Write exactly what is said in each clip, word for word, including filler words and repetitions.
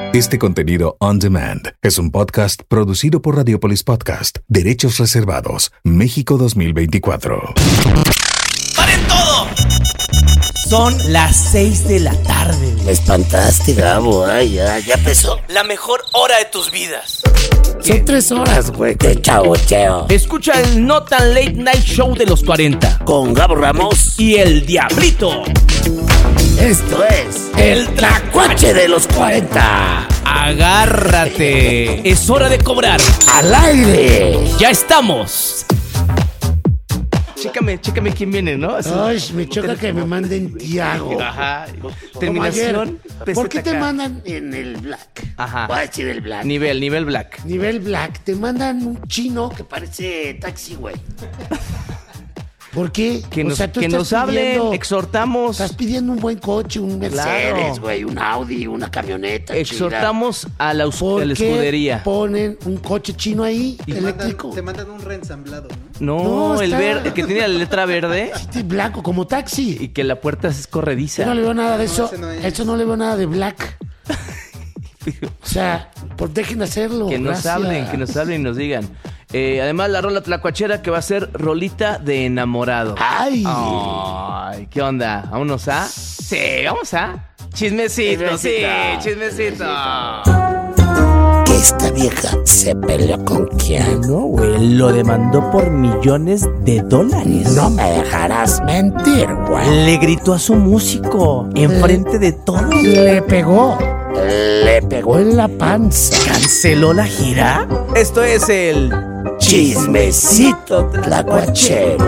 Este contenido on demand es un podcast producido por Radiopolis Podcast. Derechos reservados. México dos mil veinticuatro. ¡Paren todo! Son las seis de la tarde. Me espantaste, Gabo. Ay, ya, ya empezó. La mejor hora de tus vidas. Son tres horas, güey. De chaboteo. Escucha el No Tan Late Night Show de los cuarenta. Con Gabo Ramos y el Diablito. Esto es el Tlacuache de los cuarenta. Agárrate. Es hora de cobrar. Al aire. Ya estamos. Chécame, chécame quién viene, ¿no? Así. Ay, me choca que me manden Tiago. Ajá. Terminación. ¿Por qué te mandan en el black? Ajá. Voy a decir el black. Nivel, nivel black. Nivel black. Te mandan un chino que parece taxi, güey. ¿Por qué? Que nos, o sea, tú que nos pidiendo, hablen, exhortamos. Estás pidiendo un buen coche, un Mercedes, güey, claro. Un Audi, una camioneta. Exhortamos chida. a la, a la escudería. Ponen un coche chino ahí, y eléctrico. Te mandan un reensamblado, ¿no? No, no el, está... ver, el que tiene la letra verde. Sí, blanco, como taxi. Y que la puerta es corrediza. Yo no le veo nada de no, eso. No es. Eso no le veo nada de black. O sea, pues dejen de hacerlo. Que nos gracias. hablen, que nos hablen y nos digan. Eh, además, la rola tlacuachera que va a ser rolita de enamorado. ¡Ay! Ay, ¿qué onda? ¿Vámonos a? Sí, vamos a. Chismecito, Chismecito. sí, chismecito. Que esta vieja se peleó con quién. No, güey, lo demandó por millones de dólares. No me dejarás mentir, güey. Le gritó a su músico enfrente de todos. Le pegó. Le pegó en la panza. ¿Canceló la gira? Esto es el Chismecito Tlacuachero.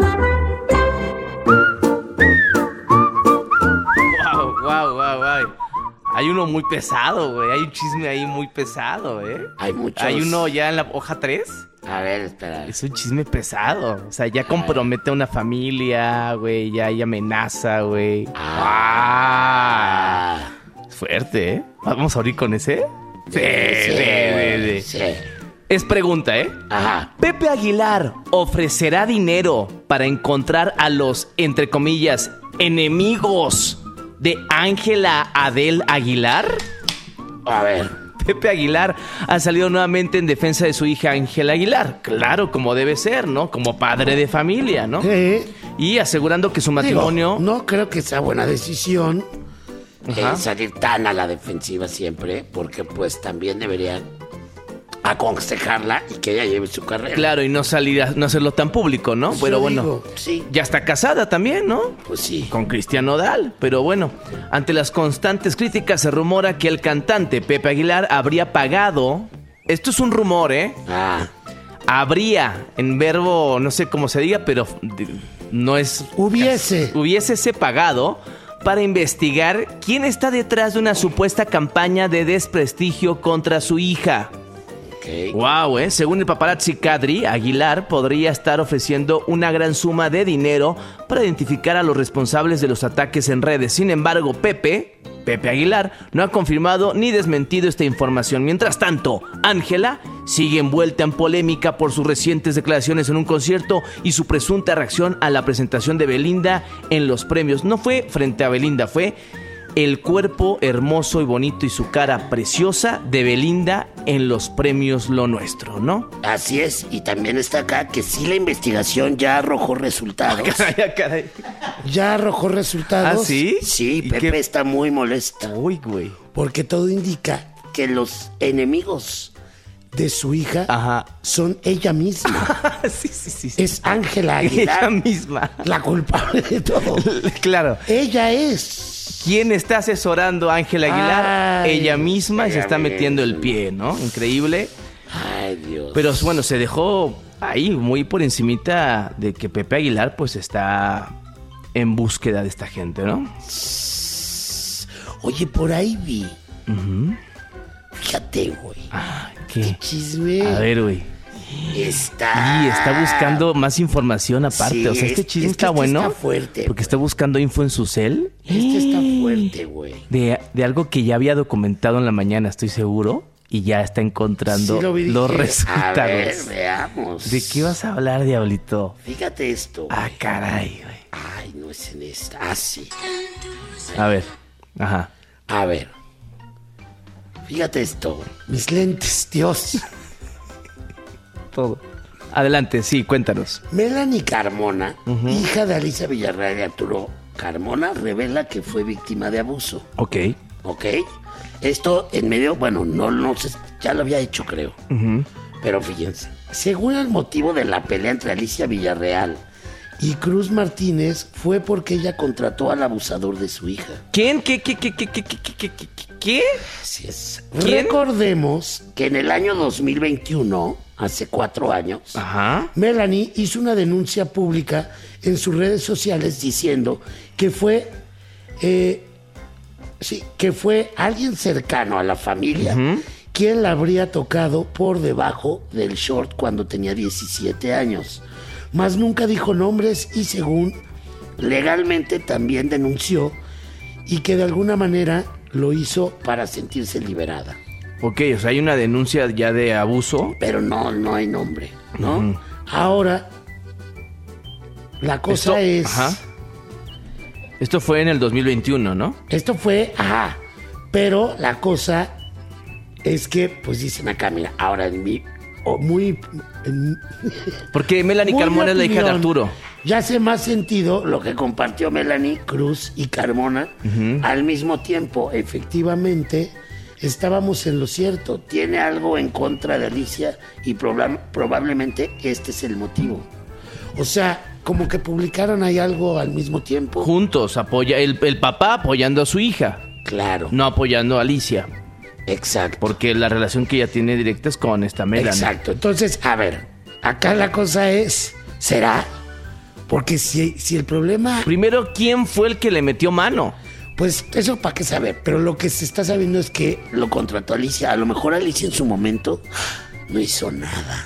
Wow, wow, wow, wow. Hay uno muy pesado, güey. Hay un chisme ahí muy pesado, ¿eh? Hay muchos. Hay uno ya en la hoja tres. A ver, espera. Es un chisme pesado. O sea, ya compromete a una familia, güey. Ya hay amenaza, güey. Ah. Ah. Fuerte, ¿eh? ¿Vamos a abrir con ese? Sí, sí, sí, sí. Es pregunta, ¿eh? Ajá. ¿Pepe Aguilar ofrecerá dinero para encontrar a los, entre comillas, enemigos de Ángela Adel Aguilar? A ver. Pepe Aguilar ha salido nuevamente en defensa de su hija Ángela Aguilar. Claro, como debe ser, ¿no? Como padre de familia, ¿no? Sí. Y asegurando que su matrimonio... Digo, no creo que sea buena decisión Ajá. eh, salir tan a la defensiva siempre, porque pues también deberían aconsejarla y que ella lleve su carrera. Claro, y no salir a, no hacerlo tan público, ¿no? Eso Pero bueno, digo, sí. Ya está casada también, ¿no? Pues sí. Con Cristian Nodal. Pero bueno, ante las constantes críticas se rumora que el cantante Pepe Aguilar habría pagado... Esto es un rumor, ¿eh? Ah. Habría, en verbo, no sé cómo se diga, pero no es... Hubiese. Hubiésese pagado para investigar quién está detrás de una supuesta campaña de desprestigio contra su hija. Okay. Wow, eh. Según el paparazzi Kadri, Aguilar podría estar ofreciendo una gran suma de dinero para identificar a los responsables de los ataques en redes. Sin embargo, Pepe, Pepe Aguilar, no ha confirmado ni desmentido esta información. Mientras tanto, Ángela sigue envuelta en polémica por sus recientes declaraciones en un concierto y su presunta reacción a la presentación de Belinda en los premios. No fue frente a Belinda, fue el cuerpo hermoso y bonito y su cara preciosa de Belinda en los premios Lo Nuestro, ¿no? Así es, y también está acá que sí la investigación ya arrojó resultados. Caray, caray. Ya arrojó resultados. ¿Ah, sí? Sí, ¿Y Pepe qué? está muy molesta. Uy, güey. Porque todo indica que los enemigos de su hija Ajá. son ella misma. sí, sí, sí, sí. Es Ángela Aguilar. Ella misma. La culpable de todo. Claro. Ella es. ¿Quién está asesorando a Ángela Aguilar? Ay, ella misma y se ella está metiendo el misma. pie, ¿no? Increíble. Ay, Dios. Pero bueno, se dejó ahí muy por encimita de que Pepe Aguilar pues está en búsqueda de esta gente, ¿no? Oye, por ahí vi. Uh-huh. Fíjate, güey. Ah, ¿qué? Qué chisme. A ver, güey. Está. Y está buscando más información aparte. Sí, o sea, este es- chisme es que está este bueno. está fuerte, porque güey. está buscando info en su cel. Este está fuerte, güey. De, de algo que ya había documentado en la mañana, estoy seguro. Y ya está encontrando Sí, lo vi, los dije, resultados. A ver, veamos. ¿De qué vas a hablar, Diablito? Fíjate esto. güey. Ah, caray, güey. Ay, no es en esta. Ah, sí. A ver. Ajá. A ver. Fíjate esto, mis lentes, Dios. Todo. Adelante, sí, cuéntanos. Melanie Carmona, uh-huh. hija de Alicia Villarreal y Arturo Carmona, revela que fue víctima de abuso. Ok. Ok. Esto en medio, bueno, no, no sé, ya lo había hecho, creo. Uh-huh. Pero fíjense, según el motivo de la pelea entre Alicia Villarreal y Cruz Martínez, fue porque ella contrató al abusador de su hija. ¿Quién? ¿Qué? ¿Qué? ¿Qué? ¿Qué? ¿Qué? ¿Qué? ¿Qué? ¿Qué? ¿Qué? Así es. ¿Quién? Recordemos que en el año dos mil veintiuno, hace cuatro años, Ajá. Melanie hizo una denuncia pública en sus redes sociales diciendo que fue, eh, sí, que fue alguien cercano a la familia uh-huh. quien la habría tocado por debajo del short cuando tenía diecisiete años. Mas nunca dijo nombres y según legalmente también denunció y que de alguna manera lo hizo para sentirse liberada. Ok, o sea, hay una denuncia ya de abuso. Pero no, no hay nombre, ¿no? Uh-huh. Ahora, la cosa esto, es... Ajá. Esto fue en el dos mil veintiuno, ¿no? Esto fue, ajá, pero la cosa es que, pues dicen acá, mira, ahora en mi... Oh, muy... En, Porque Melanie muy Carmona opinión, es la hija de Arturo. Ya hace más sentido lo que compartió Melanie, Cruz y Carmona uh-huh. al mismo tiempo. Efectivamente, estábamos en lo cierto. Tiene algo en contra de Alicia y proba- probablemente este es el motivo. O sea, como que publicaron ahí algo al mismo tiempo. Juntos, apoya el, el papá apoyando a su hija. Claro. No apoyando a Alicia. Exacto. Porque la relación que ella tiene directa es con esta Melanie. Exacto. Entonces, a ver, acá la cosa es, ¿será? Porque si, si el problema... Primero, ¿quién fue el que le metió mano? Pues eso para qué saber, pero lo que se está sabiendo es que lo contrató Alicia. A lo mejor Alicia en su momento no hizo nada.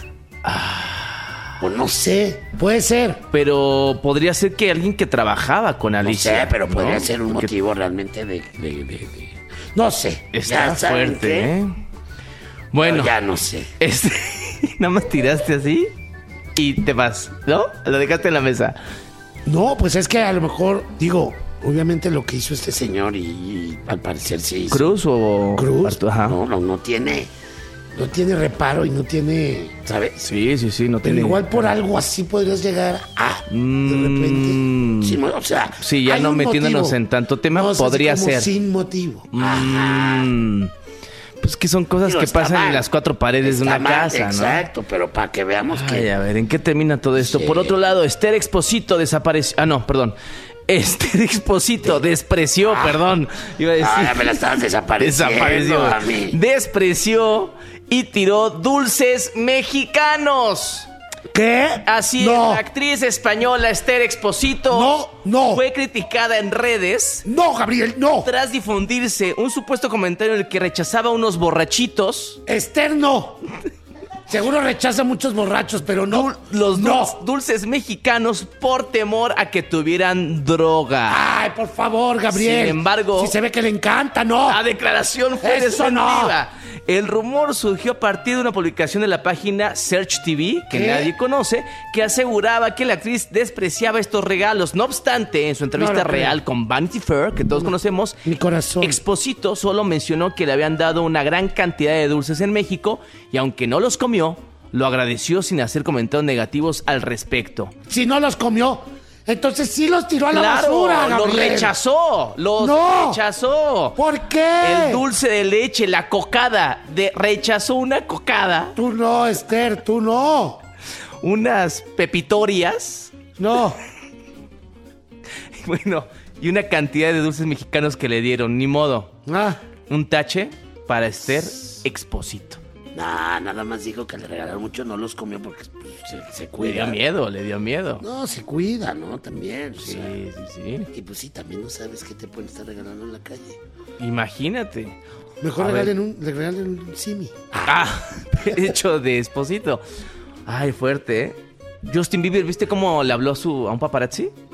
Ah. Pues no sé, puede ser. Pero podría ser que alguien que trabajaba con Alicia. No sé, pero ¿no? podría ser un Porque... motivo realmente de... de, de, de... No sé. Está fuerte, ¿eh? Bueno. No, ya no sé. Este... Nada más tiraste así y te vas, ¿no? Lo dejaste en la mesa. No, pues es que a lo mejor, digo, obviamente lo que hizo este señor y, y al parecer sí hizo. ¿Cruz o...? Cruz, Ajá. No, no, no tiene... No tiene reparo y no tiene, ¿sabes? Sí, sí, sí, no Pero tiene... igual por algo así podrías llegar a... Mm, de repente... Sí, o sea... Sí, ya no metiéndonos motivo. En tanto tema, no, podría ser. Sin motivo. Mm, pues que son cosas Digo, que pasan mal. En las cuatro paredes está de una mal, casa, exacto, ¿no? Exacto, pero para que veamos Ay, que... Ay, a ver, ¿en qué termina todo esto? Sí. Por otro lado, Esther Exposito desapareció... Ah, no, perdón. Esther Exposito despreció, ah, perdón. Iba a decir... Ah, me la estabas desapareciendo Desapareció. A mí. Despreció... y tiró dulces mexicanos. ¿Qué? Así no. es, la actriz española Esther Exposito no, no. fue criticada en redes. No, Gabriel, no. Tras difundirse un supuesto comentario en el que rechazaba unos borrachitos. Esther, no. Seguro rechaza muchos borrachos, pero no. Dul- los no. dul- dulces mexicanos por temor a que tuvieran droga. Ay, por favor, Gabriel. Sin embargo, si se ve que le encanta, no. La declaración fue Eso desmentida. No. El rumor surgió a partir de una publicación de la página Search T V, que ¿Qué? nadie conoce, que aseguraba que la actriz despreciaba estos regalos. No obstante, en su entrevista no, no, real no. con Vanity Fair, que todos no, conocemos, mi corazón. Exposito solo mencionó que le habían dado una gran cantidad de dulces en México y aunque no los comió, lo agradeció sin hacer comentarios negativos al respecto. Si no los comió, entonces sí los tiró a la claro, basura, Gabriel. Los rechazó, los no. rechazó. ¿Por qué? El dulce de leche, la cocada, de, rechazó una cocada. Tú no, Esther, tú no. Unas pepitorias. No. Bueno, y una cantidad de dulces mexicanos que le dieron, ni modo. Ah. Un tache para Esther Exposito. Nah, nada más dijo que le regalaron mucho, no los comió porque pues, se, se cuida. Le dio miedo, le dio miedo. No, se cuida, ¿no? También. Sí, o sea, sí, sí. Y pues sí, también no sabes qué te pueden estar regalando en la calle. Imagínate. Mejor regalen un, le regalen un simi. Ah, hecho de Exposito. Ay, fuerte, ¿eh? Justin Bieber, ¿viste cómo le habló a, su, a un paparazzi?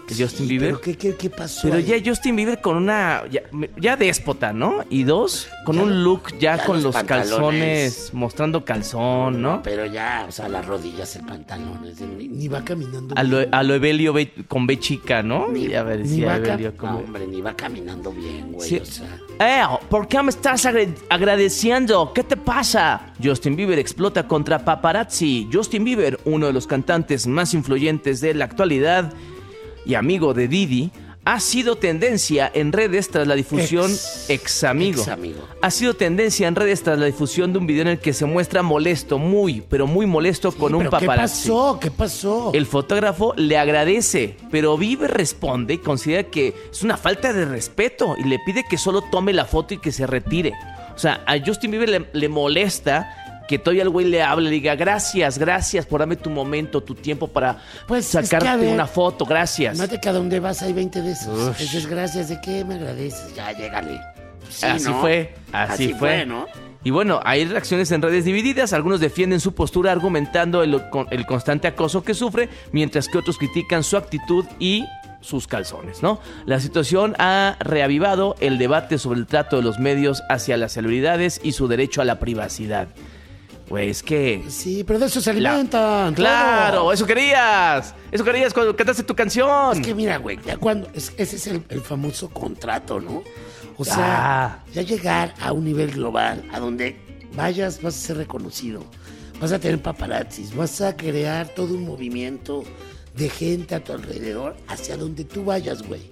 Justin Sí, Bieber. ¿Pero qué, qué, qué pasó Pero ahí? ya Justin Bieber con una... Ya, ya déspota, ¿no? Y dos, con Ya un lo- look ya, ya con los los pantalones. calzones, mostrando calzón, ¿no? Pero ya, o sea, las rodillas, el pantalón, es de- ni, ni va caminando. A lo, bien. a lo Evelio B- con B chica, ¿no? Ni, a ver, ni sí, va a cam- Evelio con no, B. hombre, ni va caminando bien, güey. Sí. O sea, Eh, ¿por qué me estás agre- agradeciendo? ¿Qué te pasa? Justin Bieber explota contra paparazzi. Justin Bieber, uno de los cantantes más influyentes de la actualidad y amigo de Didi, ha sido tendencia en redes tras la difusión Ex- ex amigo. ex amigo. Ha sido tendencia en redes tras la difusión de un video en el que se muestra molesto, muy, pero muy molesto con un ¿pero qué paparazzi. pasó? ¿Qué pasó? El fotógrafo le agradece, pero Bieber responde y considera que es una falta de respeto y le pide que solo tome la foto y que se retire. O sea, a Justin Bieber le, le molesta que todavía el güey le hable y le diga gracias, gracias por darme tu momento, tu tiempo para Pues, es sacarte que, a ver, una foto, gracias. Mate que a donde vas hay veinte de esos. Ush. Dices, gracias, ¿de qué me agradeces? Ya, llégale. Pues sí, así ¿no? fue, así, fue. ¿no? Y bueno, hay reacciones en redes divididas. Algunos defienden su postura argumentando el, el constante acoso que sufre, mientras que otros critican su actitud y sus calzones, ¿no? La situación ha reavivado el debate sobre el trato de los medios hacia las celebridades y su derecho a la privacidad. Güey, es que... Sí, pero de eso se La- alimentan. ¡Claro! todos. ¡Eso querías! ¡Eso querías cuando cantaste tu canción! Es que mira, güey, ya cuando. es- ese es el, el famoso contrato, ¿no? O sea, Ah. ya llegar a un nivel global, a donde vayas, vas a ser reconocido. Vas a tener paparazzis, vas a crear todo un movimiento de gente a tu alrededor hacia donde tú vayas, güey.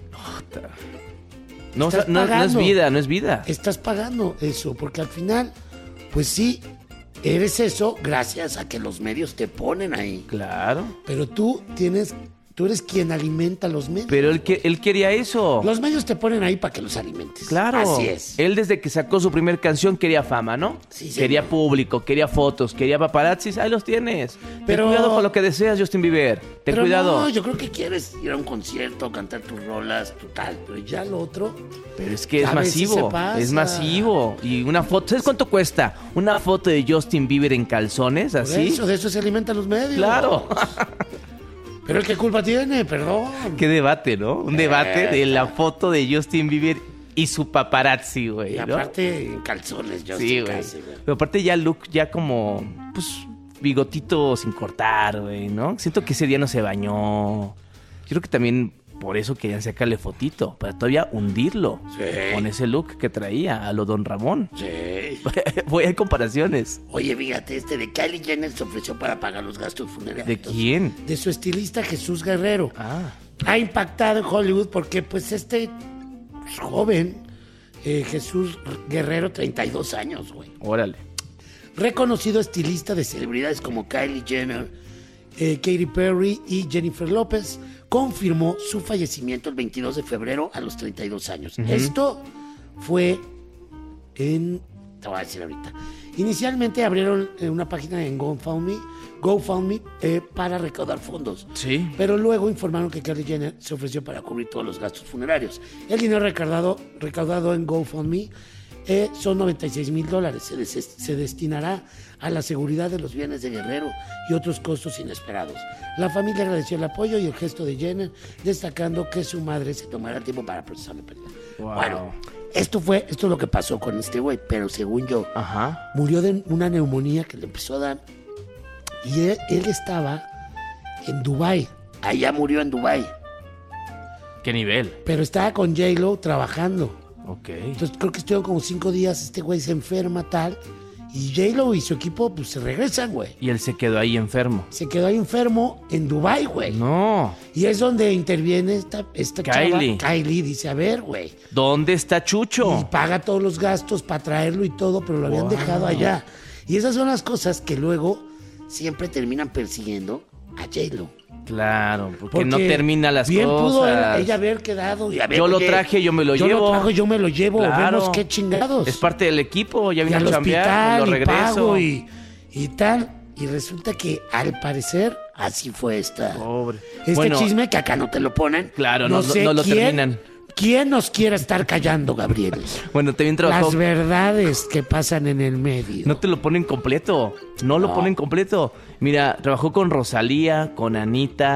no, o sea, estás no, no es pagando. vida, no es vida. Estás pagando eso, porque al final, pues sí, eres eso gracias a que los medios te ponen ahí. Claro. Pero tú tienes, tú eres quien alimenta los medios. Pero él, que- él quería eso. Los medios te ponen ahí para que los alimentes. Claro. Así es. Él desde que sacó su primer canción quería fama, ¿no? Sí, quería señor. público, quería fotos, quería paparazzis. Ahí los tienes. Pero- Ten cuidado con lo que deseas, Justin Bieber. Ten Pero cuidado. no, yo creo que quieres ir a un concierto, cantar tus rolas, tu tal. Pero ya lo otro, Pero es que es a veces masivo. se pasa. Es masivo. Y una foto. ¿Sabes cuánto cuesta? Una foto de Justin Bieber en calzones, por así. eso, de eso se alimentan los medios. Claro. Pero el que culpa tiene, perdón. Qué debate, ¿no? Un debate de la foto de Justin Bieber y su paparazzi, güey. Y ¿no? aparte en calzones, yo Sí, sí, güey. casi, güey. Pero aparte ya look, ya como, pues, bigotito sin cortar, güey, ¿no? Siento que ese día no se bañó. Yo creo que también por eso querían sacarle fotito, para todavía hundirlo. Sí. Con ese look que traía, a lo Don Ramón. Sí. Voy a comparaciones. Oye, fíjate, este de Kylie Jenner se ofreció para pagar los gastos funerarios. ¿De quién? De su estilista Jesús Guerrero. Ah, Ha impactado en Hollywood porque pues este pues, joven, eh, Jesús Guerrero, treinta y dos años, güey. órale. Reconocido estilista de celebridades como Kylie Jenner, eh, Katy Perry y Jennifer López, confirmó su fallecimiento el veintidós de febrero a los treinta y dos años. Esto fue en... Te voy a decir ahorita. Inicialmente abrieron eh, una página en GoFundMe, GoFundMe eh, para recaudar fondos. Sí. Pero luego informaron que Kylie Jenner se ofreció para cubrir todos los gastos funerarios. El dinero recaudado, recaudado en GoFundMe eh, son noventa y seis mil dólares. Se, des- se destinará a la seguridad de los bienes de Guerrero y otros costos inesperados. La familia agradeció el apoyo y el gesto de Jenner, destacando que su madre se tomará tiempo para procesar la pérdida. Wow. Bueno, esto fue, esto es lo que pasó con este güey, pero según yo, Ajá. murió de una neumonía que le empezó a dar y él, él estaba en Dubái. Allá murió en Dubái, ¿Qué nivel? pero estaba con J-Lo trabajando. Ok. Entonces creo que estuvieron como cinco días, este güey se enferma tal y J-Lo y su equipo pues se regresan, güey. Y él se quedó ahí enfermo. Se quedó ahí enfermo en Dubái, güey. No. Y es donde interviene esta, esta Kylie. chava. Kylie dice, a ver, güey. ¿Dónde está Y Chucho? paga todos los gastos para traerlo y todo, pero lo habían Wow. dejado allá. Y esas son las cosas que luego siempre terminan persiguiendo a J-Lo. Claro, porque, Porque no termina las bien cosas. pudo él- ella haber quedado y haber, Yo lo oye, traje, yo me lo yo llevo. lo trajo, yo me lo llevo. Claro. Vemos qué chingados. Es parte del equipo, ya y vine al a chambear, hospital me lo y regreso. pago y, y tal. Y resulta que al parecer así fue esta. Pobre. Este Bueno, chisme que acá no te lo ponen. Claro, no- sé no lo quién- terminan. ¿Quién nos quiera estar callando, Gabriel? Bueno, también trabajó. Las verdades que pasan en el medio. No te lo ponen completo. No lo No. ponen completo. Mira, trabajó con Rosalía, con Anita,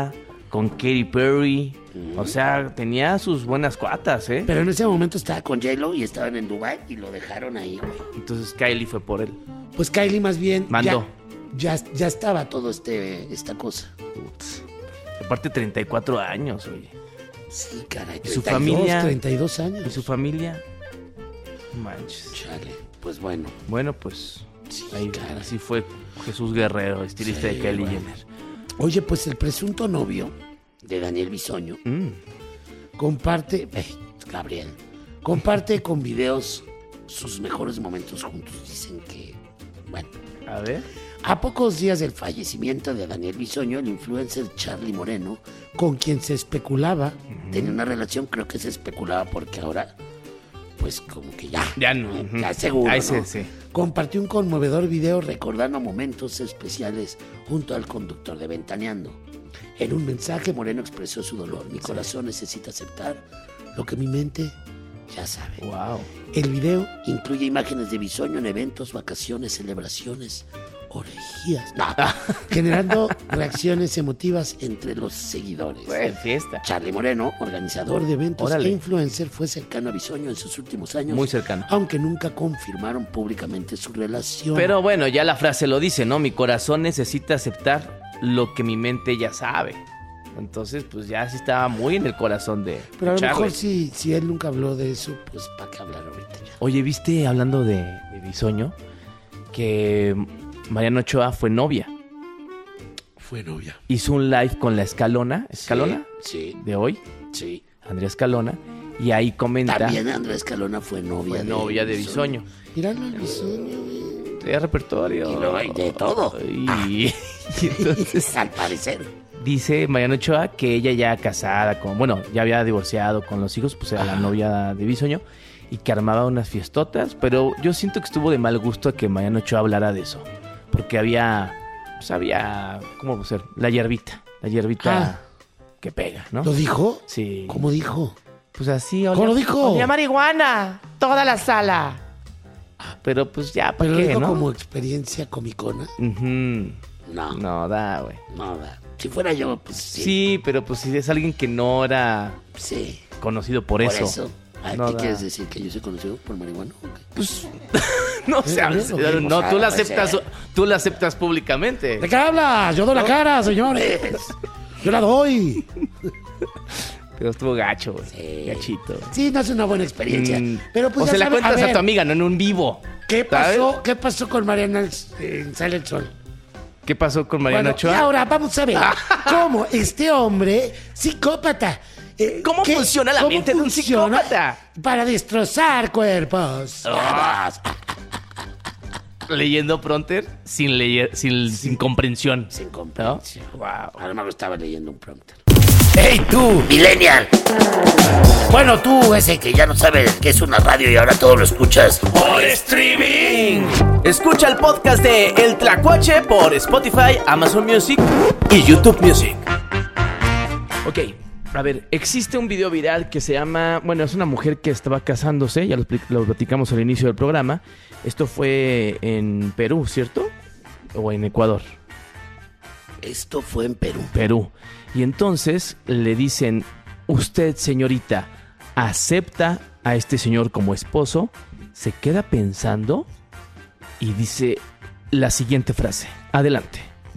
con Katy Perry. O sea, tenía sus buenas cuatas, ¿eh? Pero en ese momento estaba con J-Lo y estaban en Dubai y lo dejaron ahí, güey. Entonces Kylie fue por él. Pues Kylie más bien Mandó. Ya, ya, ya estaba todo este esta cosa. Putz. Aparte treinta y cuatro años, oye. Sí, caray. ¿Y su treinta y dos, familia? treinta y dos años. ¿Y su familia? Manches. Chale, pues bueno. Bueno, pues Sí, ahí, caray. así fue Jesús Guerrero, estilista Sí, de Kylie bueno. Jenner. Oye, pues el presunto novio de Daniel Bisoño Mm. comparte, eh, Gabriel, comparte con videos sus mejores momentos juntos. Dicen que, bueno, A ver. a pocos días del fallecimiento de Daniel Bisoño, el influencer Charlie Moreno, con quien se especulaba, tenía una relación, creo que se especulaba porque ahora, pues como que ya, Ya no. eh, Ujú. ya seguro, Ahí ¿no? sí, sí. Compartió un conmovedor video recordando momentos especiales junto al conductor de Ventaneando. En un mensaje, Moreno expresó su dolor. Mi corazón necesita aceptar lo que mi mente ya sabe. Wow. El video incluye imágenes de Bisoño en eventos, vacaciones, celebraciones, orgías, no, generando reacciones emotivas entre los seguidores. Fue fiesta. Charlie Moreno, organizador de eventos Órale. e influencer, fue cercano a Bisoño en sus últimos años. Muy cercano. Aunque nunca confirmaron públicamente su relación. Pero bueno, ya la frase lo dice, ¿no? Mi corazón necesita aceptar lo que mi mente ya sabe. Entonces, pues ya sí estaba muy en el corazón de Pero a lo Charlie. mejor si, si él nunca habló de eso, pues ¿para qué hablar ahorita ya? Oye, ¿viste, hablando de, de Bisoño, que Mariana Ochoa fue novia? Fue novia. Hizo un live con la Escalona, ¿Escalona? Sí, De hoy, sí. Andrea Escalona, y ahí comenta... También Andrés Escalona fue novia. Fue novia de Bisoño. Míralo el Bisoño, güey. De repertorio. Y luego hay de todo. Y, y entonces Al parecer. dice Mariana Ochoa que ella ya casada con, bueno, ya había divorciado con los hijos, pues era la novia de Bisoño, y que armaba unas fiestotas, pero yo siento que estuvo de mal gusto que Mariana Ochoa hablara de eso, porque había, pues había, ¿cómo ser? La hierbita, la hierbita Ah. que pega, ¿no? ¿Lo dijo? Sí. ¿Cómo dijo? Pues así, olía, ¿Cómo lo dijo? olía marihuana, toda la sala. Pero pues ya, ¿para ¿Pero lo qué, dijo no? como experiencia comicona? Ujú. No, no, No, da, güey. da. Si fuera yo, pues sí. Sí. pero pues si es alguien que no era Sí. conocido por, Por eso. eso. Ay, No ¿Qué da. quieres decir? ¿Que yo soy conocido por marihuana? ¿O qué? Pues, no sé, Eh, lo mismo, no, tú la puede aceptas, ser. tú la aceptas públicamente. ¿De qué hablas? Yo doy la cara, señores. Yo la doy. Pero estuvo gacho, güey. Sí. Gachito. Sí, no es una buena experiencia. Mm, Pero pues o ya se la sabe- cuentas a, ver, tu amiga, no en un vivo. ¿Qué ¿sabes? pasó? ¿Qué pasó con Mariana en Sale el Sol? ¿Qué pasó con Mariana Bueno, Ochoa? y ahora vamos a ver cómo este hombre psicópata. eh, ¿Cómo ¿qué- funciona la cómo mente de un funciona psicópata? Para destrozar cuerpos. Leyendo prompter sin leer, sin, sin comprensión. Sin ¿No? comprensión. Wow. Ahora me lo estaba leyendo un prompter. ¡Hey tú, millennial! Bueno, tú ese que ya no sabes qué es una radio y ahora todo lo escuchas. ¡Por streaming! Escucha el podcast de El Tlacuache por Spotify, Amazon Music y YouTube Music. Ok, a ver, existe un video viral que se llama... Bueno, es una mujer que estaba casándose, ya lo, expli- lo platicamos al inicio del programa. Esto fue en Perú, ¿cierto? ¿O en Ecuador? Esto fue en Perú. Perú. Y entonces le dicen, usted, señorita, ¿acepta a este señor como esposo? Se queda pensando y dice la siguiente frase. Adelante.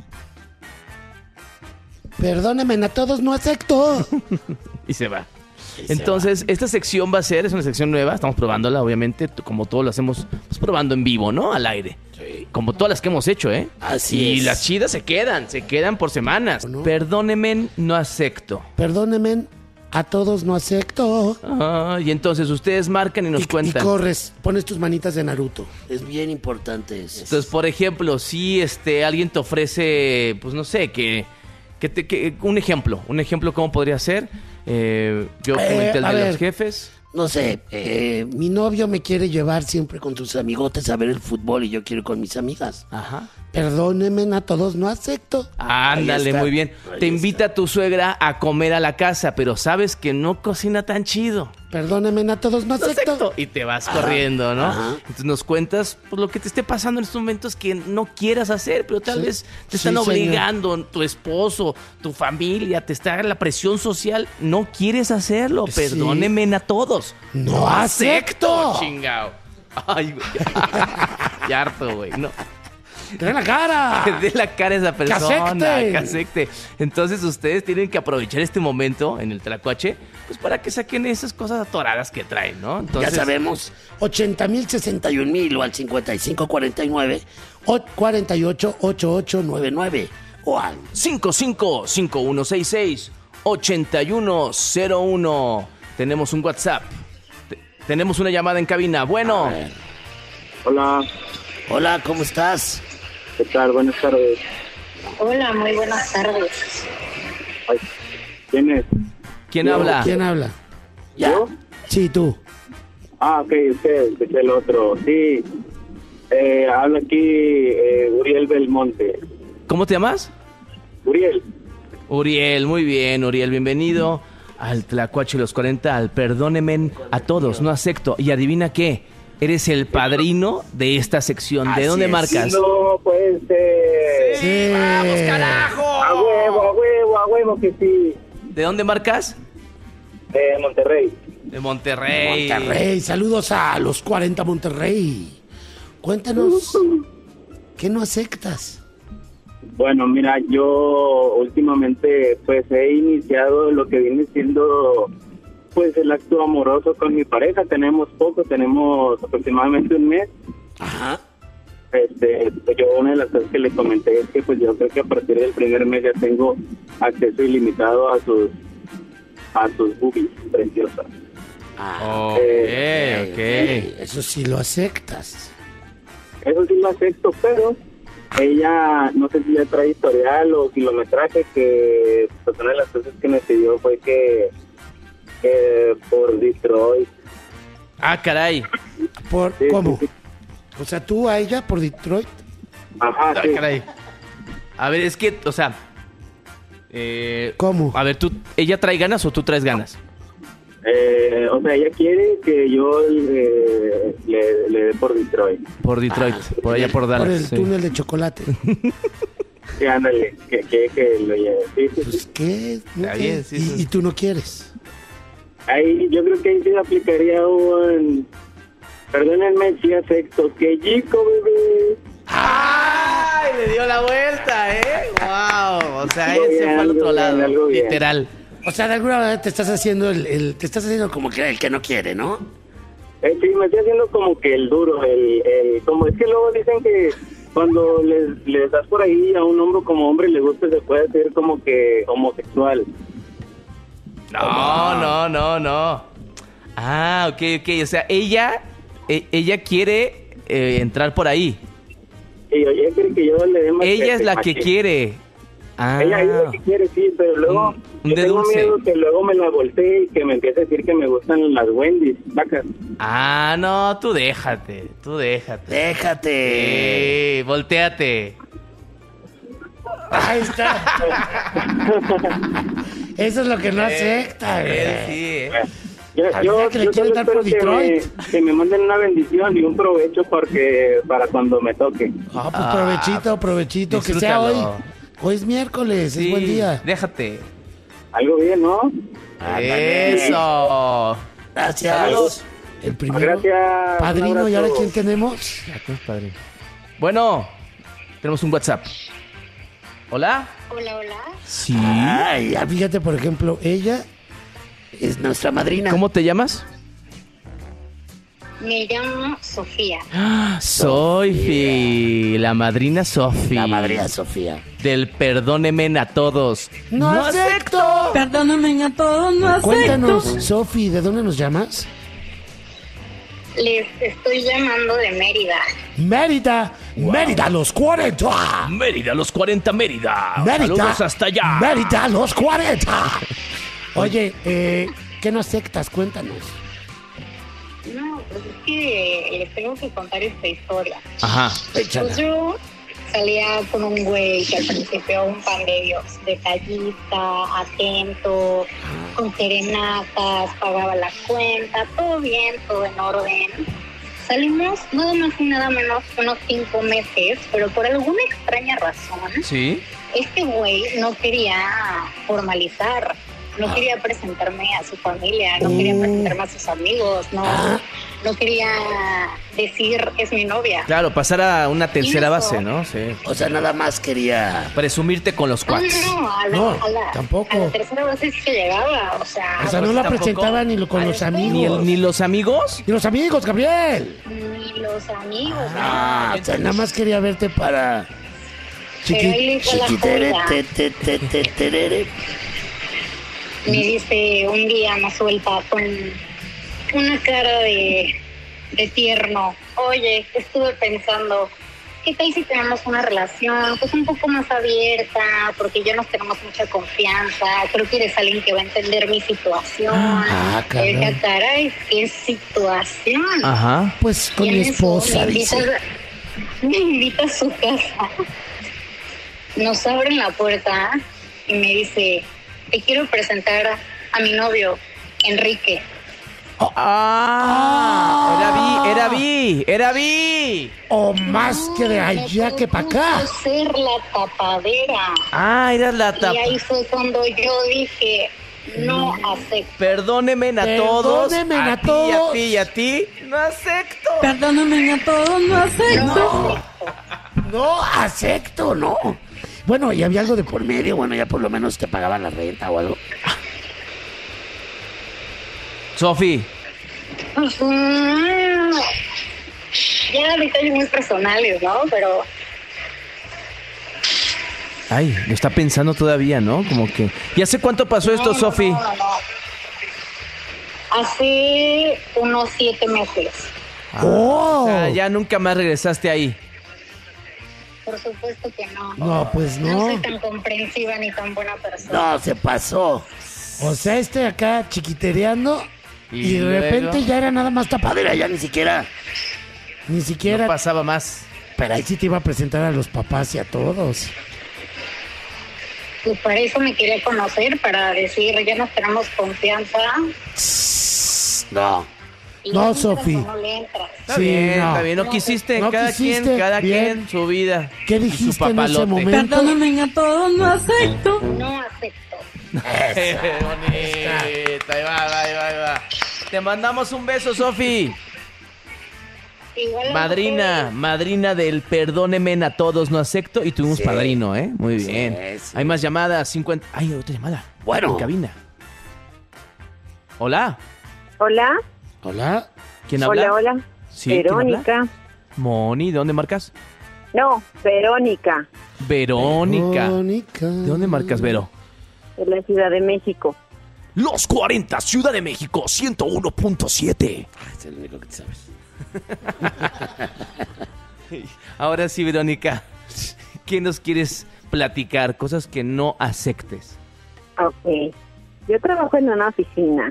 Perdóneme, a todos no acepto. Y se va. Y se Entonces, esta sección va a ser, es una sección nueva, estamos probándola, obviamente, t- como todos lo hacemos, pues probando en vivo, ¿no? Al aire. Sí. Como todas las que hemos hecho, ¿eh? Así y es. las chidas se quedan, se quedan por semanas. ¿No? Perdóneme, no acepto. Perdóneme, a todos no acepto. Ah, y entonces ustedes marcan y nos y, y cuentan. corres, pones tus manitas de Naruto. Es bien importante eso. Entonces, por ejemplo, si este alguien te ofrece, pues no sé, que, que, te, que un ejemplo, un ejemplo cómo podría ser. Eh, yo Eh, comenté el a de ver. los jefes. No sé, eh, mi novio me quiere llevar siempre con sus amigotes a ver el fútbol y yo quiero ir con mis amigas. Ajá. Perdónenme a todos, no acepto. Ándale, muy bien. Ahí Te está. invita tu suegra a comer a la casa, pero sabes que no cocina tan chido. Perdónenme a todos, no No acepto. acepto. Y te vas corriendo, ¿no? ajá. Entonces nos cuentas pues, lo que te esté pasando en estos momentos que no quieras hacer, pero tal Sí. vez te Sí, están señor. obligando, tu esposo, tu familia, te está la presión social. No quieres hacerlo. Sí. Perdónenme a todos. No acepto. Chingao. Ay, güey. Ya harto, güey. No. ¡Dé la cara! Que dé la cara a esa persona. ¡Casecte! Casecte. Entonces ustedes tienen que aprovechar este momento en el Tlacuache, pues para que saquen esas cosas atoradas que traen, ¿no? Entonces, Ya sabemos, ochenta mil, sesenta y un mil o al cincuenta y cinco cuarenta y nueve o cuarenta y ocho ochenta y ocho noventa y nueve o al cinco cinco cinco uno seis seis ocho uno cero uno. Tenemos un WhatsApp. Te- tenemos una llamada en cabina. Bueno, A ver. Hola, Hola, ¿cómo estás? ¿qué tal? Buenas tardes. Hola, muy buenas tardes. Ay, ¿quién es? ¿quién Yo. habla? ¿Quién habla? Ya. ¿Yo? Sí, tú. Ah, ok, usted, es el otro. Sí, eh, habla aquí eh, Uriel Belmonte. ¿Cómo te llamas? Uriel, Uriel, muy bien, Uriel, bienvenido al Tlacuache de los cuarenta, al Perdónenme a todos, no acepto. Y adivina qué, eres el padrino de esta sección. ¿De Así dónde es. marcas? no puede ser. Sí. ¡Vamos, carajo! A huevo, a huevo, a huevo que sí. ¿De dónde marcas? De Monterrey. De Monterrey. Monterrey, saludos a los cuarenta Monterrey. Cuéntanos, ¿qué no aceptas? Bueno, mira, yo últimamente pues he iniciado lo que viene siendo pues el acto amoroso con mi pareja. Tenemos poco, tenemos aproximadamente un mes. Ajá. Este, pues yo una de las cosas que le comenté es que pues yo creo que a partir del primer mes ya tengo acceso ilimitado a sus a sus boobies preciosas. Ok, Eh, ok. Eso sí lo aceptas. Eso sí lo acepto, pero ella no sé si ya trae historial o kilometraje, que pues una de las cosas que me pidió fue que, que por Detroit. Ah, caray. ¿Por Sí, cómo? sí, sí. O sea, tú a ella por Detroit. Ajá, Ah, sí. caray. A ver, es que, o sea... eh, ¿Cómo? A ver, ¿tú, ¿ella trae ganas o tú traes ganas? Eh, o sea, ella quiere que yo le, le, le dé por Detroit. Por Detroit, por allá por Dallas. Por el sí. túnel de chocolate. Sí, ándale, que, que, que lo lleve. Sí, sí, sí. Pues, ¿qué? ¿No Está qué? bien, sí, y, sí. y tú no quieres. Ahí, yo creo que ahí sí aplicaría un... Perdónenme si acepto que chico, bebé. ¡Ay! Le dio la vuelta, ¿eh? ¡Wow! O sea, Algo ese bien, fue al otro algo lado. bien, algo bien. Literal. O sea, de alguna manera te estás haciendo el, el- te estás haciendo como que el que no quiere, ¿no? Eh, sí, me estoy haciendo como que el duro, el, el... Como es que luego dicen que cuando les, les das por ahí a un hombre como hombre le gusta, se puede hacer como que homosexual. No, no, no, no. Ah, ok, ok. O sea, ella, e- ella quiere eh, entrar por ahí. Y ella quiere que yo le dé más... Ella es la que machín. quiere. Ah, Ella es la que quiere, sí, pero luego Un- un yo de tengo dulce. miedo que luego me la voltee y que me empiece a decir que me gustan las Wendy's, vacas. ah, no, tú déjate, tú déjate. Déjate. Eh, volteate. Ahí está. Eso es lo que no acepta, güey. Eh, sí, eh. Yo, Habría yo, que le yo quieren solo dar por espero que me, Detroit. que me manden una bendición y un provecho porque para cuando me toque. Ah, pues Ah, provechito, provechito. Que sea hoy. disfrútalo. Hoy es miércoles, Sí, es buen día. déjate. Algo bien, ¿no? Eso. Gracias. Saludos. El primero. Gracias. Padrino, un ¿y ahora abrazo. quién tenemos? Bueno, tenemos un WhatsApp. ¿Hola? Hola, hola. Sí. Ay, ya fíjate, por ejemplo, ella es nuestra madrina. ¿Cómo te llamas? Me llamo Sofía. Soy Fi, la madrina Sofi. La madrina Sofía. Del Perdónenme a todos. ¡No, acepto! Perdóname a todos, no acepto. Cuéntanos, Sofi, ¿de dónde nos llamas? Les estoy llamando de Mérida. Mérida, Mérida, los cuarenta. Mérida, los cuarenta Mérida. Mérida, Saludos hasta allá. Mérida, los cuarenta. Oye, eh, ¿qué no aceptas? Cuéntanos. No, pues es que les tengo que contar esta historia. Ajá. Pues Échala. yo salía con un güey que al principio un pan de Dios, detallista, atento, con serenatas, pagaba la cuenta, todo bien, todo en orden. Salimos nada más y nada menos unos cinco meses, pero por alguna extraña razón, ¿Sí? este güey no quería formalizar, no Ah. quería presentarme a su familia, no Uh. quería presentarme a sus amigos, no, Ah. no quería decir es mi novia. Claro, pasar a una tercera ¿Y eso? base, ¿no? Sí. O sea, nada más quería... Presumirte con los No, cuates. no, no, a la, No, a la- tampoco. a la tercera vez es que llegaba, o sea, O sea, no pues la tampoco. presentaba ni lo- con los Ni el- ¿Ni, amigos. el- ni los amigos? Ni los amigos, Gabriel. ni los amigos. Ah, o sea, nada más quería verte para... Pero ahí les va la chiquitere, joya. te, te, te, te, terere. Me dice un día más suelta con una cara de, de tierno. Oye, estuve pensando, ¿qué tal si tenemos una relación pues un poco más abierta? Porque ya nos tenemos mucha confianza. Creo que eres alguien que va a entender mi situación. Ah, caray. Yo dije, caray, ¿qué situación? Ajá. Pues con Y mi en eso esposa, me dice. invita, me invita a su casa. Nos abren la puerta y me dice, te quiero presentar a mi novio, Enrique. Ah, era Vi, era Vi, era Vi. O más que de allá Me que para acá. propuso ser la tapadera. Ah, era la tapa. Y ahí fue cuando yo dije, no acepto. Perdónenme a todos. Perdónenme a ti, todos. a ti y a ti. No acepto. Perdóname a todos, no acepto. No, acepto, no. Bueno, y había algo de por medio. Bueno, ya por lo menos te pagaban la renta o algo. Sofi, Ujú. Ya detalles muy personales, ¿no? Pero ay, lo está pensando todavía, ¿no? Como que. ¿Y hace cuánto pasó esto, No, no, Sofi? no, no, no. Hace unos siete meses. ¡Oh! O sea, ya nunca más regresaste ahí. Por supuesto que no. No, pues No no. soy tan comprensiva ni tan buena persona. No, se pasó. O sea, este acá chiquitereando y, Y de luego- repente ya era nada más tapadera, ya ni siquiera. Ni siquiera. No pasaba más. Pero ahí sí te iba a presentar a los papás y a todos. Pues para eso me quería conocer, para decir, ya nos tenemos confianza. No. Y No, le entras Sofi. o no le entras. Está Sí, bien, no. está bien. No No, quisiste, no cada quisiste, quien, cada bien. quien su vida. ¿Qué y su dijiste en ese papalote. momento? Perdóname a todos, no acepto. No acepto. Bonita, ahí va, ahí va, ahí va. Te mandamos un beso, Sofi. Igual a Madrina, ustedes. madrina del perdóneme a todos, no acepto. Y tuvimos Sí. padrino, ¿eh? Muy Sí, bien. sí. Hay más llamadas, cincuenta. Ay, otra llamada. Bueno. En cabina. Hola. Hola, Hola. ¿Quién habla? hola, hola. Sí, ¿quién habla? Verónica. Moni, ¿de dónde marcas? No, Verónica, Verónica. Verónica. ¿De dónde marcas, Vero? de la Ciudad de México. Los cuarenta, Ciudad de México, ciento uno punto siete. Ah, es el único que te sabes. Ahora sí, Verónica. ¿Qué nos quieres platicar? Cosas que no aceptes. Ok. Yo trabajo en una oficina.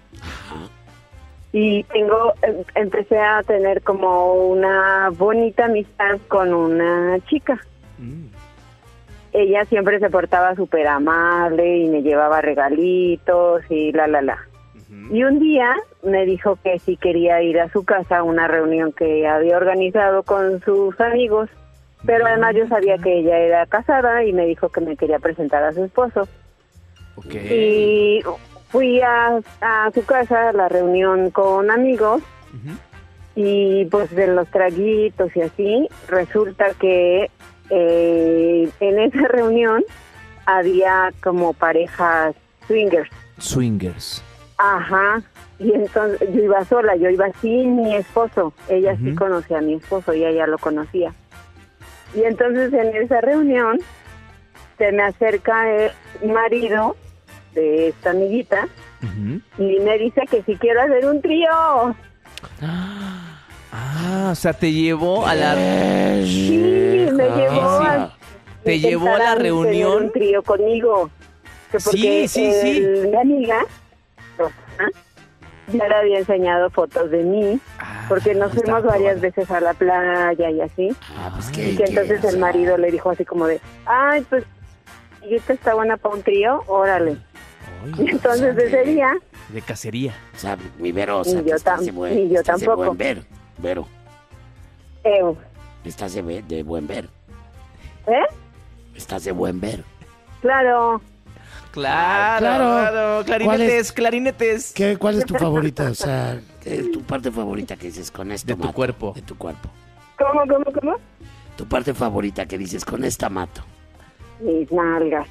Y tengo, em- empecé a tener como una bonita amistad con una chica. Mm. Ella siempre se portaba súper amable y me llevaba regalitos y la, la, la. Y un día me dijo que si quería ir a su casa a una reunión que había organizado con sus amigos, pero además yo sabía que ella era casada y me dijo que me quería presentar a su esposo. Ok. Y fui a, a su casa a la reunión con amigos Ujú. y pues de los traguitos y así, resulta que eh, en esa reunión había como parejas swingers. Swingers. Ajá, y entonces yo iba sola, yo iba sin mi esposo. Ella sí Ujú. conocía a mi esposo y ella lo conocía. Y entonces en esa reunión se me acerca el marido de esta amiguita Ujú. y me dice que si quiero hacer un trío. Ah, o sea, te llevó a la... Sí, me llevó a... Te me llevó a la intentaron tener reunión. un trío conmigo. Que porque Sí, sí, sí. el- mi amiga, Rosana, ya le había enseñado fotos de mí. Ah, porque nos Está fuimos varias probando. veces a la playa y así. Ah, pues qué. Y que entonces qué, o el sea, marido le dijo así como de, ay, pues, ¿y esta está buena para un trío? Órale. Y entonces o sea, ese de- día, De cacería. O sea, mi Vero, o sea, Ni que yo estás tam- de buen, ni yo estás de tampoco. buen ver, Vero. eh, Estás de, ve- de buen ver. ¿eh? Estás de buen ver. Claro. Claro, Claro. claro. Clarinetes, ¿Cuál es? clarinetes. ¿Qué, ¿Cuál es tu favorita? O sea, ¿qué es tu parte favorita que dices con esto De tu mato? cuerpo. De tu cuerpo. ¿Cómo, cómo, cómo? Tu parte favorita que dices con esta mato. Mis nalgas.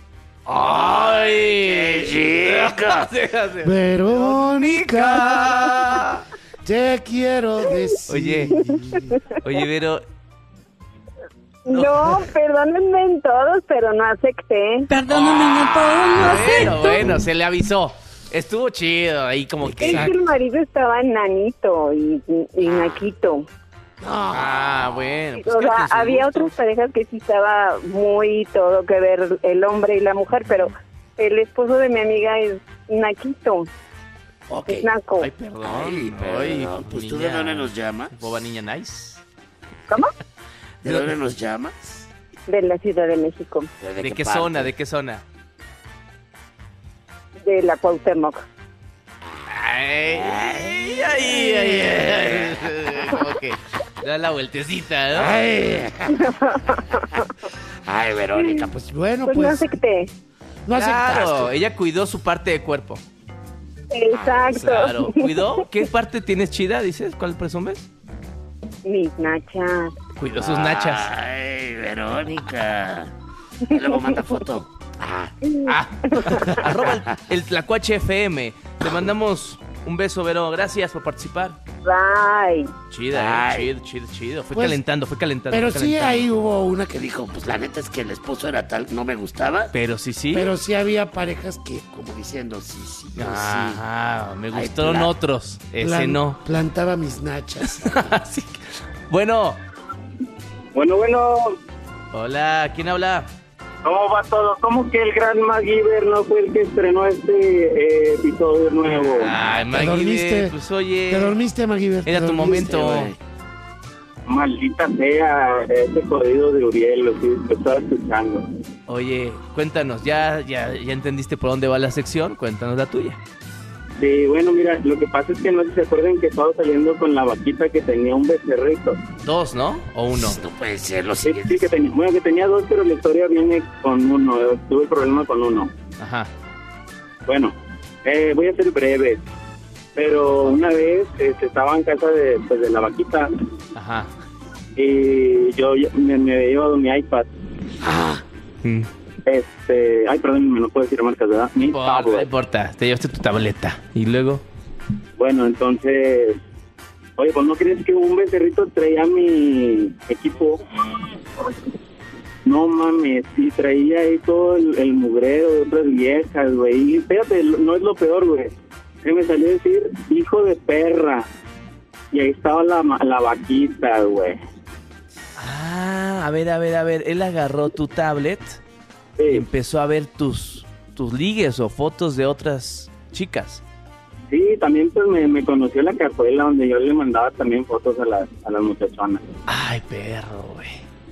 ¡Ay! chica! Déjate. Verónica, te quiero decir. Oye, oye, Vero, No, perdónenme en todos, pero no acepté. Perdóname a todos, no bueno, acepto. bueno, se le avisó. Estuvo chido ahí como Es que... que el marido estaba nanito y, y naquito. Ah, bueno. pues O cada sea, quien sus había gustos. otras parejas que sí estaba muy todo que ver el hombre y la mujer, pero el esposo de mi amiga es naquito, Ok. es naco. Ay, perdón. Ay, Ay, perdón. Pues tú de niña- dónde nos llamas. Boba niña nice. ¿Cómo? ¿De dónde nos llamas? De la Ciudad de México, ¿De qué parte? zona? ¿De qué zona? de la Cuauhtémoc. Ay, ay, ay, ay, ay. Como que da la vueltecita, ¿no? Ay. Ay, Verónica, pues bueno, Pues, no pues acepté. no Claro, aceptaste. ella cuidó su parte de cuerpo. Exacto. Claro, ¿cuidó? ¿Qué parte tienes chida, dices? ¿Cuál presumes? Mis nachas. Cuidó sus nachas. Ay, Verónica. Y luego manda foto. Ah, Ah, arroba el, el Tlacuache F M. Te mandamos un beso, Vero. Gracias por participar. Bye. Chida, eh, Ay. chido, chido, chido. Fue Pues, calentando, fue calentando. pero fue sí calentando. ahí hubo una que dijo, pues la neta es que el esposo era tal, no me gustaba. Pero sí, sí. Pero sí había parejas que, como diciendo, sí, sí, yo Ajá, me Ay, gustaron plan- otros. sí. Ese Plan- no. Plantaba mis nachas. Así que- Bueno, Bueno, bueno, hola, ¿quién habla? ¿cómo va todo? ¿Cómo que el gran MacGyver no fue el que estrenó este eh, episodio nuevo? Ay, Te Maggie, dormiste. pues oye. Te dormiste, MacGyver. te Era tu dormiste, momento. güey. Maldita sea, ese jodido de Uriel, lo que lo estaba escuchando. Oye, cuéntanos, ¿ya, ya, ya entendiste por dónde va la sección? Cuéntanos la tuya. Sí, bueno, mira, lo que pasa es que no sé si se acuerdan que estaba saliendo con la vaquita que tenía un becerrito. Dos, ¿no? ¿O uno? No puede ser, lo Sí, siguiente. sí, que tenía, bueno, que tenía dos, pero la historia viene con uno. eh, Tuve problema con uno. Ajá. Bueno, eh, voy a ser breve. Pero una vez este, estaba en casa de, pues, de la vaquita Ajá. y yo ya- me, me había llevado mi iPad. Ah, Mm. Este, ay, perdón, no puedo decir marcas, ¿verdad? Mi Por- no tablet. importa, te llevaste tu tableta. Y luego. Bueno, entonces, oye, pues no crees que un becerrito traía mi equipo. No mames, sí, traía ahí todo el, el mugrero de otras viejas, güey. Y fíjate, no es lo peor, güey. Se me salió a decir, hijo de perra. Y ahí estaba la, ma- la vaquita, güey. Ah, a ver, a ver, a ver. Él agarró tu tablet y Sí, empezó a ver tus, tus ligues o fotos de otras chicas. sí, también pues me, me conoció la cajuela donde yo le mandaba también fotos a las, a las muchachonas. Ay, perro, güey.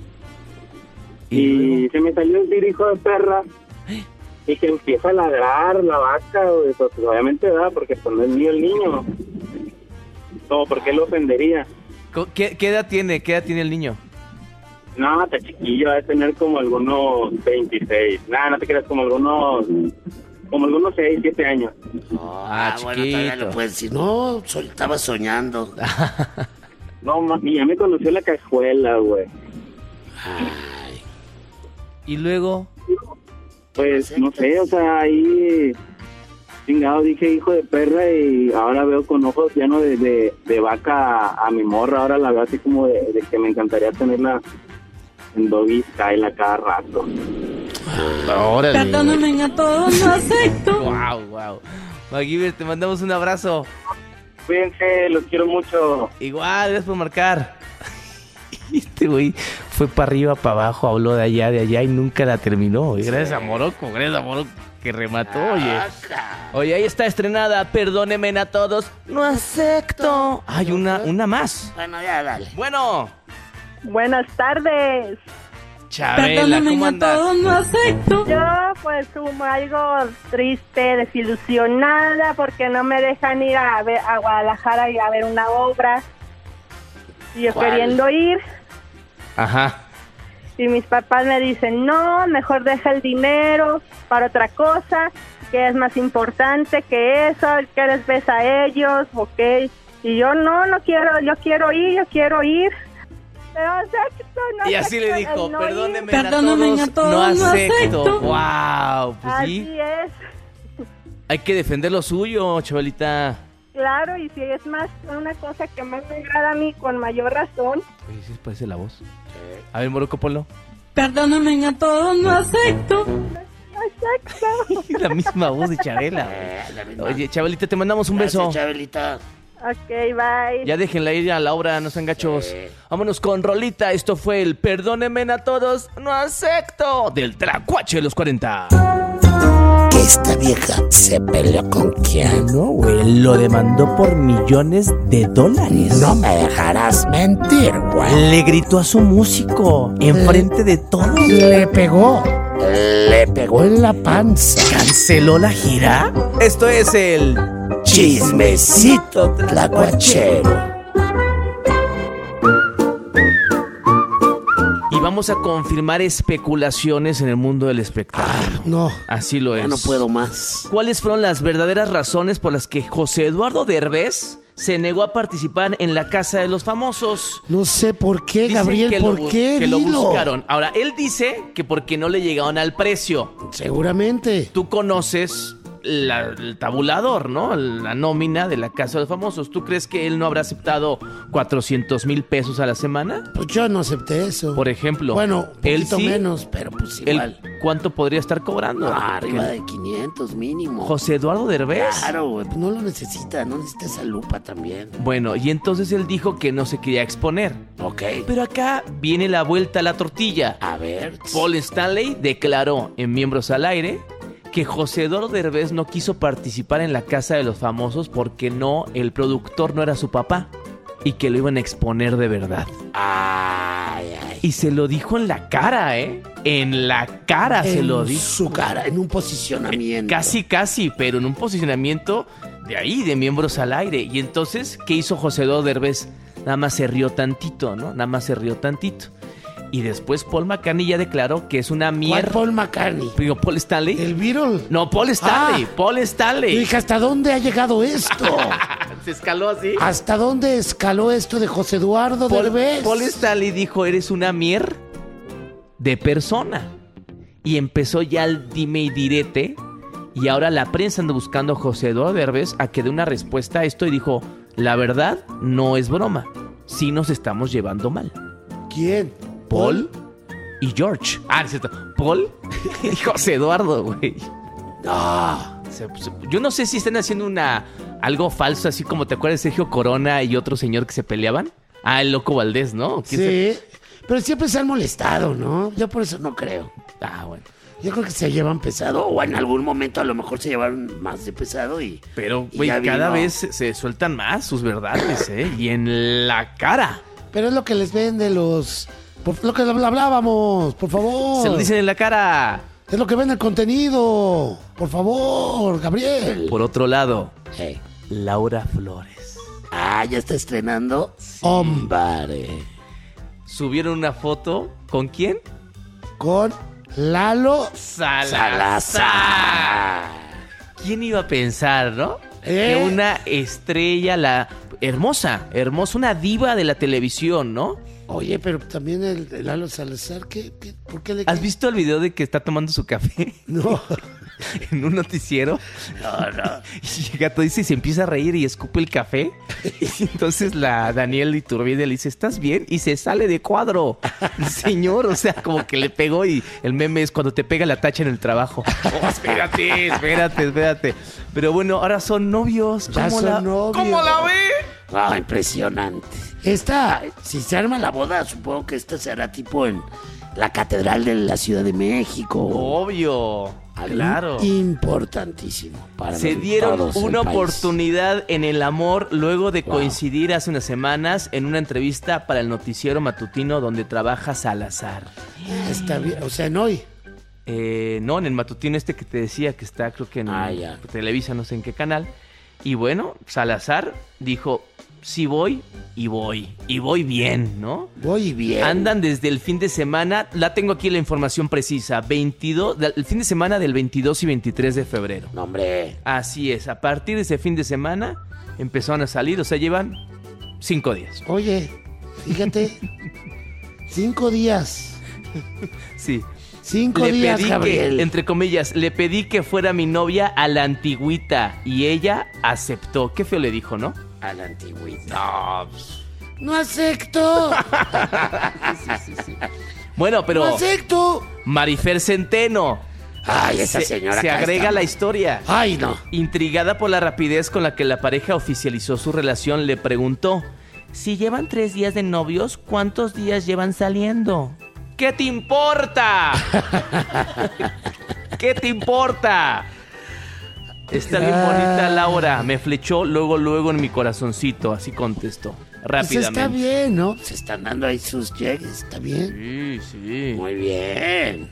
Y luego? se me salió el decir hijo de perra y que empieza a ladrar la vaca, güey, pues obviamente da, porque pues no es mío el niño. Todo, ¿por qué lo ofendería? Co- ¿Qué, ¿Qué edad tiene? ¿Qué edad tiene el niño? No, está chiquillo, va a tener como algunos veintiséis. Nada, no te creas, como algunos, como algunos seis, siete años. Ah, bueno, todavía chiquito. lo puedes decir. No, so- estaba soñando. No, ma- y ya me conoció la cajuela, güey. Ay, Y luego. Pues, no sé, o sea, ahí, chingado, dije hijo de perra y ahora veo con ojos llenos de, de, de vaca a, a mi morra. Ahora la veo así como de, de que me encantaría tenerla en doggy style a cada rato. Órale. Perdóname a todos, no acepto. Wow, wow. MacGyver, te mandamos un abrazo. Cuídense, los quiero mucho. Igual, gracias por marcar. Este güey fue para arriba, para abajo, habló de allá, de allá y nunca la terminó. Y gracias a Morocco, gracias a Morocco. que remató, oye. Oye, ahí está estrenada, perdónenme a todos, no acepto. Hay una, una más. Bueno, ya dale. Bueno. Buenas tardes. Chabela, Perdóname ¿cómo a andas? todos, no acepto. Yo pues como algo triste, desilusionada, porque no me dejan ir a, ver, a Guadalajara y a ver una obra. Y yo ¿Cuál? queriendo ir. Ajá. Y mis papás me dicen, no, mejor deja el dinero para otra cosa, que es más importante que eso, que les ves a ellos, ok. Y yo, no, no quiero, yo quiero ir, yo quiero ir. Pero acepto, no Y así le acepto dijo, el no perdónenme ir. a Perdónenme todos, a todos, no no acepto. acepto. Wow, pues Así sí. es, Hay que defender lo suyo, Chabelita. claro, y si es más una cosa que más me agrada a mí, con mayor razón. Oye, sí parece la voz. A ver, Morocco Polo. Perdóname a todos, no acepto. Exacto. La misma voz de Chabela. Oye, Chabelita, te mandamos un beso. Gracias, Chabelita. Ok, bye. Ya déjenla ir a la obra, no sean gachos. Sí. Vámonos con Rolita. Esto fue el Perdónenme a todos, no acepto. Del Tlacuache de los cuarenta. Que esta vieja se peleó con quién. No, güey, lo demandó por millones de dólares. No me dejarás mentir, güey. Le gritó a su músico enfrente de todos. Le pegó. Le pegó en la panza. ¿Canceló la gira? Esto es el Chismecito tlacuachero. Y vamos a confirmar especulaciones en el mundo del espectáculo. No, Así lo es. ya no puedo más. ¿Cuáles fueron las verdaderas razones por las que José Eduardo Derbez se negó a participar en la Casa de los Famosos? No sé por qué, Dicen Gabriel, que lo ¿por bu- qué? Que lo Dilo. buscaron. Ahora, él dice que porque no le llegaron al precio. Seguramente. Tú conoces la- el tabulador, ¿no? La nómina de la Casa de los Famosos. ¿Tú crees que él no habrá aceptado cuatrocientos mil pesos a la semana? Pues yo no acepté eso. Por ejemplo. Bueno, un él poquito sí. menos, pero pues Él, igual. ¿Cuánto podría estar cobrando? Ah, arriba Que- de quinientos mínimo. José Eduardo Derbez. Claro, güey, pues no lo necesita, no necesita esa lupa también. Bueno, y entonces él dijo que no se quería exponer. Ok. Pero acá viene la vuelta a la tortilla. A ver. Paul Stanley declaró en Miembros al Aire que José Eduardo Derbez no quiso participar en la Casa de los Famosos porque no, el productor no era su papá y que lo iban a exponer de verdad. Ay, ay. Y se lo dijo en la cara, ¿eh? En la cara se En lo dijo. su cara, en un posicionamiento. Casi, casi, pero en un posicionamiento de ahí, de Miembros al Aire. Y entonces, ¿qué hizo José Eduardo Derbez? Nada más se rió tantito, ¿no? Nada más se rió tantito. Y después Paul McCartney ya declaró que es una ¿Cuál mierda. Paul McCartney? Digo, Paul Stanley. ¿El Beatle? No, Paul Stanley. Ah. Paul Yo Stanley. dije, ¿hasta dónde ha llegado esto? Se escaló así. ¿Hasta dónde escaló esto de José Eduardo Paul, Derbez? Paul Stanley dijo, eres una mier de persona. Y empezó ya el dime y direte. Y ahora la prensa anda buscando a José Eduardo Derbez a que dé una respuesta a esto. Y dijo, la verdad, no es broma. Sí nos estamos llevando mal. ¿Quién? Paul y George. Ah, es cierto. Paul y José Eduardo, güey. No. Se- se- Yo no sé si están haciendo una algo falso, así como te acuerdas de Sergio Corona y otro señor que se peleaban. Ah, el Loco Valdés, ¿no? ¿Quién se- Sí, pero siempre se han molestado, ¿no? Yo por eso no creo. Ah, bueno. Yo creo que se llevan pesado, o en algún momento a lo mejor se llevaron más de pesado y... Pero, y güey, ya cada vino. vez se- se sueltan más sus verdades, ¿eh? Y en la cara. Pero es lo que les vende los... Por lo que hablábamos, por favor. Se lo dicen en la cara. Es lo que vende el contenido. Por favor, Gabriel. Por otro lado, Hey. Laura Flores. Ah, ya está estrenando. Hombre. Subieron una foto. ¿Con quién? Con Lalo Salazar. Salazar. ¿Quién iba a pensar, no? ¿Eh? Que una estrella, la hermosa, hermosa, una diva de la televisión, ¿no? Oye, pero también el, el Lalo Salazar, ¿qué, qué, ¿por qué le... ¿Has visto el video de que está tomando su café No. en un noticiero? No, no. Y llega todo y se empieza a reír y escupe el café. Y entonces la Daniel Iturbide le dice, ¿estás bien? Y se sale de cuadro. El señor, o sea, como que le pegó y el meme es cuando te pega la tacha en el trabajo. Oh, espérate, espérate, espérate. Pero bueno, ahora son novios. Ya ¿Cómo son la, novios. ¿Cómo la ve? Ah, impresionante. Esta, si se arma la boda, supongo que esta será tipo en la Catedral de la Ciudad de México. Obvio. Algo Claro. Importantísimo para Se los- dieron todos el una país. oportunidad en el amor luego de Wow. coincidir hace unas semanas en una entrevista para el noticiero matutino donde trabaja Salazar. Ah, está bien, o sea, en hoy. Eh, no, en el matutino este que te decía que está, creo que en Ah, ya. Televisa, no sé en qué canal. Y bueno, Salazar dijo, sí voy y voy, y voy bien, ¿no? Voy bien. Andan desde el fin de semana, la tengo aquí la información precisa, veintidós, el fin de semana del veintidós y veintitrés de febrero. No, hombre. Así es, a partir de ese fin de semana empezaron a salir, o sea, llevan cinco días. Oye, fíjate. Cinco días. Sí. Cinco Le días, pedí Gabriel. que, entre comillas, le pedí que fuera mi novia a la antigüita y ella aceptó. Qué feo le dijo, ¿no? A la antigüita. No, pues, No acepto. bueno, pero No acepto. Marifer Centeno Ay, esa se, señora. se acá agrega está. a la historia. Ay, no. Intrigada por la rapidez con la que la pareja oficializó su relación, le preguntó: si llevan tres días de novios, ¿cuántos días llevan saliendo? ¿Qué te importa? ¿Qué te importa? Está bien bonita Laura, me flechó luego, luego en mi corazoncito, así contestó, Pues rápidamente. está bien, ¿no? Se están dando ahí sus llegues, está bien. Sí, sí. Muy bien.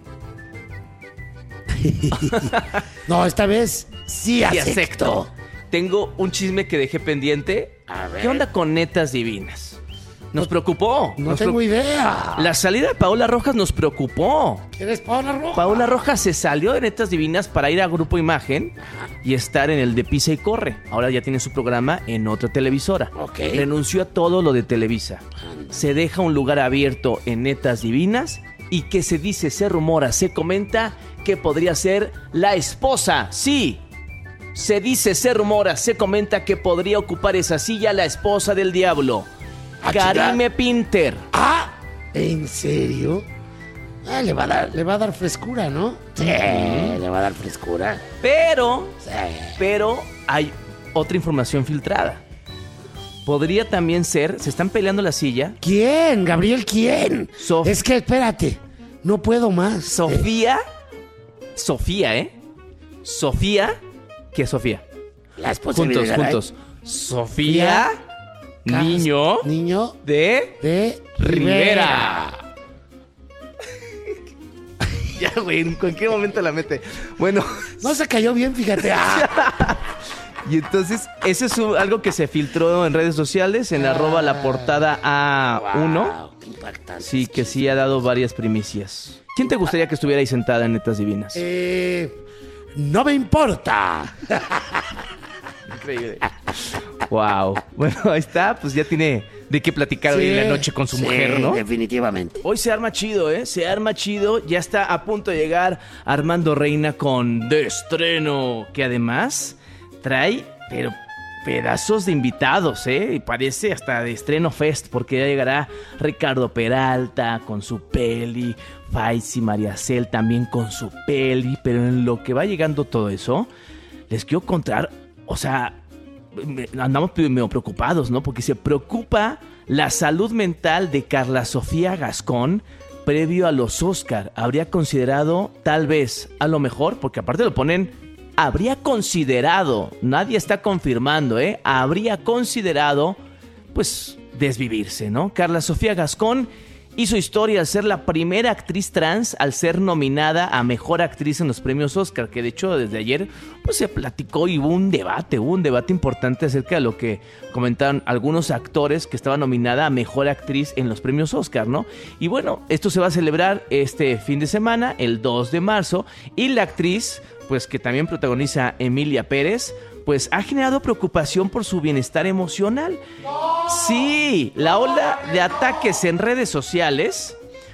No, esta vez sí Sí, acepto. acepto. Tengo un chisme que dejé pendiente. A ver. ¿Qué onda con Netas Divinas? Nos preocupó. No nos tengo preocup- idea. La salida de Paola Rojas nos preocupó. ¿Quieres Paola Roja? Paola Rojas se salió de Netas Divinas para ir a Grupo Imagen y estar en el de Pisa y Corre. Ahora ya tiene su programa en otra televisora. Ok. Renunció a todo lo de Televisa. Se deja un lugar abierto en Netas Divinas y que se dice, se rumora, se comenta que podría ser la esposa. Sí. Se dice, se rumora, se comenta que podría ocupar esa silla la esposa del diablo. Ah, Karime Pinter. Ah, ¿en serio? Ah, le va a dar, le va a dar frescura, ¿no? Sí, le va a dar frescura. Pero, Sí. pero hay otra información filtrada. Podría también ser, se están peleando la silla, ¿Quién, Gabriel? ¿Quién? Sof- Es que espérate, no puedo más. Sofía, Sofía, ¿eh? Sofía, ¿qué es Sofía? La esposa Juntos, de Videgaray. juntos. Sofía, Cas- niño Niño de de Rivera. Ya, güey, en cualquier momento la mete. Bueno, No se cayó bien, fíjate. Ah, y entonces, eso es un- algo que se filtró en redes sociales, en arroba la portada A uno. wow, qué impactante. Sí, que sí ha dado varias primicias. ¿Quién te gustaría que estuviera ahí sentada en Netas Divinas? Eh, no me importa. Increíble. Wow. Bueno, ahí está, pues ya tiene de qué platicar hoy en la noche con su sí, mujer, ¿no? definitivamente. Hoy se arma chido, ¿eh? Se arma chido. Ya está a punto de llegar Armando Reina con De Estreno, que además trae, pero pedazos de invitados, ¿eh? Y parece hasta de Estreno Fest, porque ya llegará Ricardo Peralta con su peli, Faisy Mariacel también con su peli, pero en lo que va llegando todo eso, les quiero contar, o sea, me- andamos medio preocupados, ¿no? Porque se preocupa la salud mental de Carla Sofía Gascón previo a los Oscar. Habría considerado, tal vez, a lo mejor, porque aparte lo ponen, habría considerado, nadie está confirmando, ¿eh? Habría considerado, pues, desvivirse, ¿no? Carla Sofía Gascón hizo historia al ser la primera actriz trans al ser nominada a Mejor Actriz en los premios Oscar, que de hecho desde ayer pues se platicó y hubo un debate, hubo un debate importante acerca de lo que comentaron algunos actores que estaban nominada a Mejor Actriz en los premios Oscar, ¿no? Y bueno, esto se va a celebrar este fin de semana, el dos de marzo, y la actriz, pues que también protagoniza Emilia Pérez, pues ha generado preocupación por su bienestar emocional. Sí, la ola de ataques en redes sociales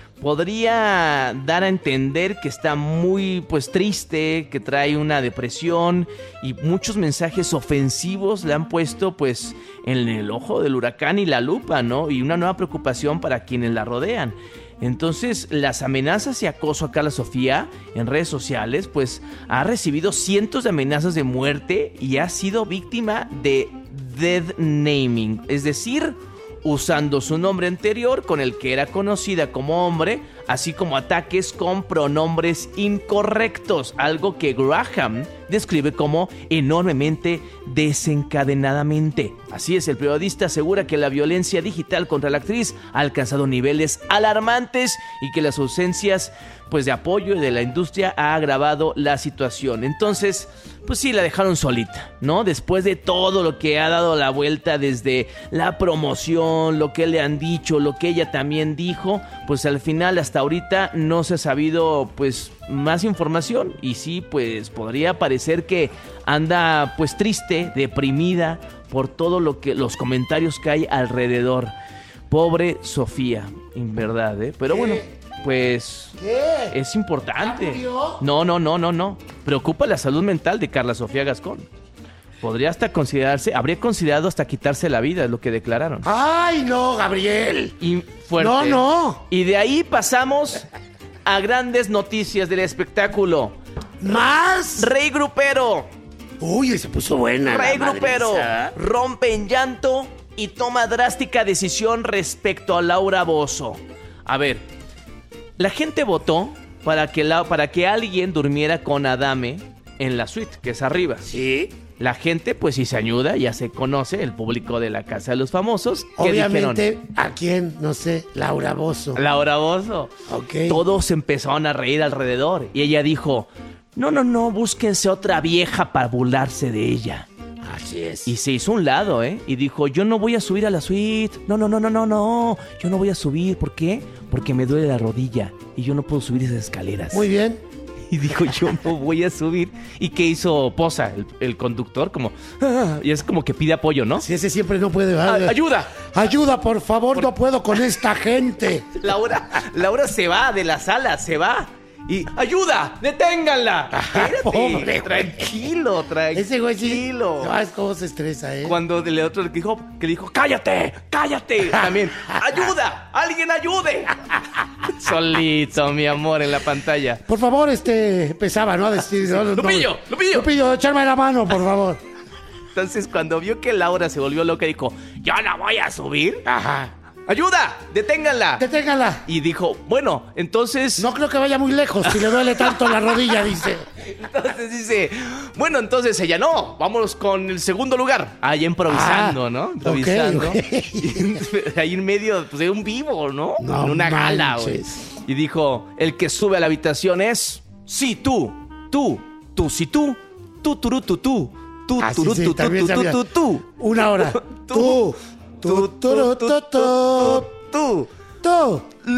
podría dar a entender que está muy pues triste, que trae una depresión y muchos mensajes ofensivos le han puesto pues en el ojo del huracán y la lupa, ¿no? Y una nueva preocupación para quienes la rodean. Entonces, las amenazas y acoso a Carla Sofía en redes sociales, pues ha recibido cientos de amenazas de muerte y ha sido víctima de dead naming, es decir, usando su nombre anterior con el que era conocida como hombre, así como ataques con pronombres incorrectos, algo que Graham describe como enormemente desencadenadamente. Así es, el periodista asegura que la violencia digital contra la actriz ha alcanzado niveles alarmantes y que las ausencias pues de apoyo de la industria ha agravado la situación. Entonces, pues sí, la dejaron solita, ¿no? Después de todo lo que ha dado la vuelta desde la promoción, lo que le han dicho, lo que ella también dijo, pues al final hasta ahorita no se ha sabido pues más información y sí, pues podría parecer que anda pues triste, deprimida por todo lo que los comentarios que hay alrededor. Pobre Sofía, en verdad, ¿eh? Pero bueno, pues ¿Qué? es importante. ¿Ya murió? No, no, no, no, no. Preocupa la salud mental de Carla Sofía Gascón. Podría hasta considerarse, habría considerado hasta quitarse la vida, es lo que declararon. ¡Ay, no, Gabriel! Y fuerte. No, no. Y de ahí pasamos a grandes noticias del espectáculo. ¿Más? Rey Grupero. Uy, se puso buena. Rey la Grupero madriza. rompe en llanto y toma drástica decisión respecto a Laura Bozzo. A ver, la gente votó para que, la, para que alguien durmiera con Adame en la suite, que es arriba. Sí. La gente, pues si se ayuda, ya se conoce, el público de la Casa de los Famosos. ¿Qué Obviamente, dijeron? ¿a quién? No sé, Laura Bozzo. Laura Bozzo. Ok. Todos empezaron a reír alrededor. Y ella dijo, no, no, no, búsquense otra vieja para burlarse de ella. Así es. Y se hizo un lado, ¿eh? Y dijo, yo no voy a subir a la suite. No, no, no, no, no, no. Yo no voy a subir. ¿Por qué? Porque me duele la rodilla y yo no puedo subir esas escaleras. Muy bien. Y dijo, yo no voy a subir. ¿Y qué hizo Poza, el, el conductor? Como, ah, y es como que pide apoyo, ¿no? Si ese siempre no puede. Ah, ¡ayuda! Ayuda, por favor, no puedo con esta gente. Laura, Laura se va de la sala, se va. Y ¡ayuda! ¡Deténganla! Espérate, pobre, tranquilo, tranquilo. Ese güey sí. No, es como se estresa, ¿eh? Cuando el otro le dijo, que le dijo, ¡cállate! ¡Cállate! También, ¡ayuda! ¡Alguien ayude! Solito, mi amor, en la pantalla. Por favor, este, empezaba, ¿no? A decir, no, no, Lupillo, Lupillo. Lupillo, echarme la mano, por favor. Entonces, cuando vio que Laura se volvió loca, dijo, ¡yo no voy a subir! Ajá. ¡Ayuda! ¡Deténganla! Deténganla. Y dijo, bueno, entonces... No creo que vaya muy lejos si le duele tanto la rodilla, dice. Entonces dice, bueno, entonces ella no, vámonos con el segundo lugar. Ahí improvisando, Ah, ¿no? Improvisando. okay, Y ahí en medio, pues de un vivo, ¿no? No en una gala, güey. manches. Y dijo, el que sube a la habitación es, sí, tú, tú, tú, sí, tú, tú, tú, tú, tú, tú, Ah, sí, tú, sí, tú, también tú, sabía. tú, tú, Una hora. Tú, tú, tú, tú, tú, tú, tú.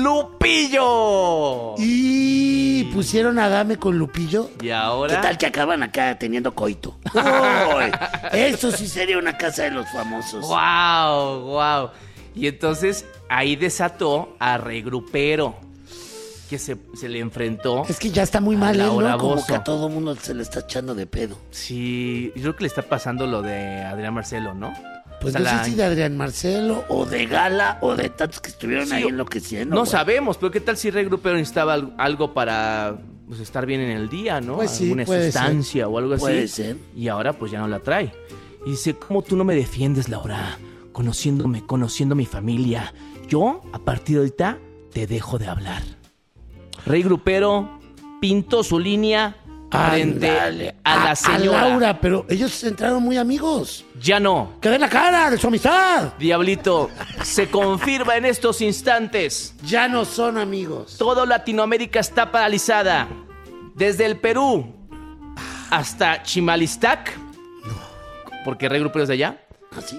Lupillo. Y pusieron a Adame con Lupillo. Y ahora... ¿Qué tal que acaban acá teniendo coito? Uy, eso sí sería una casa de los famosos. Wow, wow. Y entonces ahí desató a Rey Grupero, que se, se le enfrentó. Es que ya está muy mal, ¿eh? Laura ¿No? Como Bozzo. que a todo mundo se le está echando de pedo. Sí, yo creo que le está pasando lo de Adrián Marcelo, ¿no? Pues O sea, no la- sé si de Adrián Marcelo o de Gala o de tantos que estuvieron Sí, ahí o- enloqueciendo. No güey. sabemos, pero ¿qué tal si Rey Grupero necesitaba al- algo para pues, estar bien en el día, ¿no? Pues sí, Alguna puede sustancia o algo así. Puede ser. Y ahora pues ya no la trae. Y dice, ¿cómo tú no me defiendes, Laura? Conociéndome, conociendo mi familia. Yo, a partir de ahorita, te dejo de hablar. Rey Grupero pintó su línea frente Ándale. a la señora. A Laura, pero ellos entraron muy amigos. Ya no. ¡Que den la cara de su amistad! Diablito, se confirma en estos instantes. Ya no son amigos. Toda Latinoamérica está paralizada. Desde el Perú hasta Chimalistac. Porque Rey Grupero es de allá. ¿Así?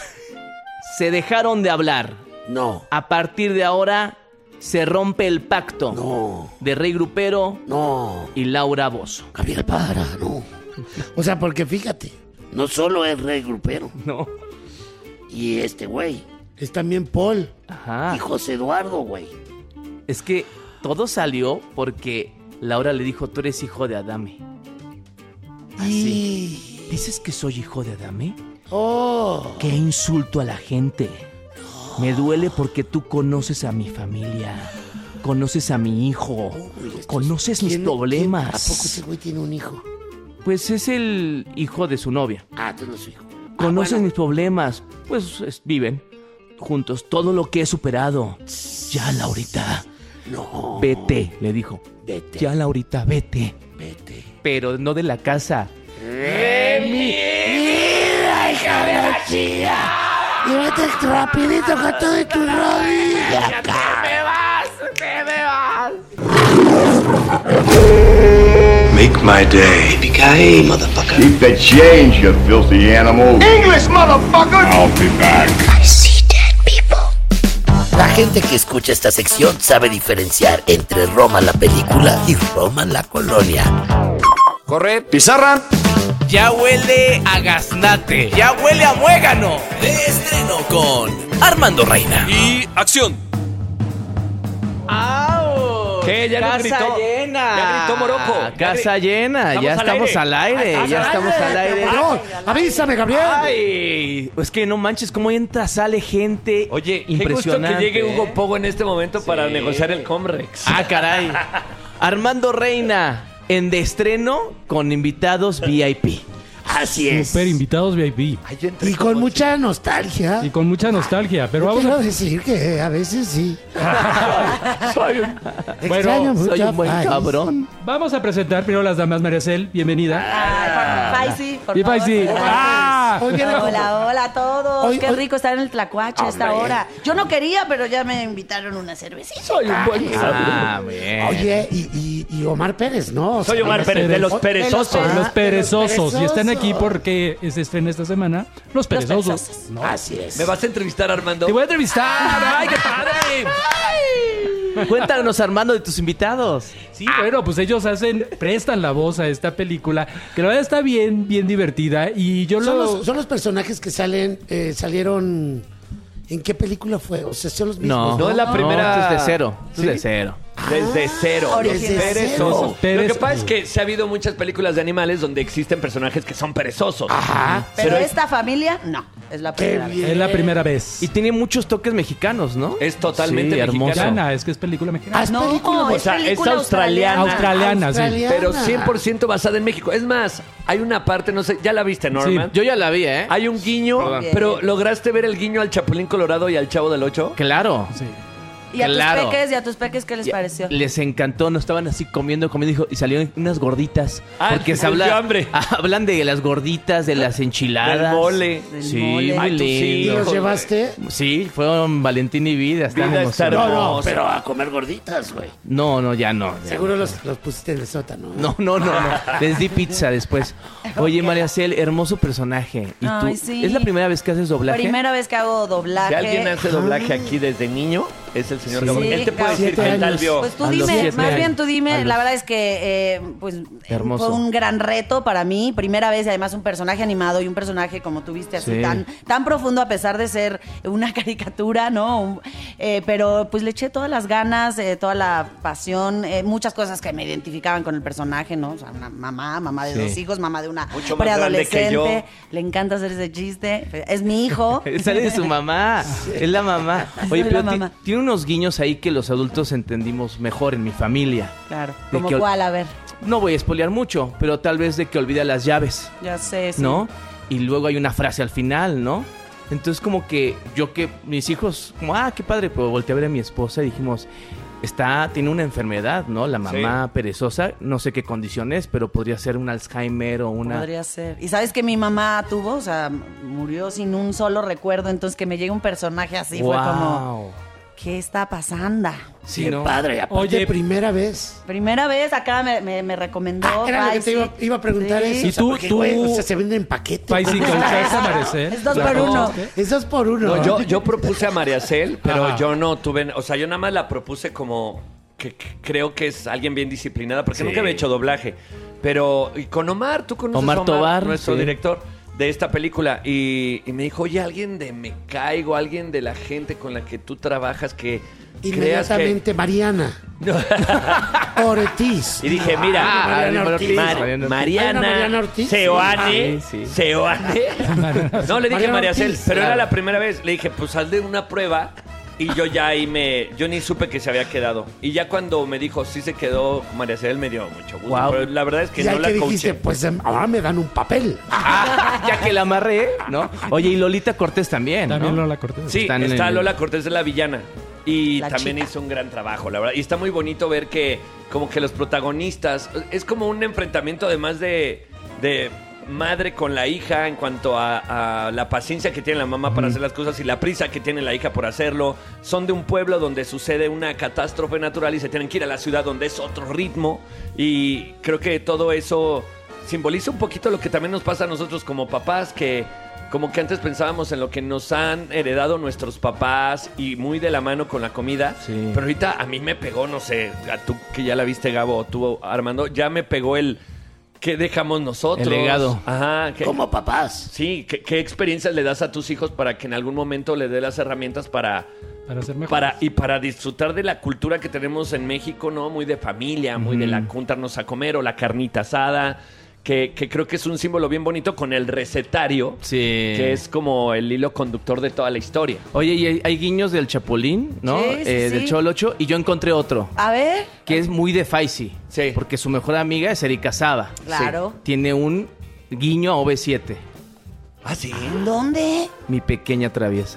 Se dejaron de hablar. No, A partir de ahora se rompe el pacto no, de Rey Grupero no. y Laura Bozzo. Gabriel, para, no. O sea, porque fíjate, no solo es Rey Grupero No. y este güey, es también Paul Ajá. y José Eduardo, güey. Es que todo salió porque Laura le dijo, tú eres hijo de Adame. Y... ¿Dices que soy hijo de Adame? Oh, ¡Qué insulto a la gente! Me duele porque tú conoces a mi familia. conoces a mi hijo, Uy, esto es- conoces mis ¿quién- problemas. quién- ¿A poco ese güey tiene un hijo? Pues es el hijo de su novia. Ah, tú no es su hijo. Conoces bueno. mis problemas. Pues es- viven juntos. Todo lo que he superado. Ya, Laurita. No. Vete, le dijo. Vete. Ya, Laurita, vete. Vete. Pero no de la casa. ¡Mira, hija de la chía! Y vete rapidito con todo y tu rodilla. Make my day. Yippee-ki-yay, motherfucker. Keep the change, you filthy animal. English, motherfucker! I'll be back. I see dead people. La gente que escucha esta sección sabe diferenciar entre Roma la película y Roma la colonia. Corre, pizarra. Ya huele a gaznate. Ya huele a muégano. De estreno con Armando Reina. Y acción. ¡Au! ¿Qué? Ya nos Casa gritó. llena. Ya gritó Morocco. Ya Casa gri- llena. Ya Estamos estamos al al aire. aire. Ya estamos al aire. Cabrón, avísame, Gabriel. Ay, es que no manches cómo entra, sale gente. Oye, qué gusto impresionante. que llegue ¿eh? Hugo Pogo en este momento para Sí. negociar el Comrex. Ah, caray. Armando Reina en de estreno con invitados V I P. Así es. Super invitados V I P. Ay, yo entré Y con mucha nostalgia. Y con mucha nostalgia. Pero Yo vamos quiero a... decir que a veces sí. Soy un... Extraño mucho Soy un buen país. cabrón. Vamos a presentar primero las damas. María Cel, bienvenida. Ay, Faisy, por Y favor. Faisy. ¡Ah! Hoy viene como- Hola, hola a todos. Hoy- Qué hoy- rico estar en el Tlacuache a esta Hombre. hora. Yo no quería, pero ya me invitaron una cervecita. Soy un buen Ah, bien. Oye, y, y, y Omar Pérez, ¿no? O Soy sea, Omar los Pérez, de los Pérez. perezosos. Ah, Los de perezosos. Y están aquí perezosos. porque se estrena esta semana. Los perezosos. perezosos. ¿no? Así es. ¿Me vas a entrevistar, Armando? Te voy a entrevistar. ¡Ay, qué padre! Cuéntanos, Armando, de tus invitados. Sí, bueno, pues ellos hacen, prestan la voz a esta película, que la verdad está bien, bien divertida. Y yo Son lo... los, son los personajes que salen, eh, salieron. ¿En qué película fue? O sea, son los mismos. No, No, es la primera- No, tú es de cero. Tú ¿Sí? es de cero. Desde cero. Original. Perezosos. Desde Lo que cero. pasa es que se ha habido muchas películas de animales donde existen personajes que son perezosos. Ajá. Pero, Pero- esta familia, no. Es la Qué primera vez. bien. Es la primera vez. Y tiene muchos toques mexicanos, ¿no? Es totalmente Sí, hermoso. mexicana. Mexicana, es que es película mexicana. Ah, es No, película, es güey. O sea, película es australiana. Australiana, sí. Australiana. Pero cien por ciento basada en México. Es más, hay una parte, no sé, ya la viste, Norman. Yo ya la vi, ¿eh? Hay un guiño, Perdón. pero ¿lograste ver el guiño al Chapulín Colorado y al Chavo del Ocho? Claro. Sí. ¿Y a Claro. tus peques? ¿Y a tus peques qué les pareció? Les encantó, no estaban así comiendo, comiendo, dijo, y salieron unas gorditas. Ah, porque se les dio habla, hambre. hablan de las gorditas, de las enchiladas. Del mole. Del Sí, mole. muy Ay, tus ¿Y lindo. los llevaste? Sí, fueron Valentín y Vida, están Vida está emocionados. No, no, hermoso. pero a comer gorditas, güey. No, no, ya no. ya. Seguro los, los pusiste en el sótano. No, no, no, no. Les di pizza después. Oye, María Cel, hermoso personaje. ¿Y tú? Ay, sí. ¿Es la primera vez que haces doblaje? Primera vez que hago doblaje. Si alguien hace doblaje aquí desde niño, es el señor Sí. Gabriel. Él te puede Claro. decir Siete qué tal años. vio. Pues tú A los dime, siete más años. bien tú A dime, los- la verdad es que eh, pues Hermoso. fue un gran reto para mí, primera vez y además un personaje animado y un personaje como tú viste así Sí. tan tan profundo a pesar de ser una caricatura, ¿no? Un- eh, pero pues le eché todas las ganas, eh, toda la pasión, eh, muchas cosas que me identificaban con el personaje, ¿no? O sea, una mamá, mamá de Sí. dos hijos, mamá de una Mucho más grande que preadolescente, yo. le encanta hacer ese chiste, es mi hijo. Sale de su mamá. Es la mamá. Oye, Soy pero la ti- mamá. tiene unos guiños ahí que los adultos entendimos mejor en mi familia. Claro, De como que- cuál, a ver, No voy a espolear mucho, pero tal vez de que olvida las llaves, ya sé, sí. ¿no? Y luego hay una frase al final, ¿no? Entonces como que yo que mis hijos, como, ah, qué padre, pero volteé a ver a mi esposa y dijimos, está, tiene una enfermedad, ¿no? La mamá perezosa, no sé qué condición es, pero podría ser un Alzheimer o una... Podría ser. ¿Y sabes que mi mamá tuvo? O sea, murió sin un solo recuerdo. Entonces que me llegue un personaje así fue como, Wow. ¿qué está pasando? Sí, Qué ¿no? padre. Aparte, Oye, primera vez. Primera vez acá me, me, me recomendó. Ah, era lo que te Faisy. iba, iba a preguntar Sí. eso. ¿Y o sea, tú- porque, tú- güey, o sea, se venden en paquete. Faisy, güey. ¿cauchaste a María Cel? Es dos por Claro. uno. Es dos por uno. No, yo, yo propuse a María Cel, pero Ajá. yo no tuve, o sea, yo nada más la propuse como que, que creo que es alguien bien disciplinada, porque Sí. nunca había hecho doblaje. Pero y con Omar, tú conoces Omar a Omar, Tobar, nuestro sí. director de esta película, y, y me dijo, oye, alguien de Me Caigo, alguien de la gente con la que tú trabajas que creas que... Inmediatamente, Mariana Ortiz. Y dije, mira, Ah, Mariana Ortiz. Mar- Mariana Ortiz. Mariana, ¿Hay una Mariana Ortiz? Seoane, Sí, sí. Seoane. No, le dije Mariana María Cel, Ortiz, pero era claro. la primera vez. Le dije, pues haz de una prueba Y yo ya ahí me... Yo ni supe que se había quedado. Y ya cuando me dijo, sí se quedó María Cel, me dio mucho gusto. Wow. Pero la verdad es que Ya no la que dijiste, coaché. pues em, ahora me dan un papel. Ya que la amarré, ¿no? Oye, y Lolita Cortés también, ¿no? También Lola Cortés. Sí, Están en está el- Lola Cortés de la villana. Y La también chica. hizo un gran trabajo, la verdad. Y está muy bonito ver que como que los protagonistas... Es como un enfrentamiento además de... de madre con la hija en cuanto a, a la paciencia que tiene la mamá para hacer las cosas y la prisa que tiene la hija por hacerlo. Son de un pueblo donde sucede una catástrofe natural y se tienen que ir a la ciudad donde es otro ritmo. Y creo que todo eso simboliza un poquito lo que también nos pasa a nosotros como papás, que como que antes pensábamos en lo que nos han heredado nuestros papás y muy de la mano con la comida. Sí. Pero ahorita a mí me pegó, no sé, a tú que ya la viste, Gabo, o tú, Armando, ya me pegó el... ¿Qué dejamos nosotros? El legado. Ajá. ¿qué- Como papás. Sí, ¿qué, qué experiencias le das a tus hijos para que en algún momento le dé las herramientas para... Para ser mejor. Para, y para disfrutar de la cultura que tenemos en México, ¿no? Muy de familia, muy de la juntarnos a comer o la carnita asada, que, que creo que es un símbolo bien bonito con el recetario, Sí. que es como el hilo conductor de toda la historia. Oye, y hay, hay guiños del Chapulín, ¿no? Sí, sí, Eh, sí. Del Chavo del Ocho. Y yo encontré otro, A ver, que es muy de Faisy. Sí. Porque su mejor amiga es Erika Sada. Claro. Sí. Tiene un guiño a O V siete. ¿Ah, sí? ¿dónde? Mi pequeña traviesa.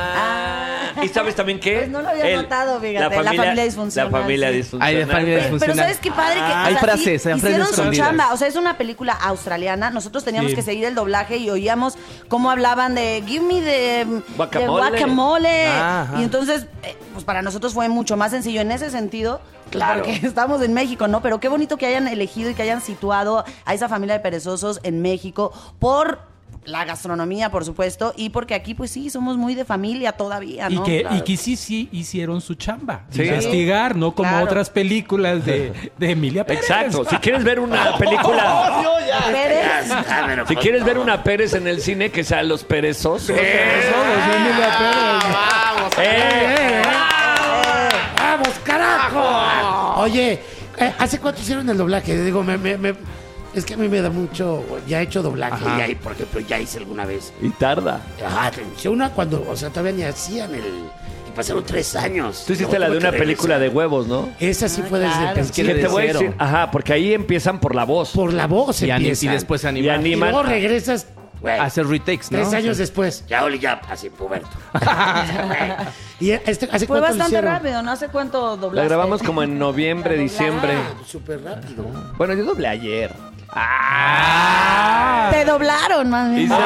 Ah. ¿Y sabes también qué? Pues no lo había notado, fíjate, la familia disfuncional, La familia sí. disfuncional. Ay, de familia Pero disfuncional. ¿sabes qué padre? Que, Ah, o hay sea, frases, sí, hay frases hicieron su escondidas. chamba. O sea, es una película australiana. Nosotros teníamos Sí. que seguir el doblaje y oíamos cómo hablaban de give me the Guacamole. the guacamole. Ajá. Y entonces, eh, pues para nosotros fue mucho más sencillo en ese sentido. Claro. Porque estamos en México, ¿no? Pero qué bonito que hayan elegido y que hayan situado a esa familia de perezosos en México por la gastronomía, por supuesto, y porque aquí, pues sí, somos muy de familia todavía, Y ¿no? que, Claro. y que sí, sí hicieron su chamba. Sí. Investigar, no como Claro. otras películas de, de Emilia Pérez. Exacto. Si quieres ver una película... Pérez. Si quieres ver una Pérez en el cine, que sea Los Perezosos. Eh, ¡Vamos, carajo! Oye, eh, ¿hace cuánto hicieron el doblaje? Digo, me, me- me- es que a mí me da mucho... Ya he hecho doblaje, Ajá. ya, por ejemplo, ya hice alguna vez. Y tarda. Ajá, hice una cuando, o sea, todavía ni hacían el... Y pasaron tres años. Tú hiciste Luego la de tuve una que película de regresar. huevos, ¿no? Esa sí fue desde claro. el Es que Que principio. te voy a cero. decir, ajá, porque ahí empiezan por la voz. Por la voz Y, ani- y empiezan. después Y animar. Y animan. luego regresas, güey, Hacer retakes, ¿no? tres años Sí. después. Ya, Oli, ya, así, puberto. Y este, ¿hace Fue cuánto lo bastante hicieron? rápido, ¿no? ¿Hace cuánto doblaste? La grabamos como en noviembre, La diciembre. Ah, súper rápido. Bueno, yo doblé ayer. Te doblaron, mami. Hice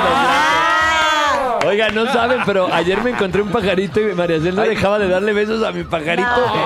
Ah. Oiga, no saben, pero ayer me encontré un pajarito y María Cel no dejaba de darle besos a mi pajarito.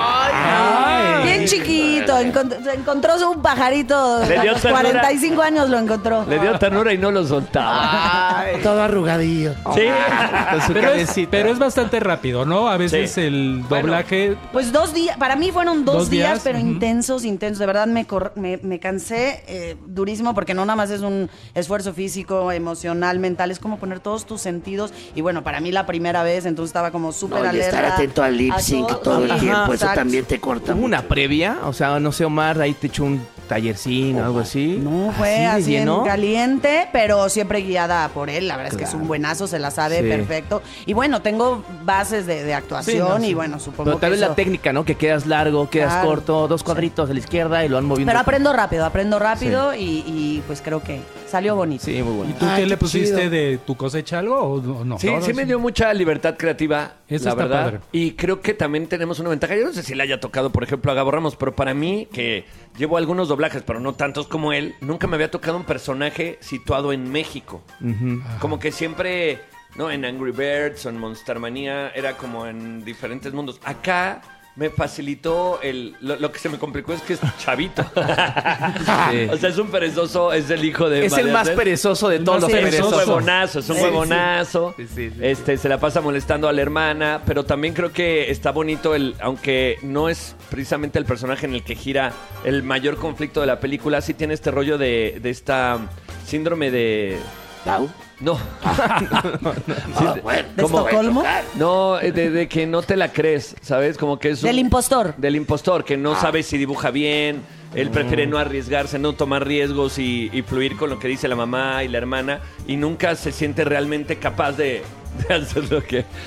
Ay, bien chiquito, encont- se encontró un pajarito Le a dio los ternura. cuarenta y cinco años lo encontró. Le dio ternura y no lo soltaba. Todo arrugadillo. Sí. Con su Pero es, cabecita. pero es bastante rápido, ¿no? A veces Sí. el Bueno. doblaje... Pues dos días, para mí fueron dos, Dos días, días, pero ujú. intensos, intensos. De verdad me, cor- me, me cansé eh, durísimo porque no nada más es un esfuerzo físico, emocional, mental, es como poner todos tus sentidos. Y bueno, para mí la primera vez, entonces estaba como súper No, y alerta. estar atento al lip a sync todo. todo el Ajá, tiempo, eso exacto. también te corta ¿Hubo una mucho. previa? O sea, no sé, Omar, ahí te echó un tallercín o algo así. No, fue de así, en lleno? caliente, pero siempre guiada por él. La verdad es que es un buenazo, se la sabe Sí. perfecto. Y bueno, tengo bases de, de actuación Sí, no, sí. y bueno, supongo Pero tal que vez eso- la técnica, ¿no? Que quedas largo, quedas Claro. corto, dos cuadritos a la izquierda y lo van moviendo. Pero aprendo rápido, aprendo rápido y, y, pues creo que salió bonito. Sí, muy ¿Y bonito. tú Ay, qué qué le pusiste chido. de tu cosecha algo o no? no? Sí, Ahora sí me dio mucha libertad creativa, Eso la está verdad. padre. Y creo que también tenemos una ventaja. Yo no sé si le haya tocado, por ejemplo, a Gabo Ramos, pero para mí, que llevo algunos doblajes, pero no tantos como él, nunca me había tocado un personaje situado en México. Como que siempre, ¿no? En Angry Birds o en Monster Manía era como en diferentes mundos. Acá me facilitó el... Lo, lo que se me complicó es que es chavito. Sí. O sea, es un perezoso, es el hijo de... Es el María más Cel. perezoso de todos los más Es un perezosos. huevonazo, es un Sí, sí. huevonazo. Sí, sí, sí. Este, se la pasa molestando a la hermana, pero también creo que está bonito el, aunque no es precisamente el personaje en el que gira el mayor conflicto de la película, sí tiene este rollo de, de esta síndrome de... ¿Down? No. Sí, Ah, bueno, ¿De como- Estocolmo? No, de, de que no te la crees, ¿sabes? Como que es un- Del impostor. Del impostor, que no sabe si dibuja bien. Él prefiere no arriesgarse, no tomar riesgos y, y fluir con lo que dice la mamá y la hermana. Y nunca se siente realmente capaz de, de hacer lo que...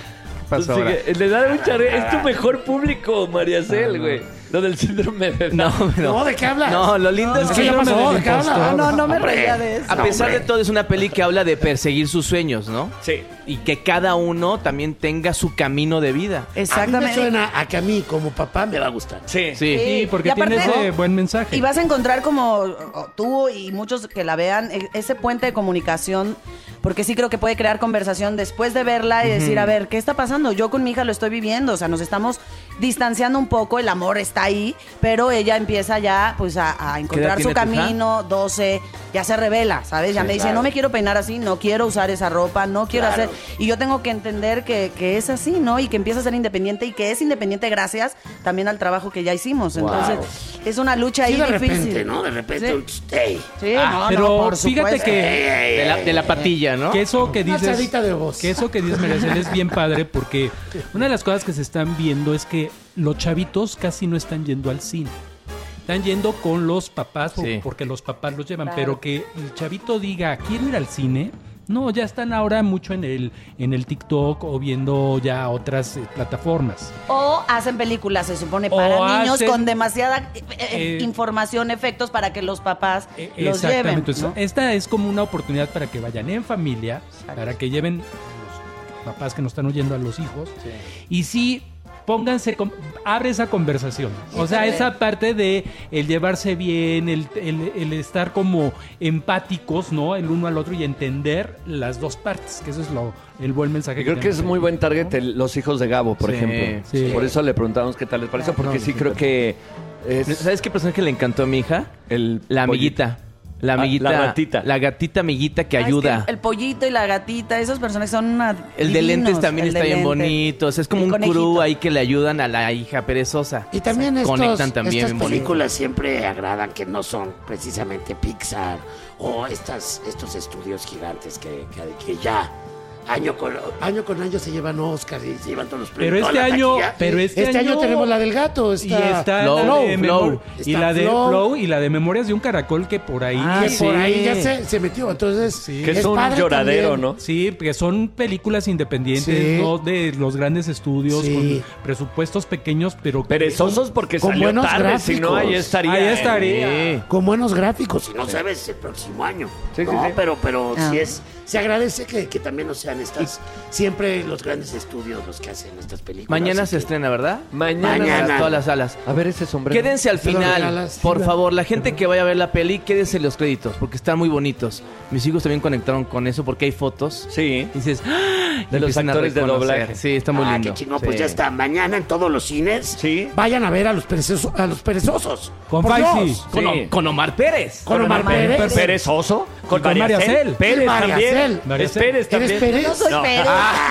pasó ahora? Sigue. Le da mucha risa. Es tu mejor público, María Cel, güey. Lo del síndrome de No, no. No, ¿de qué hablas? No, lo lindo es No, que ya yo me pasó, del ¿de qué hablas? impostor. No, no me Hombre. reía de eso. A pesar hombre. de todo, es una peli que habla de perseguir sus sueños, ¿no? Sí. Y que cada uno también tenga su camino de vida. A mí me Exactamente. suena a que a mí, como papá, me va a gustar. Sí. Sí. Sí, porque Y aparte- tiene ese buen mensaje. Y vas a encontrar como o, tú y muchos que la vean, e- ese puente de comunicación, porque sí creo que puede crear conversación después de verla y decir, a ver, ¿qué está pasando? Yo con mi hija lo estoy viviendo, o sea, nos estamos distanciando un poco, el amor está ahí, pero ella empieza ya pues a, a encontrar su tiene tu hija? camino, doce, ya se revela, ¿sabes? Ya me dice, no me quiero peinar así, no quiero usar esa ropa, no quiero Claro. hacer... Y yo tengo que entender que, que es así, ¿no? Y que empieza a ser independiente y que es independiente gracias también al trabajo que ya hicimos. Entonces, es una lucha ahí Sí, de difícil. repente, ¿no? De repente, Sí. hey. Sí, Ah, no, pero no, por fíjate supuesto. que- Ey, De ey, la, de la patilla, ¿no? Que eso que Una dices, alzadita de voz. que eso que dices, Merecel, es bien padre porque una de las cosas que se están viendo es que los chavitos casi no están yendo al cine. Están yendo con los papás por- Sí. porque los papás los llevan, Claro. pero que el chavito diga, quiero ir al cine. No, ya están ahora mucho en el en el TikTok o viendo ya otras eh, plataformas. O hacen películas, se supone, O para niños hacen- con demasiada eh, eh, Eh, información, efectos para que los papás Eh, los Exactamente. lleven. Entonces, ¿no? esta es como una oportunidad para que vayan en familia, para que lleven a los papás que no están oyendo a los hijos. Y sí, pónganse, con- abre esa conversación. O sea, esa parte de el llevarse bien, el, el- el estar como empáticos, ¿no? El uno al otro y entender las dos partes, que eso es lo el buen mensaje. Y creo que es muy buen target el- los hijos de Gabo, por Sí, ejemplo. sí. Por eso le preguntamos qué tal les pareció, porque No, sí creo que es ¿Sabes qué personaje le encantó a mi hija? el La pollito. amiguita. La Ah, amiguita. la gatita. La gatita amiguita que Ah, es ayuda. el pollito y la gatita, esos personajes son una El de divinos, lentes también el está de bien lentes. bonito. O sea, es como El un conejito. crew ahí que le ayudan a la hija perezosa. Y también estos, Conectan también estas bien bonito. películas siempre agradan que no son precisamente Pixar o estas, estos estudios gigantes que, que, que ya año con, año con año se llevan Oscar y se llevan todos los premios. Pero este toda la año, taquilla. pero este, año, tenemos la del gato. y Está, está Flow, la de Flow. memor- y Está la de Flow. Flow y la de Memorias de un Caracol que por ahí Ah, que sí. por ahí ya se, se metió. Entonces, Que es, un padre lloradero, también. ¿no? Sí, que son películas independientes, Sí. no de los grandes estudios, Sí. con presupuestos pequeños, pero que- Perezosos porque Con salió buenos tarde, si no, ahí gráficos. estaría. Ahí estaría. Sí. Con buenos gráficos, y no sabes el próximo año. Sí, sí, no, sí. pero, pero Ah. sí es, se agradece que, que también no sean estas, siempre los grandes estudios los que hacen estas películas. Mañana Así se que- estrena, ¿verdad? Mañana. Mañana. Para todas las salas. A ver ese sombrero. Quédense al Te lo final, regalas. por favor. La gente que vaya a ver la peli, quédense en los créditos, porque están muy bonitos. Mis hijos también conectaron con eso porque hay fotos. Sí. Y dices, ¡ah! Y De los empiezan a actores de reconocer. doblaje. Sí, está muy Ah, lindo. qué chingón, Sí. pues ya está. Mañana en todos los cines. Sí. Vayan a ver a los perezosos. A los perezosos. Con Por Faisy. Dios. Con, Sí. con Omar Pérez. Con Omar Pérez. Perezoso. Con, con María Cel. Pérez María también. Cel. María Es Cel. Pérez también. ¿Eres Pérez? No soy No. Pérez.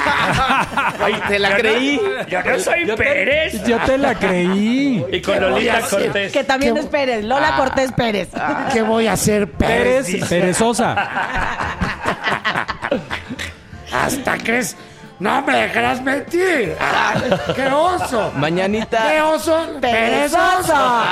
Ay, te la creí. Yo no soy Yo te- Pérez. Yo te la creí. Y con ¿Qué voy a Lolita hacer? Cortés. Que también ¿Qué- es Pérez, Lola Cortés Pérez. ¿Qué voy a hacer, Pérez? Pérez, perezosa. Hasta crees. No me dejarás mentir. Ah, ¡Qué oso! Mañanita. ¡Qué oso! ¡Perezoso!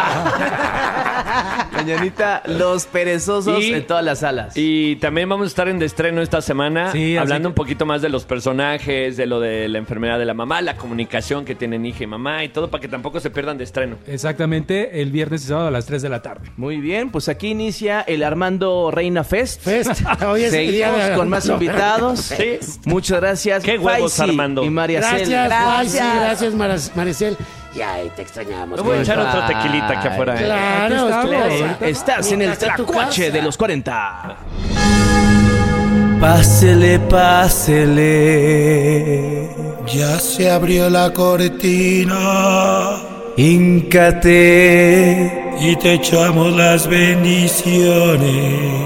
Mañanita, los perezosos Y- en todas las salas. Y también vamos a estar en de estreno esta semana, Sí, así hablando que- un poquito más de los personajes, de lo de la enfermedad de la mamá, la comunicación que tienen hija y mamá y todo para que tampoco se pierdan de estreno. Exactamente, el viernes y sábado a las tres de la tarde. Muy bien, pues aquí inicia el Armando Reina Fest. Fest. Hoy es el día Seguimos de- con más invitados. Sí. Muchas gracias. Qué huevos, Faisy Armando. y María Gracias, Cel. Faisy, Gracias. gracias, Maras- Maricel. Y ay, te extrañamos. Me voy a echar Pues, otro tequilita aquí afuera. ¿eh? Claro, Aquí estamos. estuvo- Estás en el Estás en tu tlacuache casa. de los cuarenta. Pásele, pásele. Ya se abrió la cortina. Híncate y te echamos las bendiciones.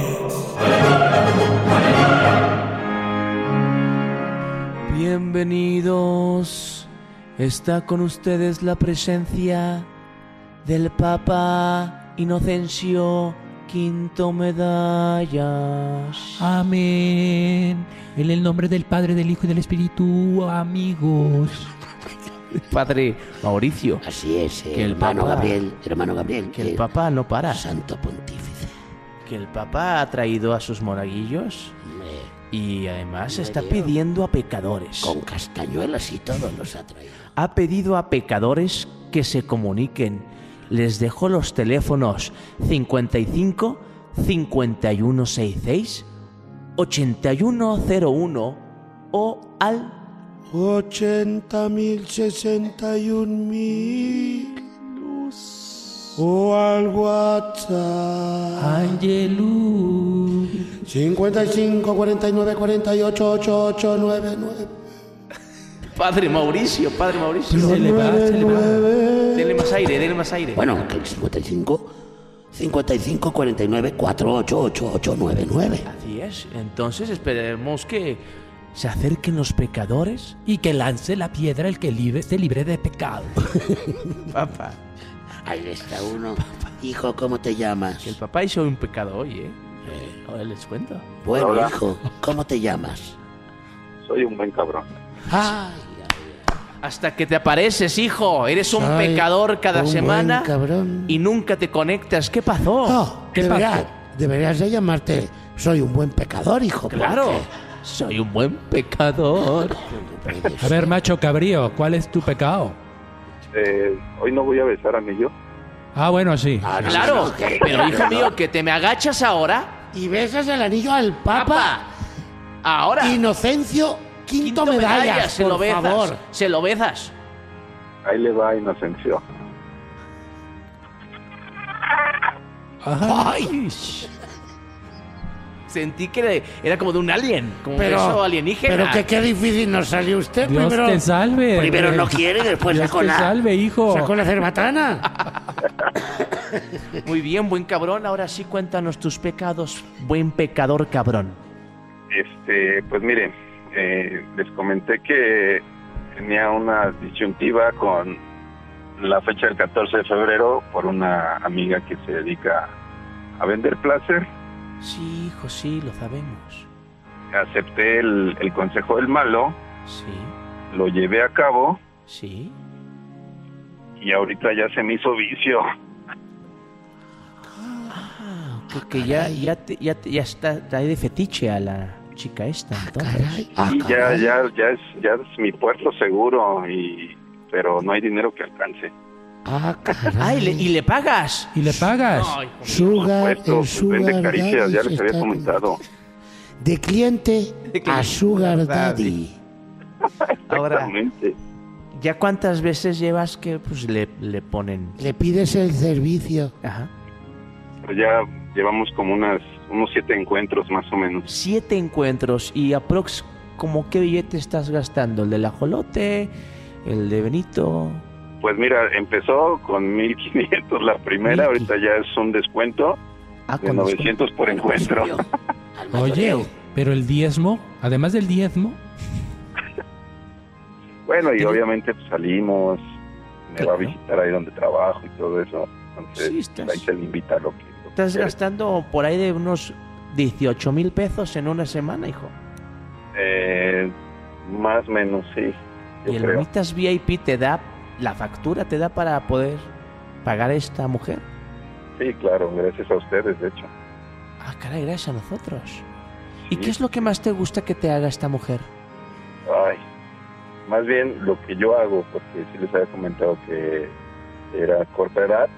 Bienvenidos. Está con ustedes la presencia del Papa Inocencio Quinto Medallas. Amén. En el nombre del Padre, del Hijo y del Espíritu, amigos. Padre Mauricio. Así es, eh, Que el hermano Papa- Gabriel, hermano Gabriel. Que el Papa no para. Santo pontífice. Que el Papa ha traído a sus monaguillos. Hombre, Y además está pidiendo a pecadores. Con castañuelas y todo los ha traído. Ha pedido a pecadores que se comuniquen. Les dejo los teléfonos cincuenta y cinco, cincuenta y uno sesenta y seis, ochenta y uno cero uno o al ochenta mil, sesenta y un mil. O al WhatsApp. Angelú. cincuenta y cinco, cuarenta y nueve, cuarenta y ocho, ochenta y ocho noventa y nueve. Padre Mauricio, Padre Mauricio. Se le va, se le va. Dele más aire, dele más aire. Bueno, que el cincuenta y cinco, cincuenta y cinco, cuarenta y nueve, cuarenta y ocho, ochenta y ocho noventa y nueve. Así es. Entonces esperemos que se acerquen los pecadores y que lance la piedra el que libre, esté libre de pecado. Papá. Ahí está uno. Hijo, ¿cómo te llamas? Que el papá hizo un pecado hoy, ¿eh? Ahora les cuento. Bueno, Hola. hijo, ¿cómo te llamas? Soy un buen cabrón. Ay, Hasta que te apareces, hijo. Eres un Soy pecador cada un semana buen cabrón. y nunca te conectas. ¿Qué pasó? No, ¿Qué deberías, pasó? deberías de llamarte Soy un buen pecador, hijo. Claro. porque- Soy un buen pecador. A ver, macho cabrío, ¿cuál es tu pecado? Eh, hoy no voy a besar a Anillo. Ah, bueno, sí. Ah, no, Claro. no, que- Pero hijo mío, que te me agachas ahora. Y besas el anillo al Papa. Papá. Ahora. Inocencio, quinto, medallas, se por lo besas. favor. Se lo besas. Ahí le va Inocencio. Ay, Sentí que le- era como de un alien, como un pero, beso alienígena. pero que qué difícil nos salió usted. Dios primero, te salve. primero no Eh, quiere, después Dios sacó te la, salve, hijo. sacó la cerbatana. Muy bien, buen cabrón. Ahora sí cuéntanos tus pecados, buen pecador cabrón. Este, pues miren, eh, les comenté que tenía una disyuntiva con la fecha del catorce de febrero por una amiga que se dedica a vender placer. Sí, hijo, sí, lo sabemos. Acepté el, el consejo del malo, Sí, lo llevé a cabo sí. y ahorita ya se me hizo vicio. Ah, porque ya, ya, te- ya, te- ya está trae de fetiche a la chica esta, entonces. Ah, Y ya, ya, ya es, ya es mi puerto seguro y, pero no hay dinero que alcance. Ah, Ah, ¿y le, y le pagas? ¿Y le pagas? No, hijo mío. Sugar, Puesto, el pues, vende Sugar caricias, ya Daddy les se había está- comentado. De cliente De cliente a Sugar a Daddy. Ahora, Exactamente. ¿ya cuántas veces llevas que pues le, le ponen? Le pides el servicio. Ajá. Pues ya llevamos como unas unos siete encuentros más o menos. Siete encuentros y aprox, ¿como qué billete estás gastando? ¿El del ajolote? ¿El de Benito? Pues mira, empezó con mil quinientos la primera, ahorita ya es un descuento Ah, de con novecientos por encuentro. Oye, pero el diezmo, además del diezmo, Bueno, y obviamente pues, salimos, me va a Claro. visitar ahí donde trabajo y todo eso. Entonces, Sí, estás- ahí se le invita a lo que... lo que Estás quiera. gastando por ahí de unos dieciocho mil pesos en una semana, hijo. Eh, más o menos, sí, yo Y el creo. Bonitas V I P te da, la factura te da para poder pagar a esta mujer. Sí, claro, gracias a ustedes, de hecho. Ah, caray, gracias a nosotros. ¿Y qué es lo que más te gusta que te haga esta mujer? Ay, más bien lo que yo hago, porque sí les había comentado que era corta edad.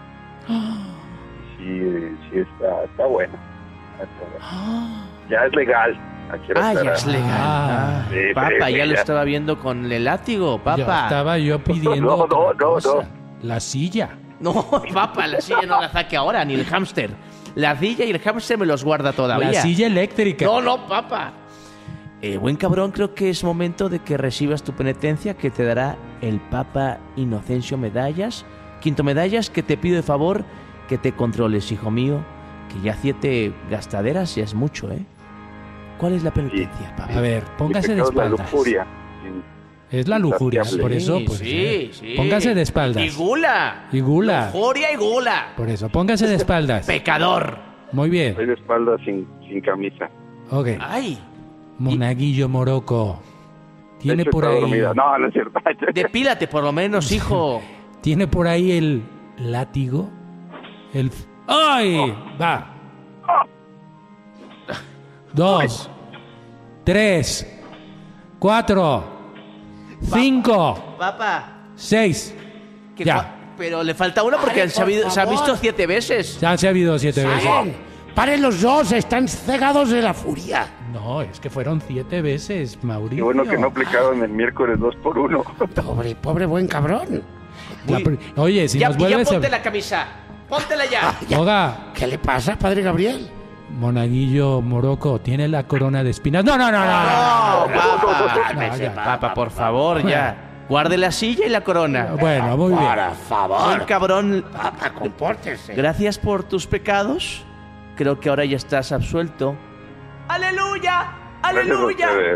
Sí, sí está, está bueno. Está bueno. Ya es legal. Aquí era Ah, ya estar- es legal. Ah, Sí, papa, sí, ya lo ya. estaba viendo con el látigo, ya papa. estaba yo pidiendo No, no, otra no, no. cosa. La silla. No, papa, la silla no la saque ahora, ni el hámster. La silla y el hámster me los guarda todavía. La silla eléctrica. No, no, papa. Eh, buen cabrón, creo que es momento de que recibas tu penitencia que te dará el Papa Inocencio Medallas. Quinto Medallas, que te pido de favor que te controles, hijo mío, que ya siete gastaderas ya es mucho, ¿eh? ¿Cuál es la penitencia, Papa? A ver, póngase de Mi pecado es la espaldas. lujuria. Es la lujuria, Insaciable. por eso, Sí, pues. sí, eh, sí. Póngase de espaldas. Y gula. Y gula. Lujuria y gula. Por eso, póngase de espaldas. Pecador. Muy bien. Estoy de espalda sin, sin camisa. Ok. Ay, Monaguillo Moroco. De Tiene hecho, por está ahí. dormida. No, no es cierto. depílate por lo menos, hijo. Tiene por ahí el látigo. El. ¡Ay! Va. Dos. tres, cuatro, cinco, Papá. seis. Que Ya. fa- Pero le falta uno porque Pare, se ha, habido- por se ha visto favor. siete veces. Ya se ha habido siete veces. ¡Paren! ¡Paren los dos! ¡Están cegados de la furia! No, es que fueron siete veces, Mauricio. Qué bueno que no aplicaron el miércoles dos por uno. Pobre, pobre buen cabrón. La pr- Oye, si ya, nos y ya vuelves ponte a... la camisa. Póntela ya. Oiga, ¿Qué le pasa, padre Gabriel? Monaguillo Morocco, tiene la corona de espinas. No, no, no, no. no. No, papá. No, ya. Papá, por favor, ya. Guarde la silla y la corona. Bueno, muy bien. Por favor. Buen cabrón. Papá, compórtese. Gracias por tus pecados. Creo que ahora ya estás absuelto. ¡Aleluya! ¡Aleluya! Gracias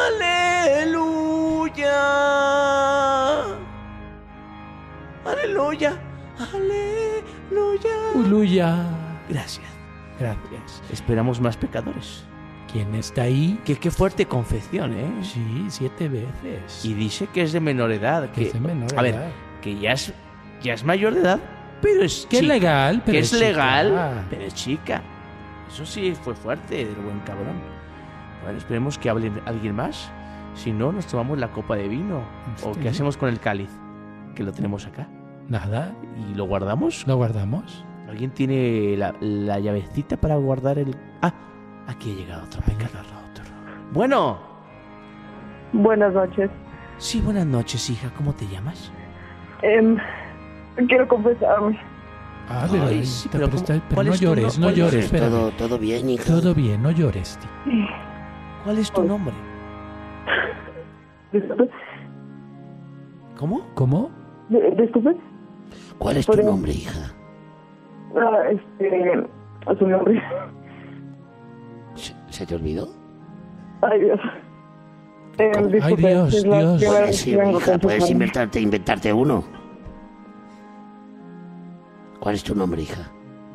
¡Aleluya! ¡Aleluya! ¡Aleluya! Aleluya. Gracias. Gracias. Esperamos más pecadores. ¿Quién está ahí? Qué, qué fuerte confesión, ¿eh? Sí, siete veces. Y dice que es de menor edad. Que, es de menor a ver, edad. que ya es, ya es mayor de edad, pero es Que es chica. legal, pero que es es legal, chica. pero es chica. Eso sí fue fuerte del buen cabrón. Bueno, esperemos que hable alguien más. Si no, nos tomamos la copa de vino. ¿O Sí. qué hacemos con el cáliz? Que lo tenemos acá. Nada. ¿Y lo guardamos? ¿Lo guardamos? ¿Alguien tiene la, la llavecita para guardar el...? Ah, aquí ha llegado otro pecador. Otro. Bueno. Buenas noches. Sí, buenas noches, hija. ¿Cómo te llamas? Em, quiero confesarme. Ah, pero, Ay, sí, pero, pero está- ¿cómo- pero cuál no es tu llores, no- no cuál es- llores, espérame. Todo, todo bien, hija. Todo bien, no llores. tío. ¿Cuál es tu nombre? Disculpe. ¿Cómo? ¿Cómo? D- Disculpe. ¿Cuál es tu Pero- nombre, hija? Ah, este. Su nombre. ¿Se, se te olvidó? Ay, Dios. Em, ¿Cómo? disculpe, Ay, Dios, es la Dios. primera Puedes, vez sí, que vengo hija, con puedes su inventarte, inventarte uno. ¿Cuál es tu nombre, hija?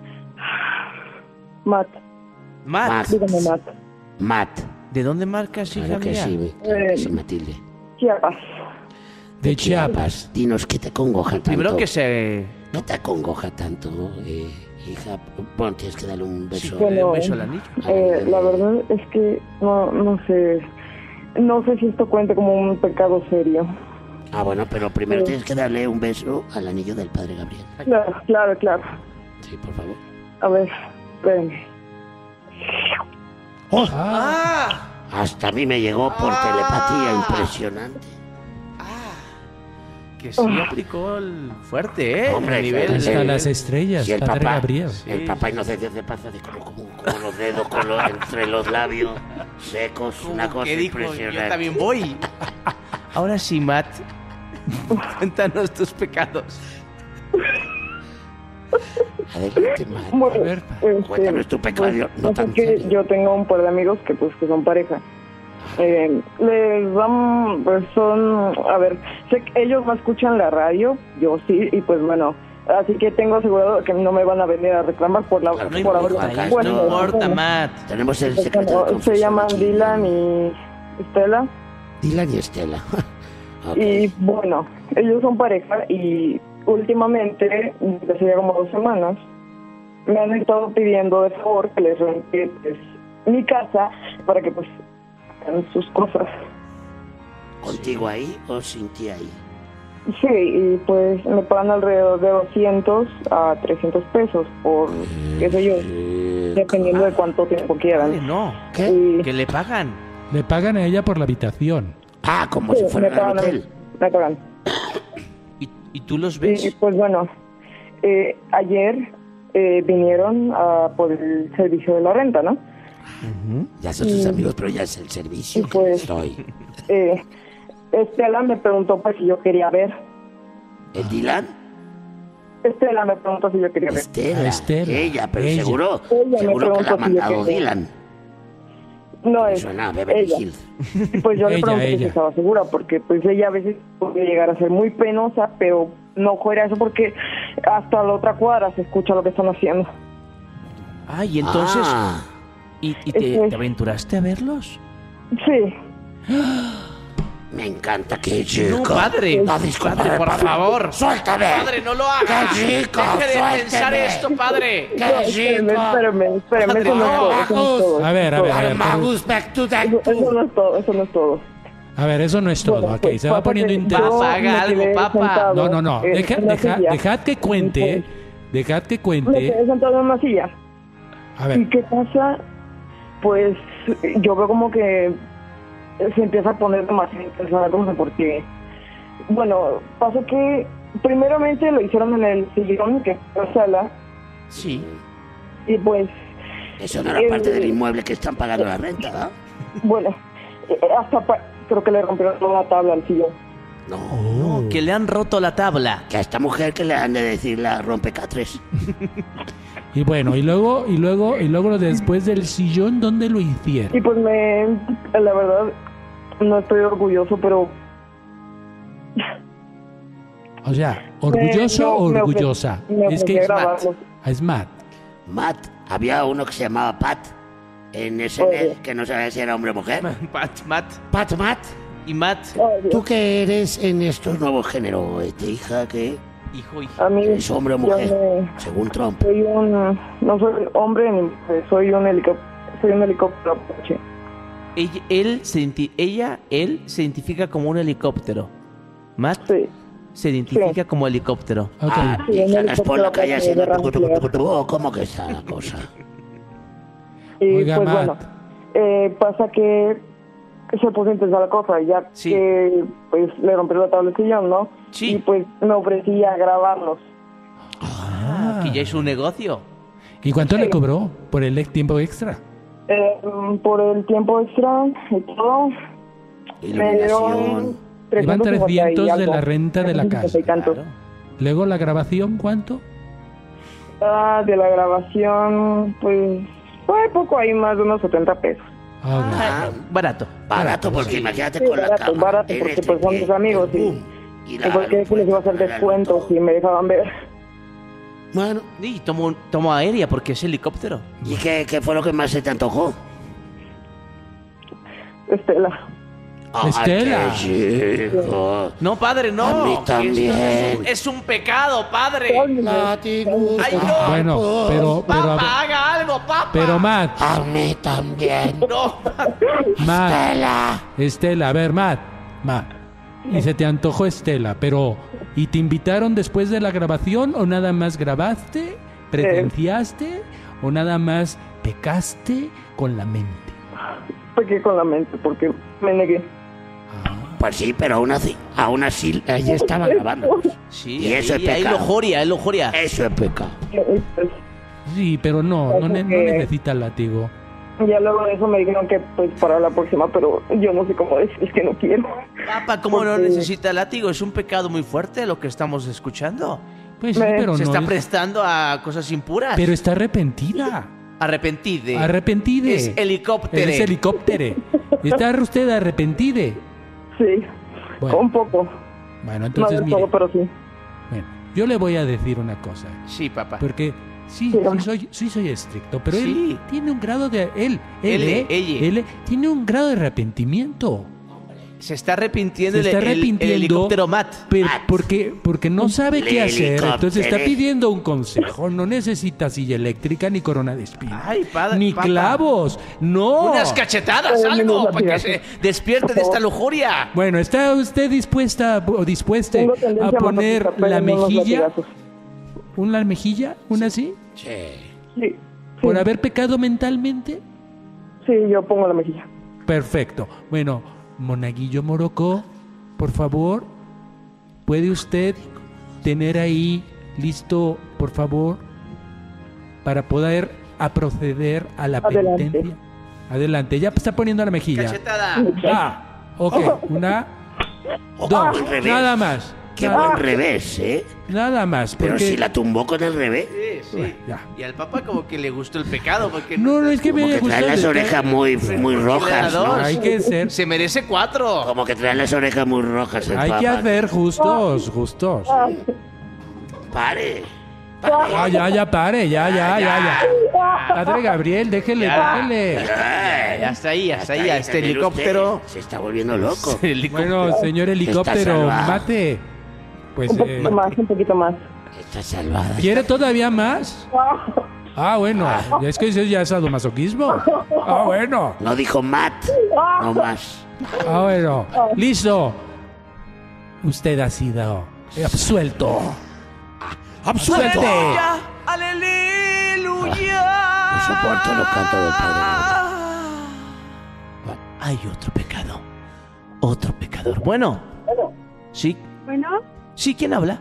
Matt. Matt. Matt. Dígame, Matt. Matt. ¿De dónde marcas, hija Claro que mía? sí, claro que sí, Matilde. Chiapas. De Chiapas. Dinos, ¿qué te congoja tanto? Primero que se... ¿Qué te acongoja tanto, eh, hija? Bueno, tienes que darle un beso. Bueno, un beso al anillo. eh, la verdad es que no, no sé. No sé si esto cuenta como un pecado serio. Ah, bueno, pero primero Sí. tienes que darle un beso al anillo del padre Gabriel. Claro, claro, claro. Sí, por favor. A ver, espérenme. ¡Oh! ¡Ah! Hasta a mí me llegó por Ah. telepatía, impresionante. Que sí aplicó el fuerte, ¿eh? Hombre, El nivel Hasta de- las estrellas, Si el Padre papá, Gabriel. el papá Inocencio se pasa de como, como, como los dedos con los- entre los labios secos, una cosa ¿Qué dijo? impresionante. Yo también voy. Ahora sí, Matt. Cuéntanos tus pecados. Adelante, Matt. Bueno, A ver, este, Cuéntanos tu pecado, pues, no o sea tan que serio. yo tengo un par de amigos que pues que son pareja. Eh, les dan, pues son, a ver, sé que ellos no escuchan la radio, yo sí, y pues bueno, así que tengo asegurado que no me van a venir a reclamar por la Claro que por no, haber- Juanca, bueno, no importa, bueno, Matt. Tenemos el pues, secreto de bueno, se confesión llaman aquí. Dylan y Estela. Dylan y Estela. Ok. Y bueno, ellos son pareja y últimamente, desde hace ya como dos semanas, me han estado pidiendo de favor que les rente pues, mi casa para que pues hagan sus cosas. ¿Contigo ahí o sin ti ahí? Sí, y pues me pagan alrededor de doscientos a trescientos pesos por, qué sé yo, dependiendo de cuánto tiempo Vale, quieran. no. Y- Que le pagan. Le pagan a ella por la habitación. Ah, como Sí, si fuera me el pagan, hotel. me pagan. ¿Y, y tú los Y ves? pues bueno, eh, ayer eh, vinieron a por el servicio de la renta, ¿no? Ya son tus Y- amigos, pero ya es el servicio y que pues- estoy. Eh, Estela me preguntó pues si yo quería ver. ¿El Dylan? Estela me preguntó si yo quería ver. Estela. Estela, Ella, pero ella. seguro, Ella me seguro que la ha preguntó si yo mandado quería. Dylan. No es Suena a Beverly ella. Hills. Y pues yo le Ella, pregunté si ella. estaba segura, porque pues ella a veces puede llegar a ser muy penosa, pero no fuera eso porque hasta la otra cuadra se escucha lo que están haciendo. Ah, y entonces... Ah, ¿Y, y te, Eso es. te aventuraste a verlos? Sí, Me encanta que chico. No, padre. No, disculpa, Padre, por padre. favor. Suéltame. Padre, no lo haga. ¡Qué chico! Deje de Suéltame. pensar esto, padre. ¡Qué Espérame, chico! espérame, espérame, Padre, eso no es no. todo, eso no es todo. A ver, a ver, a ver. pero- Armagus, back to that. Eso, eso no es todo, eso no es todo. A ver, eso no es todo. Bueno, Ok, pues, se va pasa poniendo que interesante. yo Papá, haga me algo, quedé papá. sentado No, no, no. en Deja, una deja, silla. dejad que cuente. Dejad que Me cuente. quedé sentado en una silla. A ¿Y ver. qué pasa? Pues yo veo como que se empieza a poner demasiado intensa, no sé por qué. Bueno, pasó que primeramente lo hicieron en el sillón, que es la sala, Sí. y pues, Eso no era Eh, parte del inmueble que están pagando la renta, ¿no? bueno, eh, hasta pa- creo que le rompieron la tabla al sillón. No. No, que le han roto la tabla. Que a esta mujer que le han de decir la rompecatres. Y bueno, y luego, y luego, y luego después del sillón, ¿dónde lo hicieron? Y pues me, la verdad, no estoy orgulloso, pero O sea, ¿orgulloso Eh, no, o me ofre- orgullosa? me Es que ofrecí es a Matt. grabarlo. Es Matt. Matt, había uno que se llamaba Pat en S N L, que no sabía si era hombre o mujer. Pat, Matt. Pat, Matt. Y Matt. ¿Tú qué eres en estos nuevos géneros, este, hija? ¿Qué? Hijo, hijo. a mí ¿Eres hombre o yo mujer? me- Según Trump. soy un, no soy hombre ni mujer, soy un helicóptero, soy un helicóptero Apache. Ella, él se identi- ella, él se identifica como un helicóptero. Matt Sí. se identifica como helicóptero. Ah, Sí, un hija, las por la helicóptero calle Apache haciendo de tucu, tucu, Rancagua. tucu, tucu. Oh, ¿cómo que está la cosa? Y Oiga, pues Matt. bueno, eh, pasa que se puso intensa la cosa, ya Sí. que pues le rompieron la tabla del sillón, ¿no? Sí. Y pues me ofrecí a grabarlos. Ah, que ya es un negocio. ¿Y cuánto le cobró por el tiempo extra? Eh, por el tiempo extra y todo, me dieron Iluminación. Iban trescientos cincuenta y trescientos de algo, la renta de la trescientos cincuenta y casa. tantos. Luego la grabación, ¿cuánto? Ah, de la grabación, pues fue poco ahí, más de unos setenta pesos. Ah, barato. Barato, porque imagínate Sí, con la barato, cámara. barato, porque pues son mis amigos y, boom, y y la- porque les iba a hacer descuentos y me dejaban ver. Bueno, Y tomo, tomo aérea porque es helicóptero. ¿y qué, qué fue lo que más se te antojó? Estela. Ay, Estela. qué chico. No, padre, no. A mí que también. esto Es un, es un pecado, padre. Látigos, Ay, no. Bueno, pero, pero, a ver, Papá, haga algo, papá. pero Matt, A mí también. No. Matt, Estela. Estela, a ver, Matt, Matt. Y se te antojó Estela, pero ¿y te invitaron después de la grabación o nada más grabaste, presenciaste o nada más pecaste con la mente? Pequé con la mente porque me negué. Pues sí, pero aún así, aún así, ella estaba grabando. Sí, Y eso ahí, es ahí pecado. lo joria, él lo joria. Eso es pecado. Sí, pero no, no, ne- no que- necesita látigo. Ya luego de eso me dijeron que pues para la próxima, pero yo no sé cómo decir, es que no quiero. Papá, ¿cómo no Porque- necesita látigo? Es un pecado muy fuerte lo que estamos escuchando. Pues sí, Me- pero Se no. está es- prestando a cosas impuras. Pero está arrepentida. Arrepentide. Arrepentide. Es helicóptero. Es helicóptero. ¿Está usted arrepentide? Sí, Bueno. un poco. Bueno, No entonces del mire, todo, pero sí. bueno, yo le voy a decir una cosa. Sí, papá. Porque sí, Sí, sí soy, sí soy estricto, pero Sí. él tiene un grado de... Él, él, Ele, eh, ella. él tiene un grado de arrepentimiento. Se está arrepintiendo, Se está el- el- arrepintiendo. el, helicóptero Matt. Pero, porque, porque no sabe El qué hacer, entonces está helicóptero. pidiendo un consejo. No necesita silla eléctrica ni corona de espina. Ay, padre. Ni papá. clavos, no. Unas cachetadas, Eh, algo, menos para que latigazos. se despierte de esta lujuria. Bueno, ¿está usted dispuesta o dispuesta Tengo a tendencia poner masoquista, la pero no los mejilla? latigazos. ¿Una mejilla? ¿Una así? Sí. Sí, ¿Por sí, haber pecado mentalmente? sí, yo pongo la mejilla. Perfecto. Bueno, Monaguillo Morocco, por favor, ¿puede usted tener ahí listo, por favor, para poder a proceder a la Adelante. penitencia? Adelante, ya está poniendo la mejilla. Cachetada. Ah, ok, una, dos, al revés. nada más. Qué Nada, buen revés, ¿eh? nada más, Pero porque... si la tumbó con el revés. Sí, sí. Ya. Y al papá como que le gustó el pecado porque No, no, es que Como me que trae gusta... las orejas muy, muy rojas, ¿no? Hay que ser... se merece cuatro. Como que trae las orejas muy rojas el Hay que papá. hacer justos, justos. Pare. Ah, ya, ya, pare, ya, ya, ya, ya. Padre Gabriel, déjele, Ya. déjele. Ay, hasta ahí, hasta, Hasta ahí, ahí a este también helicóptero. usted se está volviendo loco. Sí, helicóptero. Bueno, señor helicóptero, salvada. mate. Pues, Un eh, poquito más, un poquito más. Está salvada. ¿quiere todavía más? Ah, bueno, es que eso ya es sadomasoquismo. Ah, bueno. No dijo Matt, no más. Ah, bueno. Listo. Usted ha sido absuelto. ¡Absuelte! ¡Aleluya! ¡Aleluya! No soporto los cantos del Padre. Hay otro pecado. Otro pecador. Bueno. Sí. Bueno, Sí, ¿quién habla?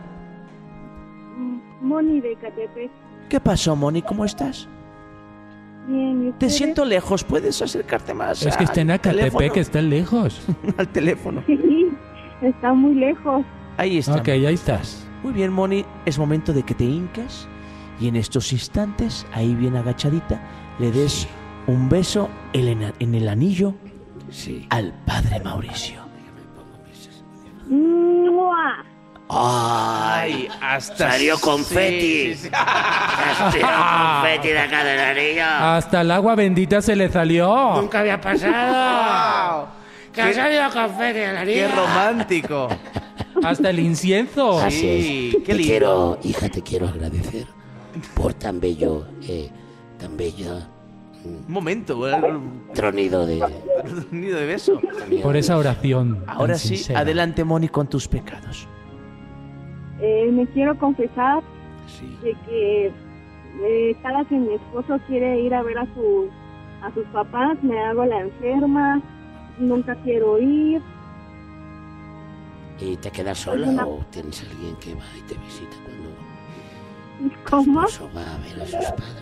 Moni de Catepec. ¿Qué pasó, Moni? ¿Cómo estás? Bien, ¿y Te ustedes? siento lejos. ¿Puedes acercarte más? Es que está en al Acatepec, teléfono? que está lejos. Al teléfono. Sí, está muy lejos. Ahí está. Ok, ahí estás. Muy bien, Moni. Es momento de que te hinques y en estos instantes, ahí bien agachadita, le des un beso en el, en el anillo Sí. al padre Mauricio. ¡Mua! Ay, hasta Salió confeti. Sí, sí, sí. Salió confeti de acá de la niña. Hasta el agua bendita se le salió. Nunca había pasado. Que ha salido confeti a la ¡Qué niña. romántico! Hasta el incienso. Así Sí, es. qué Te lindo. quiero, hija, te quiero agradecer por tan bello, eh, tan bello Un momento, el tronido de... nido de beso. Por esa oración. tan Ahora sí, sincera. adelante, Moni, con tus pecados. Eh, me quiero confesar Sí. de que eh, cada que mi esposo quiere ir a ver a sus a sus papás, me hago la enferma, nunca quiero ir. ¿Y te quedas sola Una- o tienes alguien que va y te visita cuando ¿Cómo? tu esposo va a ver a sus padres?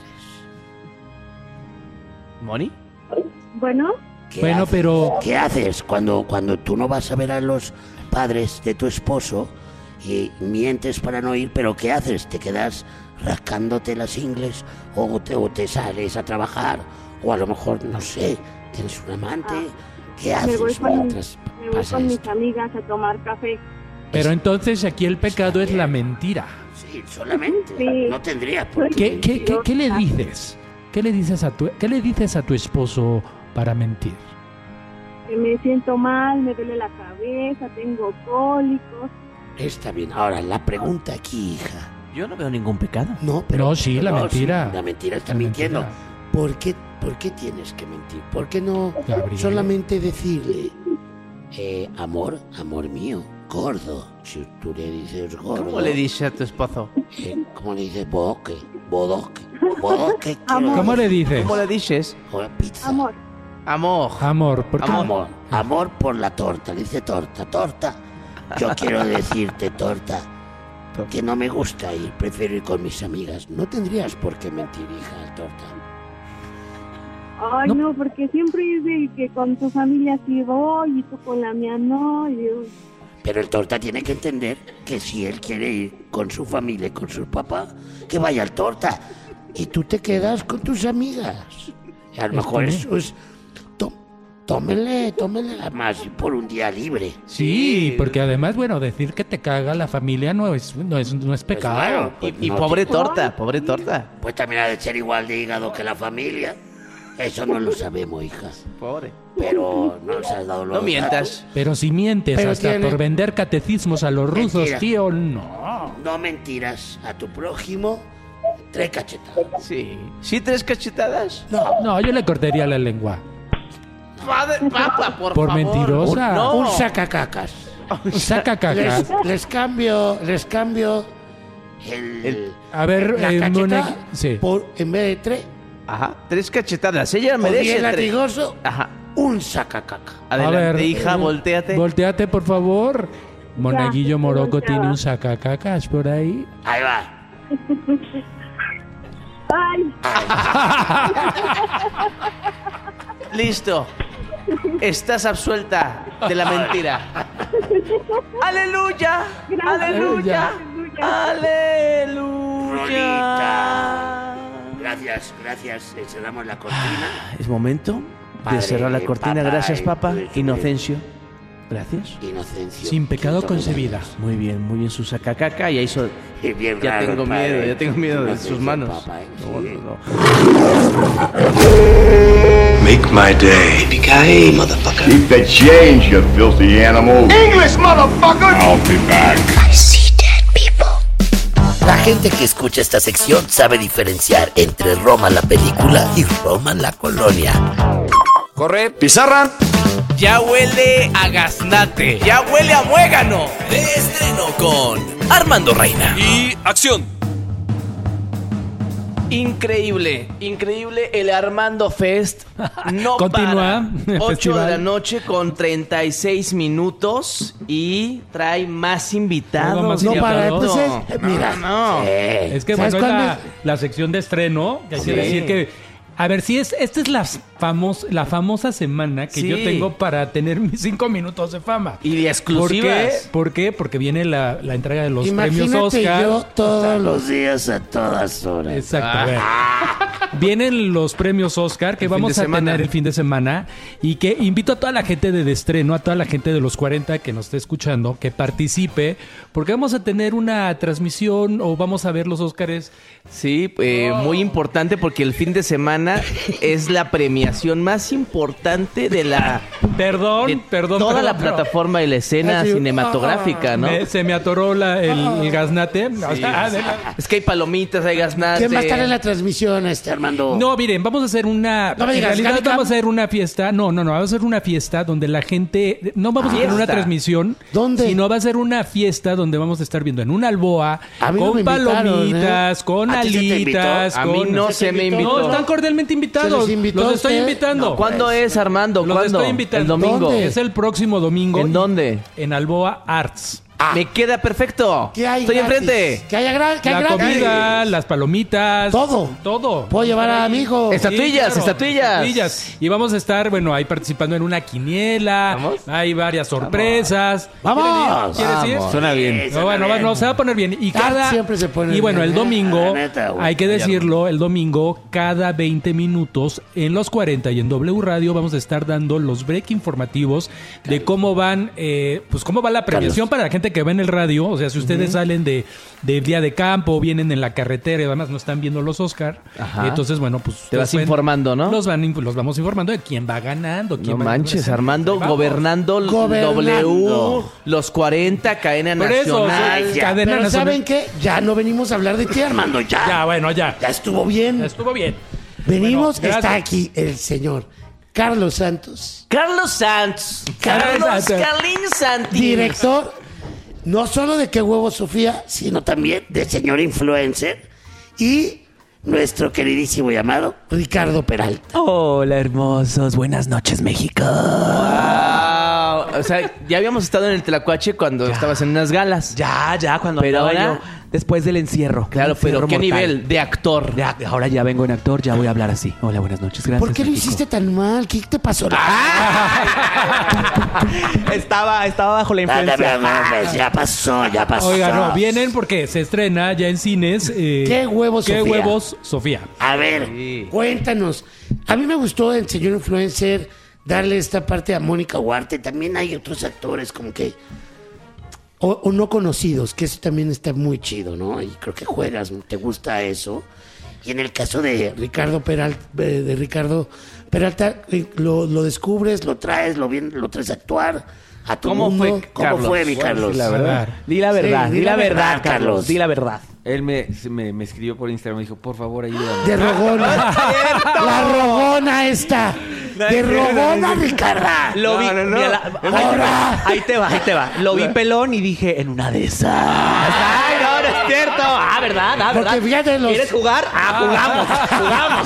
¿Moni? Bueno, ¿Qué Bueno, haces? pero- ¿Qué haces cuando, cuando tú no vas a ver a los padres de tu esposo y mientes para no ir, pero qué haces? ¿Te quedas rascándote las ingles o te, o te sales a trabajar? O a lo mejor, no sé, tienes un amante. ¿Qué me voy, haces con, mientras me voy pasa con mis esto? amigas a tomar café. Pero entonces aquí el pecado es la mentira. Sí, solamente. Sí. No tendrías por ¿Qué, qué, qué, qué le dices? ¿Qué le dices a tu, qué le dices a tu esposo para mentir? Que me siento mal, me duele la cabeza, tengo cólicos. Está bien. Ahora, la pregunta aquí, hija. Yo no veo ningún pecado. No, pero... No, sí, la no, mentira. sí, la mentira está La mintiendo. mentira. ¿Por qué, ¿Por qué tienes que mentir? ¿Por qué no Gabriel. solamente decirle, eh, amor, amor mío, gordo? Si tú le dices gordo... ¿Cómo le dices a tu esposo? eh, ¿Cómo le dices bodoque? Bodoque. Bodoque. Amor. ¿Cómo le dices? ¿Cómo le dices? O pizza. Amor, Amor. Amor, ¿por qué? Amor. Amor por la torta. Le dice torta, torta. Yo quiero decirte, torta, que no me gusta ir. Prefiero ir con mis amigas. No tendrías por qué mentir, hija, torta. ay No. no. porque siempre es de que con tu familia sí voy y tú con la mía no. Y yo, Pero el torta tiene que entender que si él quiere ir con su familia y con su papá, que vaya al torta. Y tú te quedas con tus amigas. Y a lo mejor Esto eso es... tó- Tómenle, tómenle más por un día libre. Sí, porque además, bueno, decir que te caga la familia no es, no es, no es pecado. claro, pues Y no pobre te- torta, pobre torta. Pues también ha de ser igual de hígado que la familia. Eso no lo sabemos, hija. Pobre. Pero no nos has dado los No mientas. Pero si mientes Pero hasta tiene- por vender catecismos a los rusos, Mentira. tío, no. datos. No mentiras a tu prójimo. Tres cachetadas. Sí. ¿Sí tres cachetadas? No, No, yo le cortaría la lengua. Padre, papa, por, Por favor. mentirosa. Un- no. Un sacacacas. Saca Les, cacas. les cambio, les cambio el... El- A ver, la eh, cacheta Mona- sí. por, en vez de tres, Ajá. Tres cachetadas. Ella o merece diez tres. latigoso, Ajá. un sacacaca. Adelante, A ver, hija, eh, volteate. Volteate, por favor. Monaguillo Ya, Moroco volteaba. tiene un sacacacas por ahí. Ahí va. ay, Listo. Estás absuelta de la mentira. ¡Aleluya! ¡Aleluya! ¡Aleluya! Rolita. Gracias, gracias. Eh, Cerramos la cortina. Es momento de Padre, cerrar la cortina. papá, Gracias, eh, papá. pues, Inocencio. Gracias. Inocencio. Sin pecado Quinto concebida. Muy bien, muy bien su sacacaca. Y ahí so- Es bien ya raro, tengo padre. miedo, ya tengo miedo de Inocencio, sus manos. papá, eh. No, Sí. no, no. Make my day. Yippee-ki-yay, motherfucker. Keep the change, you filthy animal. English, motherfucker. I'll be back. I see dead people. La gente que escucha esta sección sabe diferenciar entre Roma la película y Roma la colonia. Corre, pizarra. Ya huele a gaznate. Ya huele a muégano. De estreno con Armando Reina. Y acción. Increíble, increíble el Armando Fest. No Continúa para. el ocho festival. de la noche con treinta y seis minutos y trae más invitados. Algo más No invitados. para, pues es, mira, no. eh, Es que ¿sabes bueno, es cuándo la, es? la sección de estreno, que hay Sí. que decir que... A ver, si es, esta es la, famos, la famosa semana que Sí. yo tengo para tener mis cinco minutos de fama. Y de exclusivas. ¿Por qué? ¿Por qué? Porque viene la, la entrega de los premios Imagínate Oscar. yo todos los días a todas horas. Exacto, a ver. Vienen los premios Oscar que El fin vamos de a semana. tener el fin de semana y que invito a toda la gente de, de estreno, a toda la gente de los cuarenta que nos esté escuchando, que participe, porque vamos a tener una transmisión o vamos a ver los Oscars. Sí, eh, muy importante porque el fin de semana es la premiación más importante de la Perdón, de perdón. toda perdón, la pero- plataforma y la escena Así, cinematográfica, ¿no? Me- se me atoró la- el, el gaznate. O sea, de la- Es que hay palomitas, hay gaznate. ¿Quién va a estar en la transmisión, este Armando? No, miren, vamos a hacer una. No me digas, en realidad Gaby Cam. vamos a hacer una fiesta. No, no, no, vamos a hacer una fiesta donde la gente. No vamos a tener una Fiesta. transmisión. ¿Dónde? Sino va a ser una fiesta donde vamos a estar viendo en una alboa, A mí no con me invitaron, palomitas, ¿eh? con ¿A ti se te invitó? alitas. A mí con- no se me invitó. No, están cordialmente invitados. ¿Se les invitó los a estoy usted? invitando. No, ¿Cuándo es, Armando? Los ¿Cuándo? estoy invitando. El domingo. ¿Dónde? Es el próximo domingo. ¿En y- dónde? En Alboa Arts. Me queda perfecto. ¿Qué hay Estoy gratis? enfrente. ¿Qué hay gra- qué hay La gratis? comida, las palomitas. Todo. Todo. Puedo llevar a mi hijo. Estatuillas, estatuillas. estatuillas. Y vamos a estar, bueno, ahí participando en una quiniela. ¿Vamos? Hay varias sorpresas. ¡Vamos! ¿Quieres ir? ¿Quieres ir? Vamos. Suena bien. No, bueno, va- no, se va a poner bien. Y Ah, cada. siempre se pone y bueno, bien, el ¿eh? domingo, La neta, güey. hay que decirlo, el domingo, cada veinte minutos, en los cuarenta y en W Radio, vamos a estar dando los break informativos de cómo van, eh, pues cómo va la premiación para la gente que va en el radio. O sea, si ustedes salen de, de día de campo, vienen en la carretera y además no están viendo los Oscar, Ajá. entonces, bueno, pues. Te vas ustedes pueden- informando, ¿no? Los, van, los vamos informando de quién va ganando. Quién No va manches, ganando. Armando, Vamos. gobernando, el Gobernando. W, los cuarenta, cadena Por eso, nacional. soy Ya, cadena pero nacional. ¿saben qué? Ya no venimos a hablar de ti, Armando, ya. Ya, bueno, ya. Ya estuvo bien. Ya estuvo bien. Venimos, Bueno, está gracias. aquí el señor Carlos Santos, Carlos Sanz. Carlos Carlos Santos. Carlín Santis. director no solo de Qué Huevo Sofía, sino también de Señor Influencer y nuestro queridísimo llamado Ricardo Peralta. Hola, hermosos. Buenas noches, México. Wow. O sea, ya habíamos estado en el Tlacuache cuando estabas en unas galas. Ya, ya, cuando Pero andaba ahora- yo, después del encierro. Claro, Un pero encierro ¿qué mortal. nivel? De actor. Ya, ahora ya vengo en actor, ya voy a hablar así. Hola, buenas noches, gracias. ¿Por qué lo México. hiciste tan mal? ¿Qué te pasó? estaba, estaba bajo la Ah, influencia. no, no, no, ya pasó, ya pasó. Oiga, no, vienen porque se estrena ya en cines. eh, ¿Qué huevos, ¿Qué Sofía? huevos, Sofía? A ver, cuéntanos. A mí me gustó en Señor Influencer darle esta parte a Mónica Huarte. También hay otros actores como que... O, o no conocidos, que eso también está muy chido, ¿no? Y creo que juegas, te gusta eso. Y en el caso de Ricardo Peralta, de Ricardo Peralta, eh, lo, lo descubres, lo traes, lo, bien, lo traes a actuar a tu ¿Cómo mundo. fue, ¿Cómo Carlos? fue, mi Bueno, Carlos? sí, la verdad. Di la verdad, Sí, di la verdad, Carlos. Di la verdad. Él me, me, me escribió por Instagram y me dijo, por favor, ayúdame. De rogona. La rogona esta. De rogona, Ricarda. Lo vi. No, no, no. mira, la- ahí, te va, ahí te va, ahí te va. Lo vi pelón y dije, en una de esas. Ay, no, no es cierto. Ah, ¿verdad? Ah, ¿verdad? Porque fíjate los- ¿Quieres jugar? Ah, jugamos,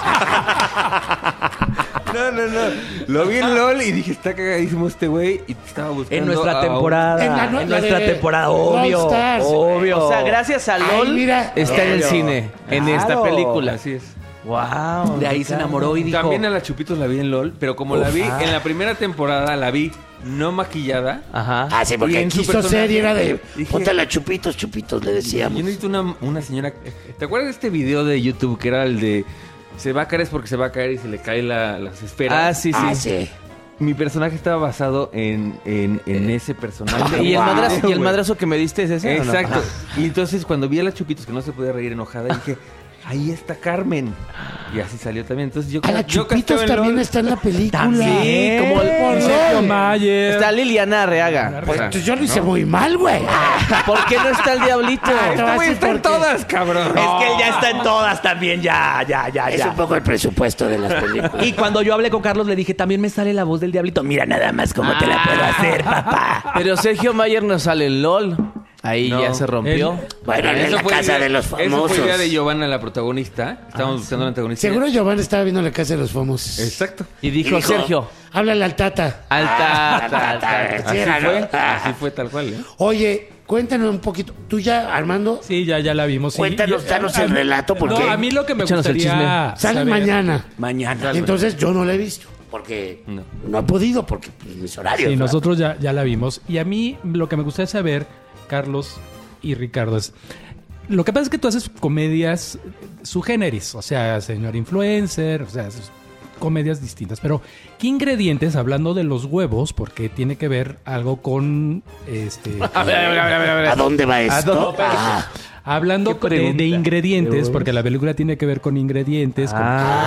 jugamos. No, no, no. Lo vi en LOL y dije, está cagadísimo este güey. Y estaba buscando. En nuestra a- temporada. En En, la no- la nuestra de temporada, obvio. Rockstars. Obvio. O sea, gracias a Ay, LOL mira. está en el Obvio. cine, en esta Claro. película. Así es. Wow. De ahí se enamoró y dijo. También a la Chupitos la vi en LOL, pero como la Uf, vi ah. en la primera temporada, la vi no maquillada. Ajá. Ah, sí, Y porque en su quiso personaje ser y era de... dije- Póntale a chupitos, chupitos, le decíamos. Yo necesito una, una señora. ¿Te acuerdas de este video de YouTube que era el de se va a caer es porque se va a caer y se le caen la- las esferas? Ah, sí, sí. Ah, sí. Mi personaje estaba basado en, en, en ese personaje. ¿Y el, Wow, madrazo, ¿Y el güey. madrazo que me diste es ese? ¿o no? Exacto. Ajá. Y entonces cuando vi a las Chupitos que no se podía reír enojada, dije, ahí está Carmen. Y así salió también. Entonces yo A la yo Chupitos casteo en también LOL. está en la película. Sí, como el Por Sergio LOL. Mayer. Está Liliana Arreaga. Pues entonces yo lo hice muy mal, güey. ¿Por qué no está el diablito? Este güey está en todas, cabrón. Es que él ya está en todas también, ya, ya, ya, Es ya. un poco el presupuesto de las películas. Y cuando yo hablé con Carlos le dije, también me sale la voz del diablito. Mira nada más cómo te la puedo hacer, papá. Pero Sergio Mayer no sale en LOL. Ahí No. ya se rompió. Bueno, en la casa idea- de los Eso famosos. fue idea de Giovanna, la protagonista. Estábamos buscando una antagonista. Seguro Giovanni estaba viendo la casa de los famosos. Exacto. Y dijo, Sergio, háblale al Tata. al Tata, al Tata. Así era, ¿no? fue, así fue tal cual. ¿eh? Oye, cuéntanos un poquito. Tú ya, Armando, Sí, ya, ya la vimos. sí. Cuéntanos, Y- danos a- el a- relato, ¿por no, qué? a mí lo que me Échanos el gustaría sale saber- mañana. Mañana. Entonces yo no la he visto. Porque No. no he podido, porque pues, mis horarios. Sí, ¿verdad? nosotros ya, ya la vimos. Y a mí lo que me gustaría saber, Carlos y Ricardo, es... Lo que pasa es que tú haces comedias su generis, o sea, señor influencer, o sea, es- comedias distintas. Pero, ¿qué ingredientes, hablando de los huevos, porque tiene que ver algo con... este A ver, a ver, a ver, a ver. ¿A dónde va ¿A esto? dónde? Ah, Hablando ¿Qué de, pregunta? de ingredientes, ¿De porque la película tiene que ver con ingredientes, con-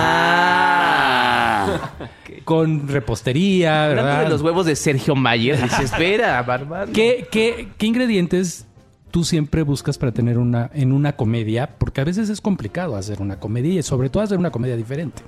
ah. con, repostería, Hablando ¿verdad? de los huevos de Sergio Mayer, dice, espera, bárbaro. ¿Qué, qué, qué ingredientes tú siempre buscas para tener una en una comedia? Porque a veces es complicado hacer una comedia y sobre todo hacer una comedia diferente.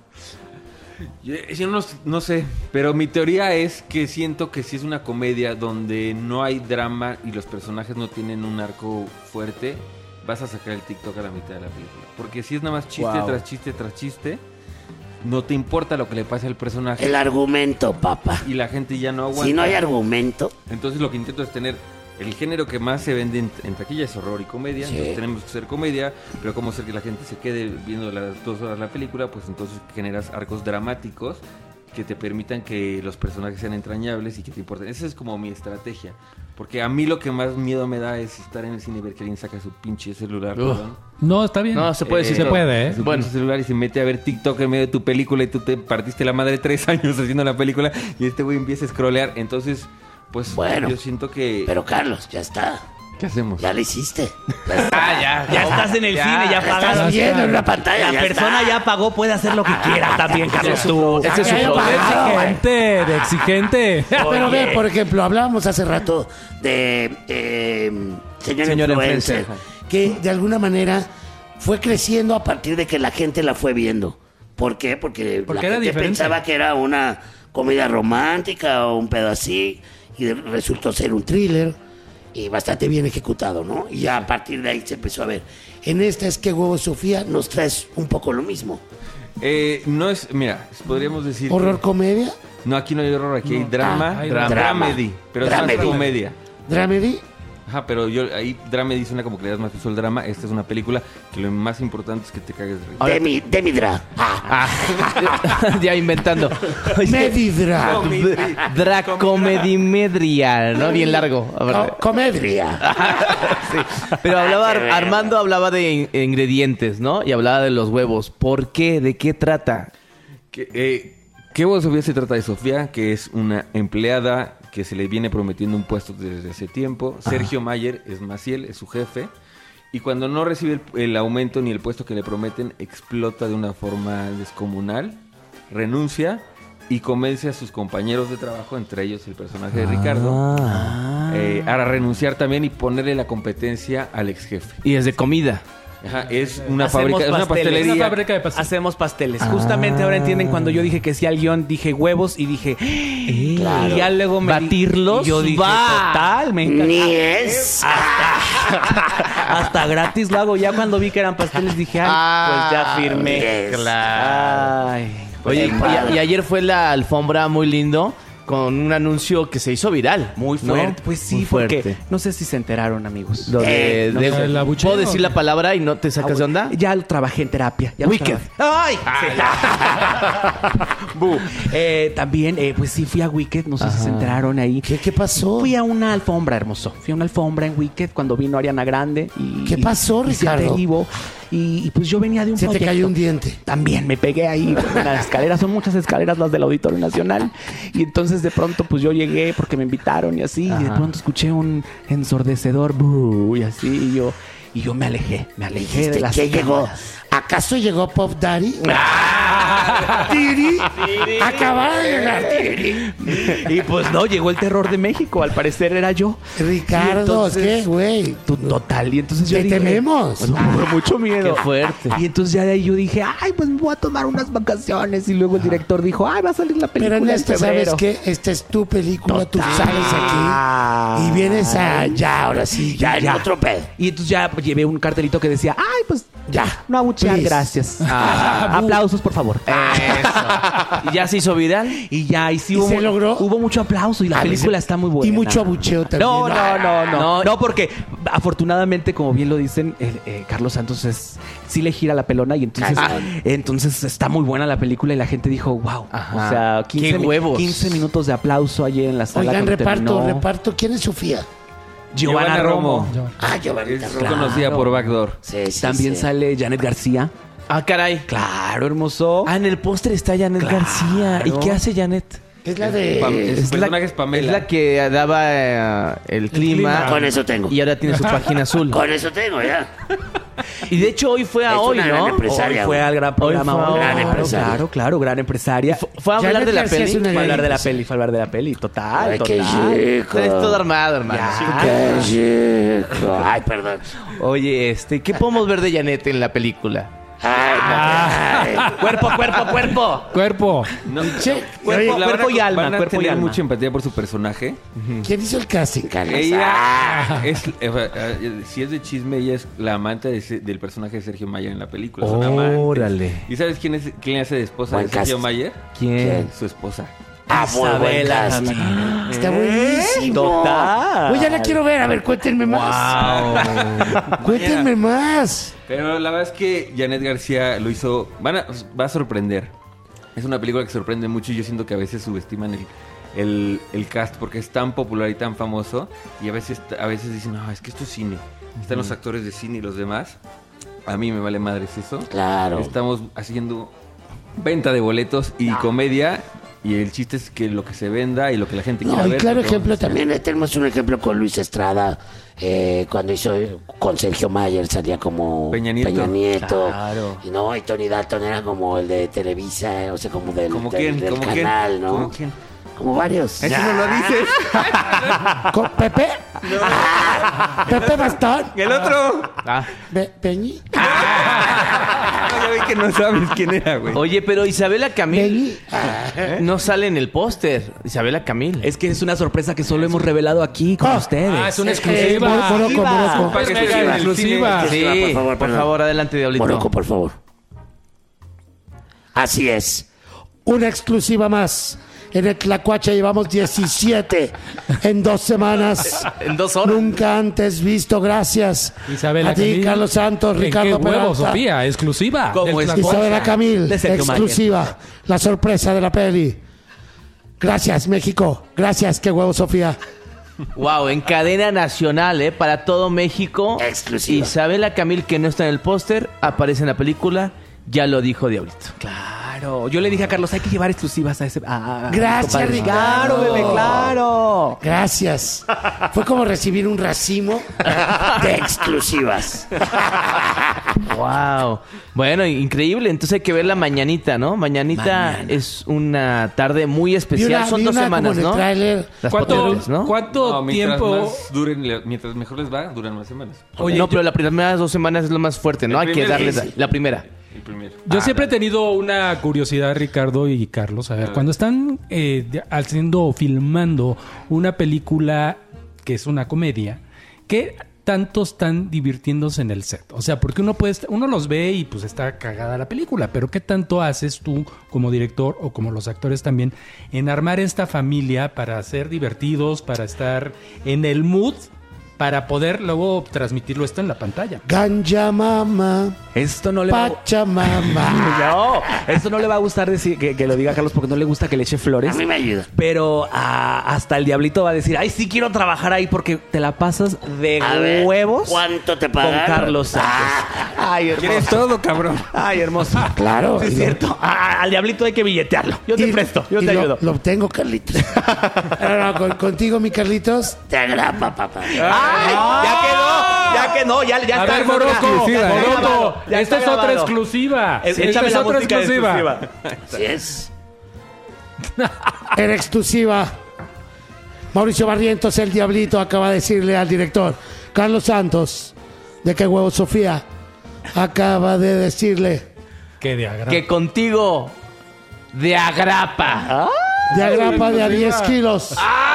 Yo, yo no, no sé, pero mi teoría es que siento que si es una comedia donde no hay drama y los personajes no tienen un arco fuerte, vas a sacar el TikTok a la mitad de la película. Porque si es nada más chiste Wow. tras chiste tras chiste, no te importa lo que le pase al personaje El argumento, papá. y la gente ya no aguanta. Si no hay argumento, Entonces lo que intento es tener el género que más se vende en, en taquilla es horror y comedia. Sí. Entonces tenemos que hacer comedia, pero como hacer que la gente se quede viendo las dos horas la película, pues entonces generas arcos dramáticos que te permitan que los personajes sean entrañables y que te importen. Esa es como mi estrategia. Porque a mí lo que más miedo me da es estar en el cine y ver que alguien saca su pinche celular. Ugh. perdón. No, está bien. No, se puede Sí decir se todo. puede, ¿eh? Su Bueno. pinche celular y se mete a ver TikTok en medio de tu película y tú te partiste la madre tres años haciendo la película y este güey empieza a scrollear. Entonces, pues Bueno, yo siento que... pero Carlos, ya está. ¿Qué hacemos? Ya lo hiciste. Ah, ya. Ya no. estás en el Ya. cine, ya Estás pagaste. viendo en una pantalla. La ya persona está. ya pagó, puede hacer lo que quiera también, Carlos. Tú. Ese es su Ay, poder. papá. Exigente, de exigente. Pero ve, por ejemplo, hablábamos hace rato De eh, señor, Señor influencer, influencer. que de alguna manera fue creciendo a partir de que la gente la fue viendo. ¿Por qué? Porque, Porque la era gente diferente. pensaba que era una comedia romántica o un pedo así y de- resultó ser un thriller y bastante bien ejecutado, ¿no? Y ya a partir de ahí se empezó a ver. En esta es que Huevo Sofía nos traes un poco lo mismo. Eh, no es, mira, podríamos decir... horror que- comedia, no, aquí no hay horror, aquí hay drama, Ah, hay drama, drama. dramedy, pero Dramedy. es más comedia. dramedy. Ajá, pero yo ahí dramedy suena como que le das más piso al drama. Esta es una película que lo más importante es que te cagues de risa. Demi, Demidra. Ah, ya inventando. Medidra. Dracomedimedria, ¿no? Bien largo. Co- comedria. Sí. Pero hablaba, Ar- Armando hablaba de in- ingredientes, ¿no? Y hablaba de los huevos. ¿Por qué? ¿De qué trata? Que, eh, ¿Qué huevo Sofía? Se trata de Sofía, que es una empleada que se le viene prometiendo un puesto desde hace tiempo. Sergio Mayer es Maciel, es su jefe. Y cuando no recibe el, el aumento ni el puesto que le prometen, explota de una forma descomunal, renuncia y convence a sus compañeros de trabajo, entre ellos el personaje de Ricardo, eh, a renunciar también y ponerle la competencia al ex jefe. Y es de comida. Ajá, es una Hacemos fábrica, es una pasteles. pastelería. Una fábrica de pasteles. Hacemos pasteles. Justamente ahora entienden cuando yo dije que sí al guión, dije huevos y dije... Y ya luego me di- ¿Batirlos? y yo dije, Va. total, me encanta. Ni es. Hasta, hasta gratis lo hago. Ya cuando vi que eran pasteles dije, ay, pues ya firmé. Claro. Ay, Oye, pues, y, padre. y ayer fue la alfombra muy lindo con un anuncio que se hizo viral. Muy ¿no? fuerte. Pues sí, Muy porque fuerte. no sé si se enteraron, amigos. Lo de, Eh, no de- sé. ¿El abucheo? ¿Puedo decir la palabra y no te sacas de onda? Ya lo trabajé en terapia. Ya lo Wicked. trabajé. ¡Ay! Bu. Eh, también, eh, pues sí, fui a Wicked. No sé si se enteraron ahí. ¿Qué, qué pasó? Fui a una alfombra, hermoso. Fui a una alfombra en Wicked cuando vino Ariana Grande. Y, ¿Qué pasó, y Siete Ricardo? Vivo. Y, y pues yo venía de un Se te proyecto. cayó un diente. También me pegué ahí en las escaleras. Son muchas escaleras las del Auditorio Nacional. Y entonces de pronto pues yo llegué porque me invitaron y así. Y de Ajá. pronto escuché un ensordecedor. "Bu", y así. Y yo, y yo me alejé. Me alejé de Dijiste las que llegó cámaras. a ¿Acaso llegó Pop Daddy? ¿Tiri? Acababa de llegar Tiri. Y pues no, llegó el terror de México. Al parecer era yo. Ricardo, entonces, ¿qué, güey? Total. Y entonces yo Te dije, tememos. Pues, por mucho miedo. Qué fuerte. Y entonces ya de ahí yo dije, ay, pues me voy a tomar unas vacaciones. Y luego el director dijo, ay, va a salir la película. Pero en esta, en febrero. ¿sabes qué? Esta es tu película, tú sales aquí y vienes a ya, ahora sí, ya, ya. otro pedo. Y entonces ya pues, llevé un cartelito que decía, ay, pues ya, no, muchas please. gracias. Ah, Aplausos, por favor. Eso. ¿Y ya se hizo viral? Y ya, y sí ¿Y hubo, se logró? hubo mucho aplauso y la A ver, película está muy buena. Y mucho abucheo también. No, no, no, no, No. no. porque afortunadamente, como bien lo dicen, eh, eh, Carlos Santos es sí le gira la pelona y entonces, Ah. entonces está muy buena la película y la gente dijo, wow. Ajá. O sea, quince, ¡Qué mi- huevos! quince minutos de aplauso ayer en la sala. Oigan, cuando reparto, terminó. reparto. ¿Quién es Sofía? Giovanna Giovanna Romo. Romo. Ah, Giovanita Es Romo. conocida por Backdoor. Sí, sí, También sí. sale Janet García. Ah, caray. Claro, hermoso. Ah, en el póster está Janet Claro. García. ¿Y qué hace Janet? Es la de... Pam- es- Es Su personaje es Pamela. Es la que daba eh, el, clima. clima. Con eso tengo. Y ahora tiene su página azul. Con eso tengo, ya. Y de hecho hoy fue a Es hoy, una gran ¿no? empresaria. Hoy fue al gran programa. Hoy fue a Hoy. gran Claro, empresaria. Claro, claro, gran empresaria. Fue, fue a hablar Janet de la García es peli. una Fue a hablar de la gran- peli, fue a hablar de la peli. Total, Ay, qué total. chico. Está todo armado, hermano. Ya. Qué chico. Ay, perdón. Oye, este, ¿qué podemos ver de Janet en la película? Ay, ay. Cuerpo, cuerpo, cuerpo. Cuerpo. No, Che, Cuerpo, la cuerpo van a- y alma, Van a cuerpo y tener alma. mucha empatía por su personaje. ¿Quién hizo el casting, Carlos? Ah. Ella es, eh, eh, si es de chisme, ella es la amante de ese- del personaje de Sergio Mayer en la película. Son amantes. Órale. ¿Y sabes quién es quién hace de esposa Buen de Sergio cast. Mayer? ¿Quién? Su esposa. Ah, muy buen Isabela casting. Jamil. Está buenísimo. Total. Oye, ya la quiero ver. A ver, cuéntenme más. Cuéntenme más. Pero la verdad es que Janet García lo hizo. Van a- va a sorprender. Es una película que sorprende mucho y yo siento que a veces subestiman el, el, el cast porque es tan popular y tan famoso. Y a veces, a veces dicen, no, es que esto es cine. Están los actores de cine y los demás. A mí me vale madres eso. Claro. Estamos haciendo venta de boletos y comedia. Y el chiste es que lo que se venda y lo que la gente quiera No, y ver. claro porque ejemplo vamos a hacer. también, eh, tenemos un ejemplo con Luis Estrada, eh, cuando hizo eh, con Sergio Mayer salía como Peña Nieto. Nieto. Claro. Y no, y Tony Dalton era como el de Televisa, eh, o sea, como del, ¿Cómo del- quién? del ¿Cómo canal, quién? ¿no? ¿Cómo quién? Como varios. Eso no lo dices. ¿Con Pepe? ¿Pepe Bastón? ¿Y el otro? Ah. Be- ¿Peñi? No, ya vi que no sabes quién era, güey. Oye, pero Isabela Camil ¿Peñi? no sale en el póster. Isabela Camil. Es que es una sorpresa que solo hemos revelado aquí con Ah. ustedes. Ah, es una Eh, exclusiva. Mor- Morocco, Morocco. Super Para que mega esté en el exclusiva. cine. Sí, Ah, por por favor, favor, perdón. adelante, Diablito. Morocco, por favor. Así es. Una exclusiva más. En el Tlacuache llevamos diecisiete en dos semanas. En dos horas. Nunca antes visto. Gracias. Isabela a ti, Camil. Carlos Santos, ¿En Ricardo qué huevo, Peralta. Sofía? Exclusiva. ¿Cómo Del es? Tlacuache. Isabela Camil, De Sergio Mayer. exclusiva. La sorpresa de la peli. Gracias, México. Gracias, qué huevo, Sofía. Wow, en cadena nacional, ¿eh? Para todo México. Exclusiva. Isabela Camil, que no está en el póster, aparece en la película. Ya lo dijo Diablito. Claro. Yo le dije a Carlos, hay que llevar exclusivas a ese. a- a- Gracias, compadre. Ricardo. Claro, bebé, claro. Gracias. Fue como recibir un racimo de exclusivas. Wow. Bueno, increíble. Entonces hay que ver la mañanita, ¿no? Mañanita Mañana. es una tarde muy Vi especial. una- Son vi dos una semanas, como en el ¿no? tráiler. Las ¿Cuánto, patrullas, ¿no? ¿cuánto No, mientras tiempo? más duren, mientras mejor les va, duran más semanas. Oye, no, yo- pero las primeras dos semanas es lo más fuerte, ¿no? El Hay que primero, darles sí. la primera. El primero. Yo Ah, siempre he dale. tenido una curiosidad, Ricardo y Carlos. A ver, A ver. cuando están eh, de- haciendo o filmando una película que es una comedia, ¿qué tanto están divirtiéndose en el set? O sea, porque uno puede, est- uno los ve y pues está cagada la película, pero ¿qué tanto haces tú como director o como los actores también en armar esta familia para ser divertidos, para estar en el mood, para poder luego transmitirlo esto en la pantalla? Ganja mama, Esto no le va Pachamama. No, esto no le va a gustar decir que, que lo diga Carlos porque no le gusta que le eche flores. A mí me ayuda. Pero ah, hasta el diablito va a decir, ay, sí quiero trabajar ahí porque te la pasas de A ver, huevos ¿cuánto te con pagaron? Carlos Santos. Ay, hermoso. ¿Quieres todo, cabrón? Ay, hermoso. Claro. Sí, es y lo- cierto. Ah, al diablito hay que billetearlo. Yo te y- presto, yo y te lo- ayudo. Lo obtengo, Carlitos. No, no, con- contigo, mi Carlitos, te agrapa, papá. Ay, ya quedó, ya que no, ya, ya A está. ver, Morocco, Exclusiva, ¿eh? Morocco, Ya esta está es otra grabado. exclusiva. Es- Esta échame es la otra música de exclusiva. Así es. En exclusiva, Mauricio Barrientos, el Diablito, acaba de decirle al director Carlos Santos de Qué Huevo Sofía. Acaba de decirle Que de agrapa. Que contigo de agrapa. de agrapa de a diez kilos.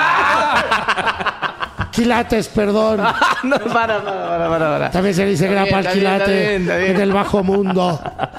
Quilates, perdón. No, para, para, para, para, para. También se dice Está grapa bien, al está bien, quilate está bien, está bien. en el bajo mundo.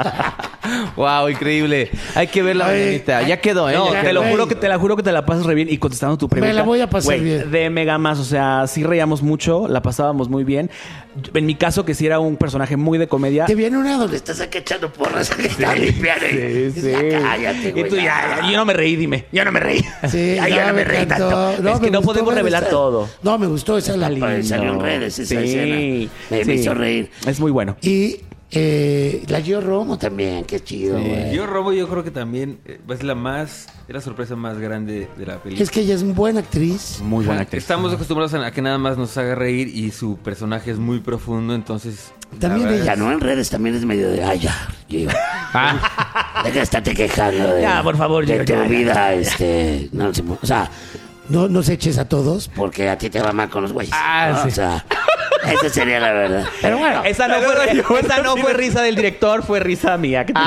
Wow, increíble. Hay que ver la Ay, mañanita. Ya quedó, ¿eh? No, Ya te quedó. lo juro que te la juro que te la pasas re bien y contestando tu pregunta. Me la voy a pasar güey, bien. De mega más, o sea, sí reíamos mucho, la pasábamos muy bien. En mi caso, que sí era un personaje muy de comedia. Te viene una donde estás acá echando porras que está limpiando. Sí, sí. Ya, cállate, Y güey. tú ya, ya, yo no me reí, dime. Yo no me reí. Sí, Ya, yo ya no me me reí encantó. tanto. es me que no gustó podemos ver revelar esa- todo. No, me gustó esa la lindo. Salió en redes esa Sí, escena. Me- me hizo reír. Es muy bueno. Y eh, la Gio Romo también, qué chido, güey. Yo Robo, yo creo que también eh, es la más, es la sorpresa más grande de la película. Es que ella es una buena actriz. Muy buena Ajá, actriz. Estamos acostumbrados a que nada más nos haga reír y su personaje es muy profundo, entonces... También la verdad Ya es- no en redes también es medio de. Ay, ya. Gio. Deja de estarte quejando de, Ya, por favor, de Gio, tu ya, ya. vida. Este, no, sé, o sea, No nos eches a todos. porque a ti te va mal con los güeyes. Ah, ¿no? sí. O sea, esa sería la verdad. Pero bueno. Esa no, fue, esa no fue risa del director, fue risa mía. ¿Qué te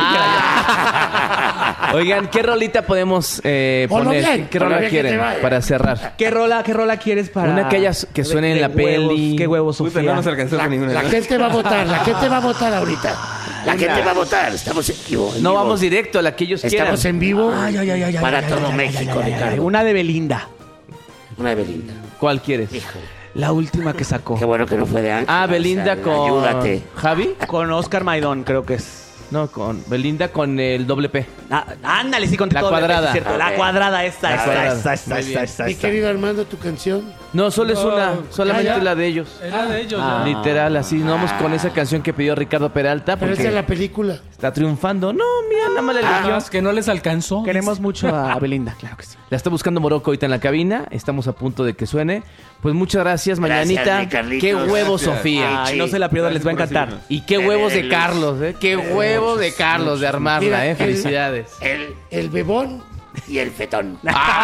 Ah. Oigan, ¿qué rolita podemos eh, Hola, poner? bien. ¿Qué, qué Hola, rola bien, que te quieren vaya. para cerrar? ¿Qué rola, qué rola quieres para...? Una que hayas- que suene en la huevos, peli. ¿Qué huevos, Puta, Sofía? no nos alcanzó con ninguna. La gente va a votar, la gente va a votar ahorita. La gente va a votar. Estamos en vivo. en No vivo. vamos directo a la que ellos quieran. Estamos en vivo. Ay, ay, ay, ay, Para ay, todo ay, México, ay, ay, Ricardo. Una de Belinda. Una de Belinda. ¿Cuál quieres? La última que sacó. Qué bueno que no fue de Ángel. Ah, Belinda o sea, con Ayúdate. Javi. Con Oscar Maidón, creo que es. No, con Belinda con el doble P. Ah, ándale, sí, con La todo, cuadrada. es cierto. La Ok. cuadrada, esta, La esta, cuadrada. esta, esta, Muy esta, bien. esta, Mi esta. querido Armando, tu canción. No, solo es No. una, solamente Ah, ya. la de ellos. Era de ellos. Ah. ya. Literal, así, no vamos con esa canción que pidió Ricardo Peralta Pero porque esa es la película. está triunfando. No, mira, nada más la Ah, eligió. es que no les alcanzó. Queremos mucho a Belinda, claro que sí. La está buscando Morocco ahorita en la cabina. Estamos a punto de que suene. Pues muchas gracias, Gracias, mañanita. mi Carlitos. Qué huevos, Gracias. Sofía. Ay, no se la pierdan, les va a encantar. Y qué huevos de El- Carlos, ¿eh? Qué huevos de Carlos de armarla, Mira, ¿eh? el- Felicidades. El, El bebón. y el fetón.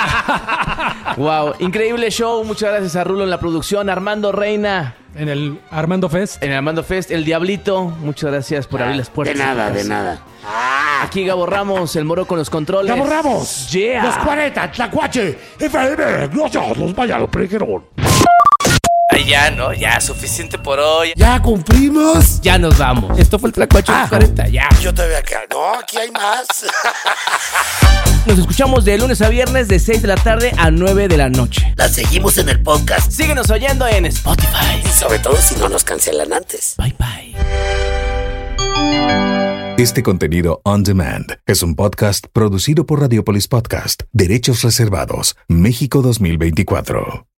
Wow, increíble show. Muchas gracias a Rulo en la producción, Armando Reina En el Armando Fest. en el Armando Fest, el Diablito. Muchas gracias por abrir las De puertas. nada, tu de casa. nada. Aquí Gabo Ramos, el Moro con los controles. ¡Gabo Ramos! Yeah. Los cuarenta, Tlacuache, F M, nosotros, vaya, lo preguijeron. Ay, ya, ¿no? Ya, suficiente por hoy. Ya cumplimos. Ya nos vamos. Esto fue el Tlacuache Ah. cuarenta, ya. Yo te veo acá. No, aquí hay más. Nos escuchamos de lunes a viernes de seis de la tarde a nueve de la noche. La seguimos en el podcast. Síguenos oyendo en Spotify. Y sobre todo si no nos cancelan antes. Bye, bye. Este contenido on demand es un podcast producido por Radiopolis Podcast, Derechos Reservados, México dos mil veinticuatro.